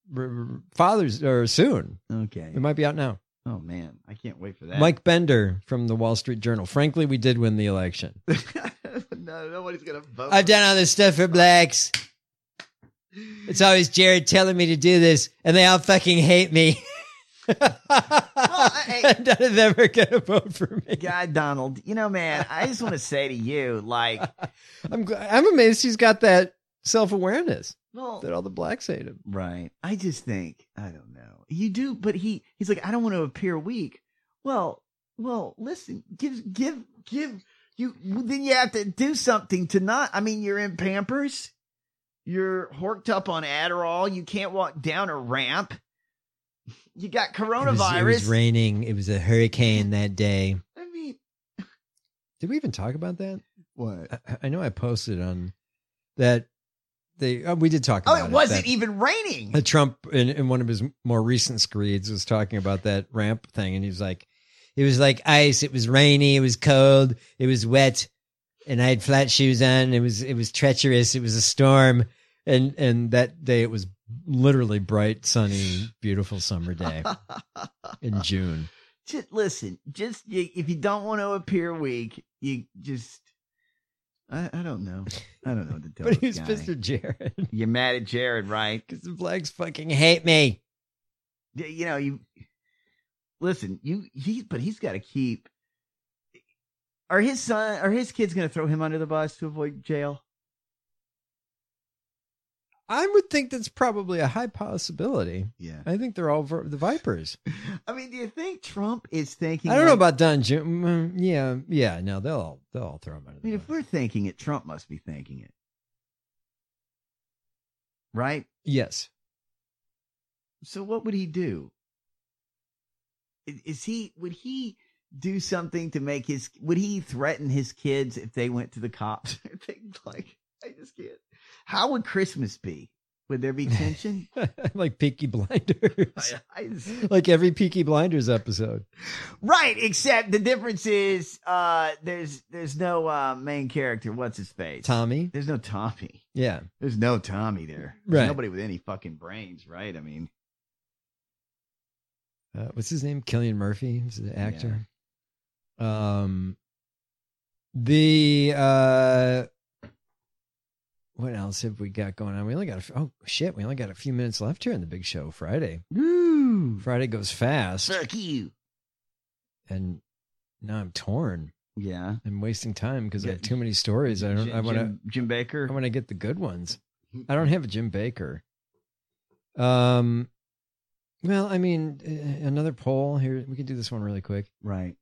[SPEAKER 8] soon.
[SPEAKER 9] Okay.
[SPEAKER 8] It might be out now.
[SPEAKER 9] Oh man, I can't wait for that.
[SPEAKER 8] Mike Bender from the Wall Street Journal. Frankly, we did win the election.
[SPEAKER 9] No, nobody's gonna vote.
[SPEAKER 8] I've done all this stuff for blacks. It's always Jared telling me to do this, and they all fucking hate me.
[SPEAKER 9] Hey,
[SPEAKER 8] none of them are gonna vote for me.
[SPEAKER 9] God, Donald, man, I just want to say to you,
[SPEAKER 8] I'm amazed he's got that self-awareness.
[SPEAKER 9] Well,
[SPEAKER 8] that all the blacks hate him.
[SPEAKER 9] Right. I just think, I don't know. You do, but he's like, I don't want to appear weak. Well, listen, give Then you have to do something to not. I mean, you're in Pampers. You're horked up on Adderall. You can't walk down a ramp. You got coronavirus.
[SPEAKER 8] It was raining. It was a hurricane that day.
[SPEAKER 9] I mean,
[SPEAKER 8] did we even talk about that?
[SPEAKER 9] What?
[SPEAKER 8] I know I posted on that. We did talk about it.
[SPEAKER 9] Oh, it wasn't even raining.
[SPEAKER 8] Trump, in one of his more recent screeds, was talking about that ramp thing. And he was like, it was like ice. It was rainy. It was cold. It was wet. And I had flat shoes on. It was treacherous. It was a storm. And that day it was literally bright, sunny, beautiful summer day in June.
[SPEAKER 9] Listen, if you don't want to appear weak, you just, I don't know. I don't know what to tell
[SPEAKER 8] But he's
[SPEAKER 9] guy.
[SPEAKER 8] Mr. Jared.
[SPEAKER 9] You're mad at Jared, right?
[SPEAKER 8] Because the blacks fucking hate me.
[SPEAKER 9] You know, listen, but he's got to keep. Are his kids going to throw him under the bus to avoid jail?
[SPEAKER 8] I would think that's probably a high possibility.
[SPEAKER 9] Yeah.
[SPEAKER 8] I think they're all the Vipers.
[SPEAKER 9] I mean, do you think Trump is thinking?
[SPEAKER 8] I don't know about Don Jim. Yeah. No, they'll all throw him under the bus.
[SPEAKER 9] If we're thinking it, Trump must be thinking it. Right?
[SPEAKER 8] Yes.
[SPEAKER 9] So what would he do? Would he do something to make would he threaten his kids if they went to the cops? Things like, I just can't. How would Christmas be? Would there be tension?
[SPEAKER 8] Like Peaky Blinders. Like every Peaky Blinders episode.
[SPEAKER 9] Right, except the difference is there's no main character. What's his face?
[SPEAKER 8] Tommy?
[SPEAKER 9] There's no Tommy.
[SPEAKER 8] Yeah.
[SPEAKER 9] There's no Tommy there. There's
[SPEAKER 8] Right.
[SPEAKER 9] nobody with any fucking brains, right? I mean.
[SPEAKER 8] What's his name? Cillian Murphy. He's the actor. What else have we got going on? We only got we only got a few minutes left here in the big show Friday.
[SPEAKER 9] Woo!
[SPEAKER 8] Friday goes fast.
[SPEAKER 9] Fuck you.
[SPEAKER 8] And now I'm torn.
[SPEAKER 9] Yeah.
[SPEAKER 8] I'm wasting time because I have too many stories. I want to
[SPEAKER 9] Jim Baker.
[SPEAKER 8] I want to get the good ones. I don't have a Jim Baker. Well, I mean, another poll here. We can do this one really quick.
[SPEAKER 9] Right.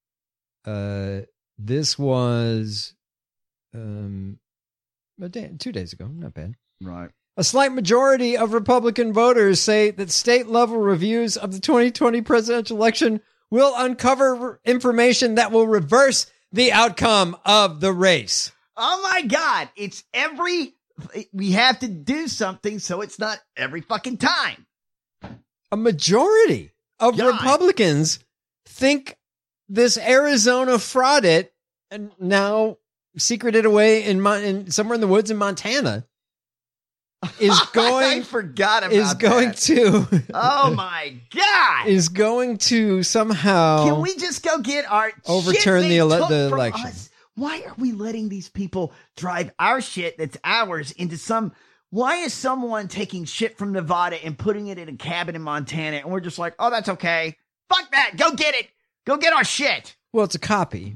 [SPEAKER 8] This was 2 days ago. Not bad.
[SPEAKER 9] Right.
[SPEAKER 8] A slight majority of Republican voters say that state-level reviews of the 2020 presidential election will uncover information that will reverse the outcome of the race.
[SPEAKER 9] Oh, my God. We have to do something so it's not every fucking time.
[SPEAKER 8] A majority of Republicans think this Arizona fraud and now secreted away in somewhere in the woods in Montana is going.
[SPEAKER 9] I forgot about
[SPEAKER 8] is going
[SPEAKER 9] that.
[SPEAKER 8] to.
[SPEAKER 9] Oh my God!
[SPEAKER 8] Is going to somehow.
[SPEAKER 9] Can we just go get our
[SPEAKER 8] overturn
[SPEAKER 9] shit
[SPEAKER 8] the
[SPEAKER 9] they took from
[SPEAKER 8] election?
[SPEAKER 9] us? Why are we letting these people drive our shit that's ours into some? Why is someone taking shit from Nevada and putting it in a cabin in Montana, and we're just like, oh, that's okay. Fuck that. Go get it. Go get our shit.
[SPEAKER 8] Well, it's a copy.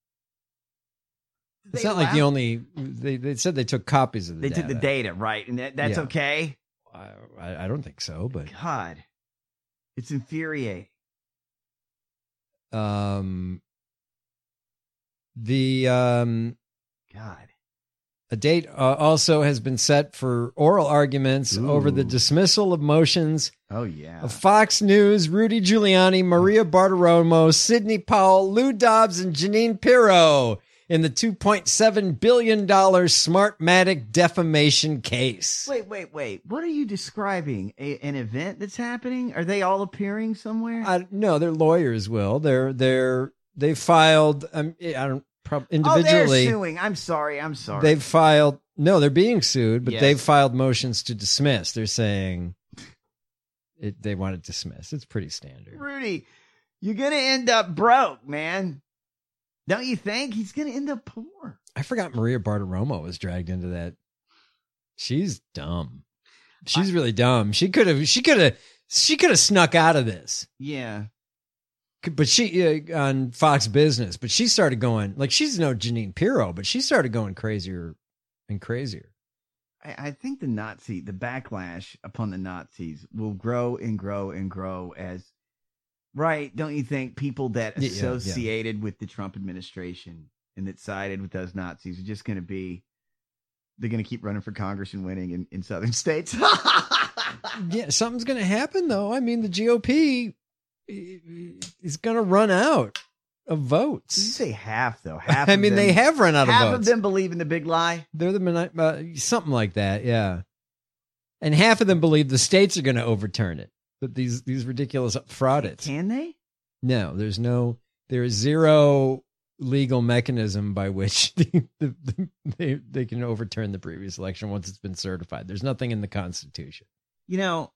[SPEAKER 8] It's not like the only. They said they took copies of the data.
[SPEAKER 9] They took the data, right? And that's okay?
[SPEAKER 8] I don't think so, but.
[SPEAKER 9] God. It's infuriating.
[SPEAKER 8] God. A date also has been set for oral arguments over the dismissal of motions of Fox News, Rudy Giuliani, Maria Bartiromo, Sidney Powell, Lou Dobbs, and Jeanine Pirro in the $2.7 billion Smartmatic defamation case.
[SPEAKER 9] Wait. What are you describing? An event that's happening? Are they all appearing somewhere?
[SPEAKER 8] No, their lawyers will. They filed. Individually,
[SPEAKER 9] they're suing. I'm sorry.
[SPEAKER 8] They've filed. No, they're being sued, but
[SPEAKER 9] Yes.
[SPEAKER 8] they've filed motions to dismiss. They're saying they want it dismissed. It's pretty standard.
[SPEAKER 9] Rudy, you're going to end up broke, man. Don't you think? He's going to end up poor.
[SPEAKER 8] I forgot Maria Bartiromo was dragged into that. She's dumb. She's really dumb. She could have snuck out of this.
[SPEAKER 9] Yeah.
[SPEAKER 8] But she on Fox Business, but she started going like she's no Jeanine Pirro, but she started going crazier and crazier.
[SPEAKER 9] I think the backlash upon the Nazis will grow and grow and grow as, right? Don't you think people that associated with the Trump administration and that sided with those Nazis are just going to be, they're going to keep running for Congress and winning in southern states.
[SPEAKER 8] Yeah, something's going to happen, though. I mean, the GOP is going to run out of votes.
[SPEAKER 9] You say half, though. Half.
[SPEAKER 8] I mean, they have run out of votes.
[SPEAKER 9] Half of them believe in the big lie.
[SPEAKER 8] They're something like that, yeah. And half of them believe the states are going to overturn it. But these ridiculous fraudits.
[SPEAKER 9] Can they?
[SPEAKER 8] No, there is zero legal mechanism by which they can overturn the previous election once it's been certified. There's nothing in the Constitution.
[SPEAKER 9] You know,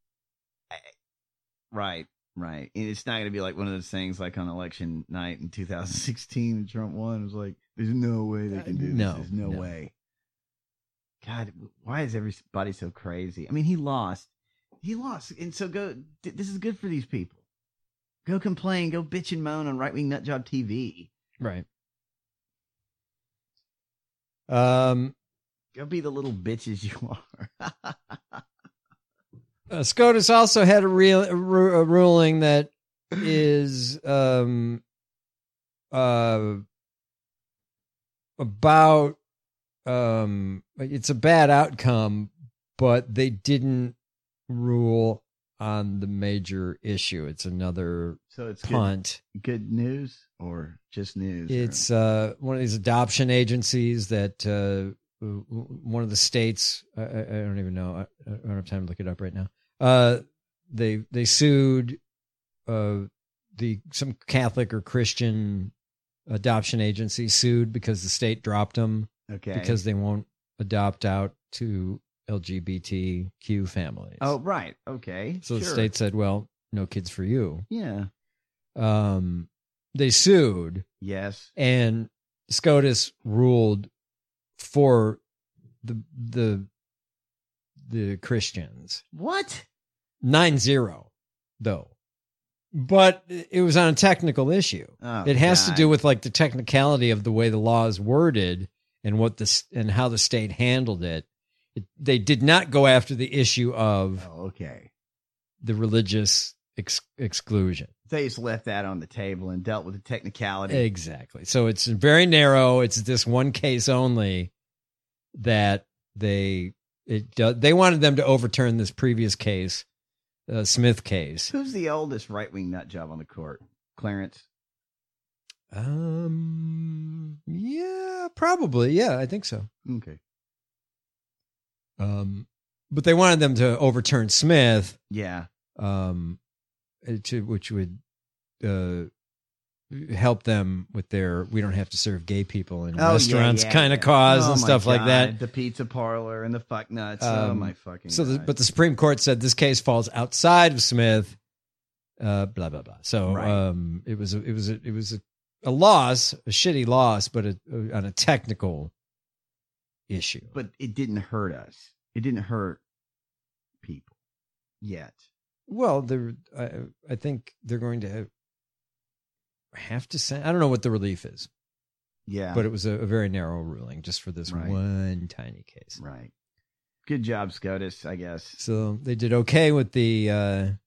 [SPEAKER 9] right. It's not going to be like one of those things like on election night in 2016 when Trump won. It was like, there's no way they can do this. There's no way. God, why is everybody so crazy? I mean, he lost. And so this is good for these people. Go complain, go bitch and moan on Right-Wing Nutjob TV.
[SPEAKER 8] Right.
[SPEAKER 9] Go be the little bitches you are.
[SPEAKER 8] SCOTUS also had a ruling that is about it's a bad outcome, but they didn't rule on the major issue. It's another punt.
[SPEAKER 9] Good news or just news?
[SPEAKER 8] It's one of these adoption agencies that one of the states, I don't even know. I don't have time to look it up right now. They sued some Catholic or Christian adoption agency sued because the state dropped them.
[SPEAKER 9] Okay.
[SPEAKER 8] Because they won't adopt out to LGBTQ families.
[SPEAKER 9] Oh, right. Okay.
[SPEAKER 8] So the state said, well, no kids for you.
[SPEAKER 9] Yeah.
[SPEAKER 8] They sued.
[SPEAKER 9] Yes.
[SPEAKER 8] And SCOTUS ruled for the Christians.
[SPEAKER 9] What?
[SPEAKER 8] 9-0, though. But it was on a technical issue.
[SPEAKER 9] Oh,
[SPEAKER 8] it has to do with like the technicality of the way the law is worded and how the state handled it. They did not go after the issue of the religious exclusion.
[SPEAKER 9] They just left that on the table and dealt with the technicality.
[SPEAKER 8] Exactly. So it's very narrow. It's this one case only that they wanted them to overturn this previous case, Smith case.
[SPEAKER 9] Who's the oldest right-wing nut job on the court? Clarence?
[SPEAKER 8] Yeah, probably. Yeah, I think so.
[SPEAKER 9] Okay.
[SPEAKER 8] But they wanted them to overturn Smith.
[SPEAKER 9] Yeah.
[SPEAKER 8] Which would help them with their "we don't have to serve gay people in restaurants" kind of cause and stuff like that.
[SPEAKER 9] The pizza parlor and the fuck nuts. Oh my fucking!
[SPEAKER 8] But the Supreme Court said this case falls outside of Smith. Blah blah blah. So it was a loss, a shitty loss, but on a technical issue.
[SPEAKER 9] But it didn't hurt us. It didn't hurt people yet.
[SPEAKER 8] Well, I think they're going to have to send. I don't know what the relief is.
[SPEAKER 9] Yeah,
[SPEAKER 8] but it was a very narrow ruling just for this one tiny case.
[SPEAKER 9] Right. Good job, SCOTUS, I guess.
[SPEAKER 8] So they did okay with the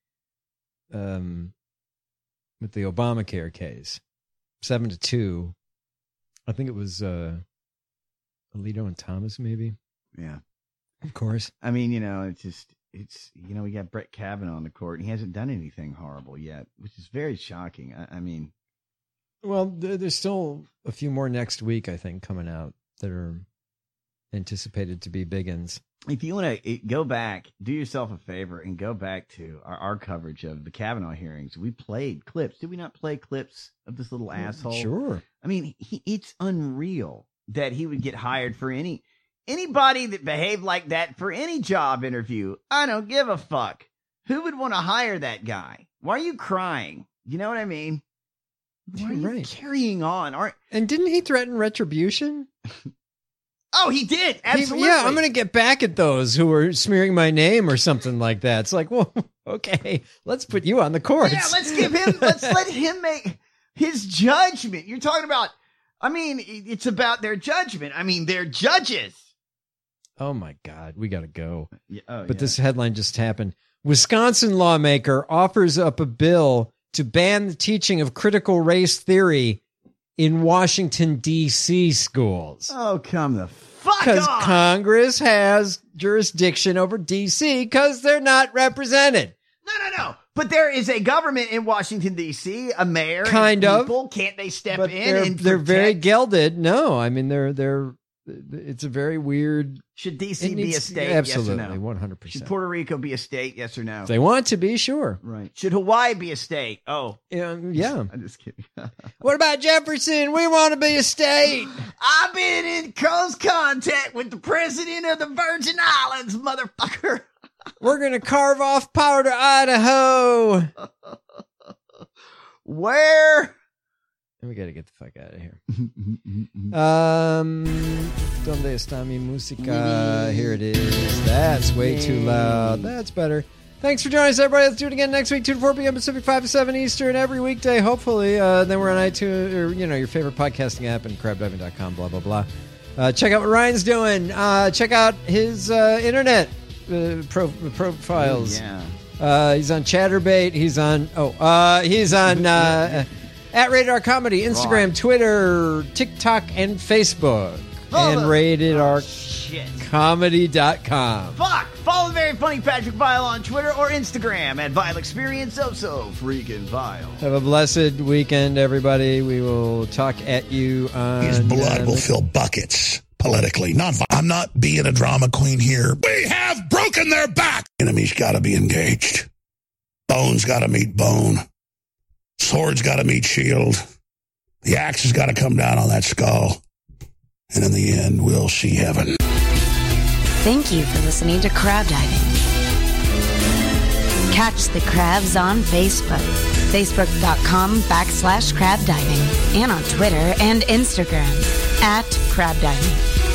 [SPEAKER 8] Obamacare case, 7-2. I think it was Alito and Thomas, maybe.
[SPEAKER 9] Yeah,
[SPEAKER 8] of course.
[SPEAKER 9] I mean, it's we got Brett Kavanaugh on the court, and he hasn't done anything horrible yet, which is very shocking. I mean,
[SPEAKER 8] well, there's still a few more next week, I think, coming out that are anticipated to be big uns.
[SPEAKER 9] If you want to go back, do yourself a favor and go back to our coverage of the Kavanaugh hearings. We played clips. Did we not play clips of this little asshole?
[SPEAKER 8] Sure.
[SPEAKER 9] I mean, it's unreal that he would get hired for anybody that behaved like that for any job interview. I don't give a fuck. Who would want to hire that guy? Why are you crying? You know what I mean? Why are you carrying on?
[SPEAKER 8] And didn't he threaten retribution?
[SPEAKER 9] Oh, he did. Absolutely.
[SPEAKER 8] I'm going to get back at those who are smearing my name or something like that. It's like, well, okay, let's put you on the courts.
[SPEAKER 9] Yeah, let's let him make his judgment. You're talking about, I mean, it's about their judgment. I mean, they're judges.
[SPEAKER 8] Oh my God, we got to go. This headline just happened. Wisconsin lawmaker offers up a bill to ban the teaching of critical race theory in Washington, D.C. schools.
[SPEAKER 9] Oh, come the fuck
[SPEAKER 8] Because
[SPEAKER 9] off.
[SPEAKER 8] Congress has jurisdiction over D.C. because they're not represented.
[SPEAKER 9] No. But there is a government in Washington, D.C., a mayor.
[SPEAKER 8] Kind
[SPEAKER 9] and
[SPEAKER 8] of.
[SPEAKER 9] people. Can't they step
[SPEAKER 8] But
[SPEAKER 9] in and
[SPEAKER 8] they're very
[SPEAKER 9] protect?
[SPEAKER 8] gelded. No, I mean, it's a very weird.
[SPEAKER 9] Should D.C.
[SPEAKER 8] it
[SPEAKER 9] be
[SPEAKER 8] needs-
[SPEAKER 9] a state?
[SPEAKER 8] Absolutely,
[SPEAKER 9] yes or no?
[SPEAKER 8] 100%.
[SPEAKER 9] Should Puerto Rico be a state? Yes or no?
[SPEAKER 8] If they want to be, sure.
[SPEAKER 9] Right. Should Hawaii be a state? Oh.
[SPEAKER 8] Yeah.
[SPEAKER 9] I'm just kidding.
[SPEAKER 8] What about Jefferson? We want to be a state.
[SPEAKER 9] I've been in close contact with the president of the Virgin Islands, motherfucker.
[SPEAKER 8] We're going to carve off power to Idaho.
[SPEAKER 9] Where?
[SPEAKER 8] We got to get the fuck out of here. Donde está mi música? Here it is. That's way too loud. That's better. Thanks for joining us, everybody. Let's do it again next week, 2 to 4 p.m. Pacific, 5 to 7 Eastern, every weekday, hopefully. Then we're on iTunes, or, your favorite podcasting app, and crabdiving.com, blah, blah, blah. Check out what Ryan's doing. Check out his internet profiles. He's on Chatterbait. He's on at Rated R Comedy, Instagram, Twitter, TikTok, and Facebook. And RatedRComedy.com.
[SPEAKER 9] Fuck! Follow the Very Funny Patrick Vile on Twitter or Instagram at Vile Experience. So freaking vile.
[SPEAKER 8] Have a blessed weekend, everybody. We will talk at you on...
[SPEAKER 17] His blood will fill buckets. Politically, I'm not being a drama queen here. We have broken their back. Enemy's got to be engaged. Bone's got to meet bone. Sword's got to meet shield. The axe has got to come down on that skull. And in the end, we'll see heaven.
[SPEAKER 7] Thank you for listening to Crab Diving. Catch the crabs on Facebook. Facebook.com/crab diving. And on Twitter and Instagram @crab diving.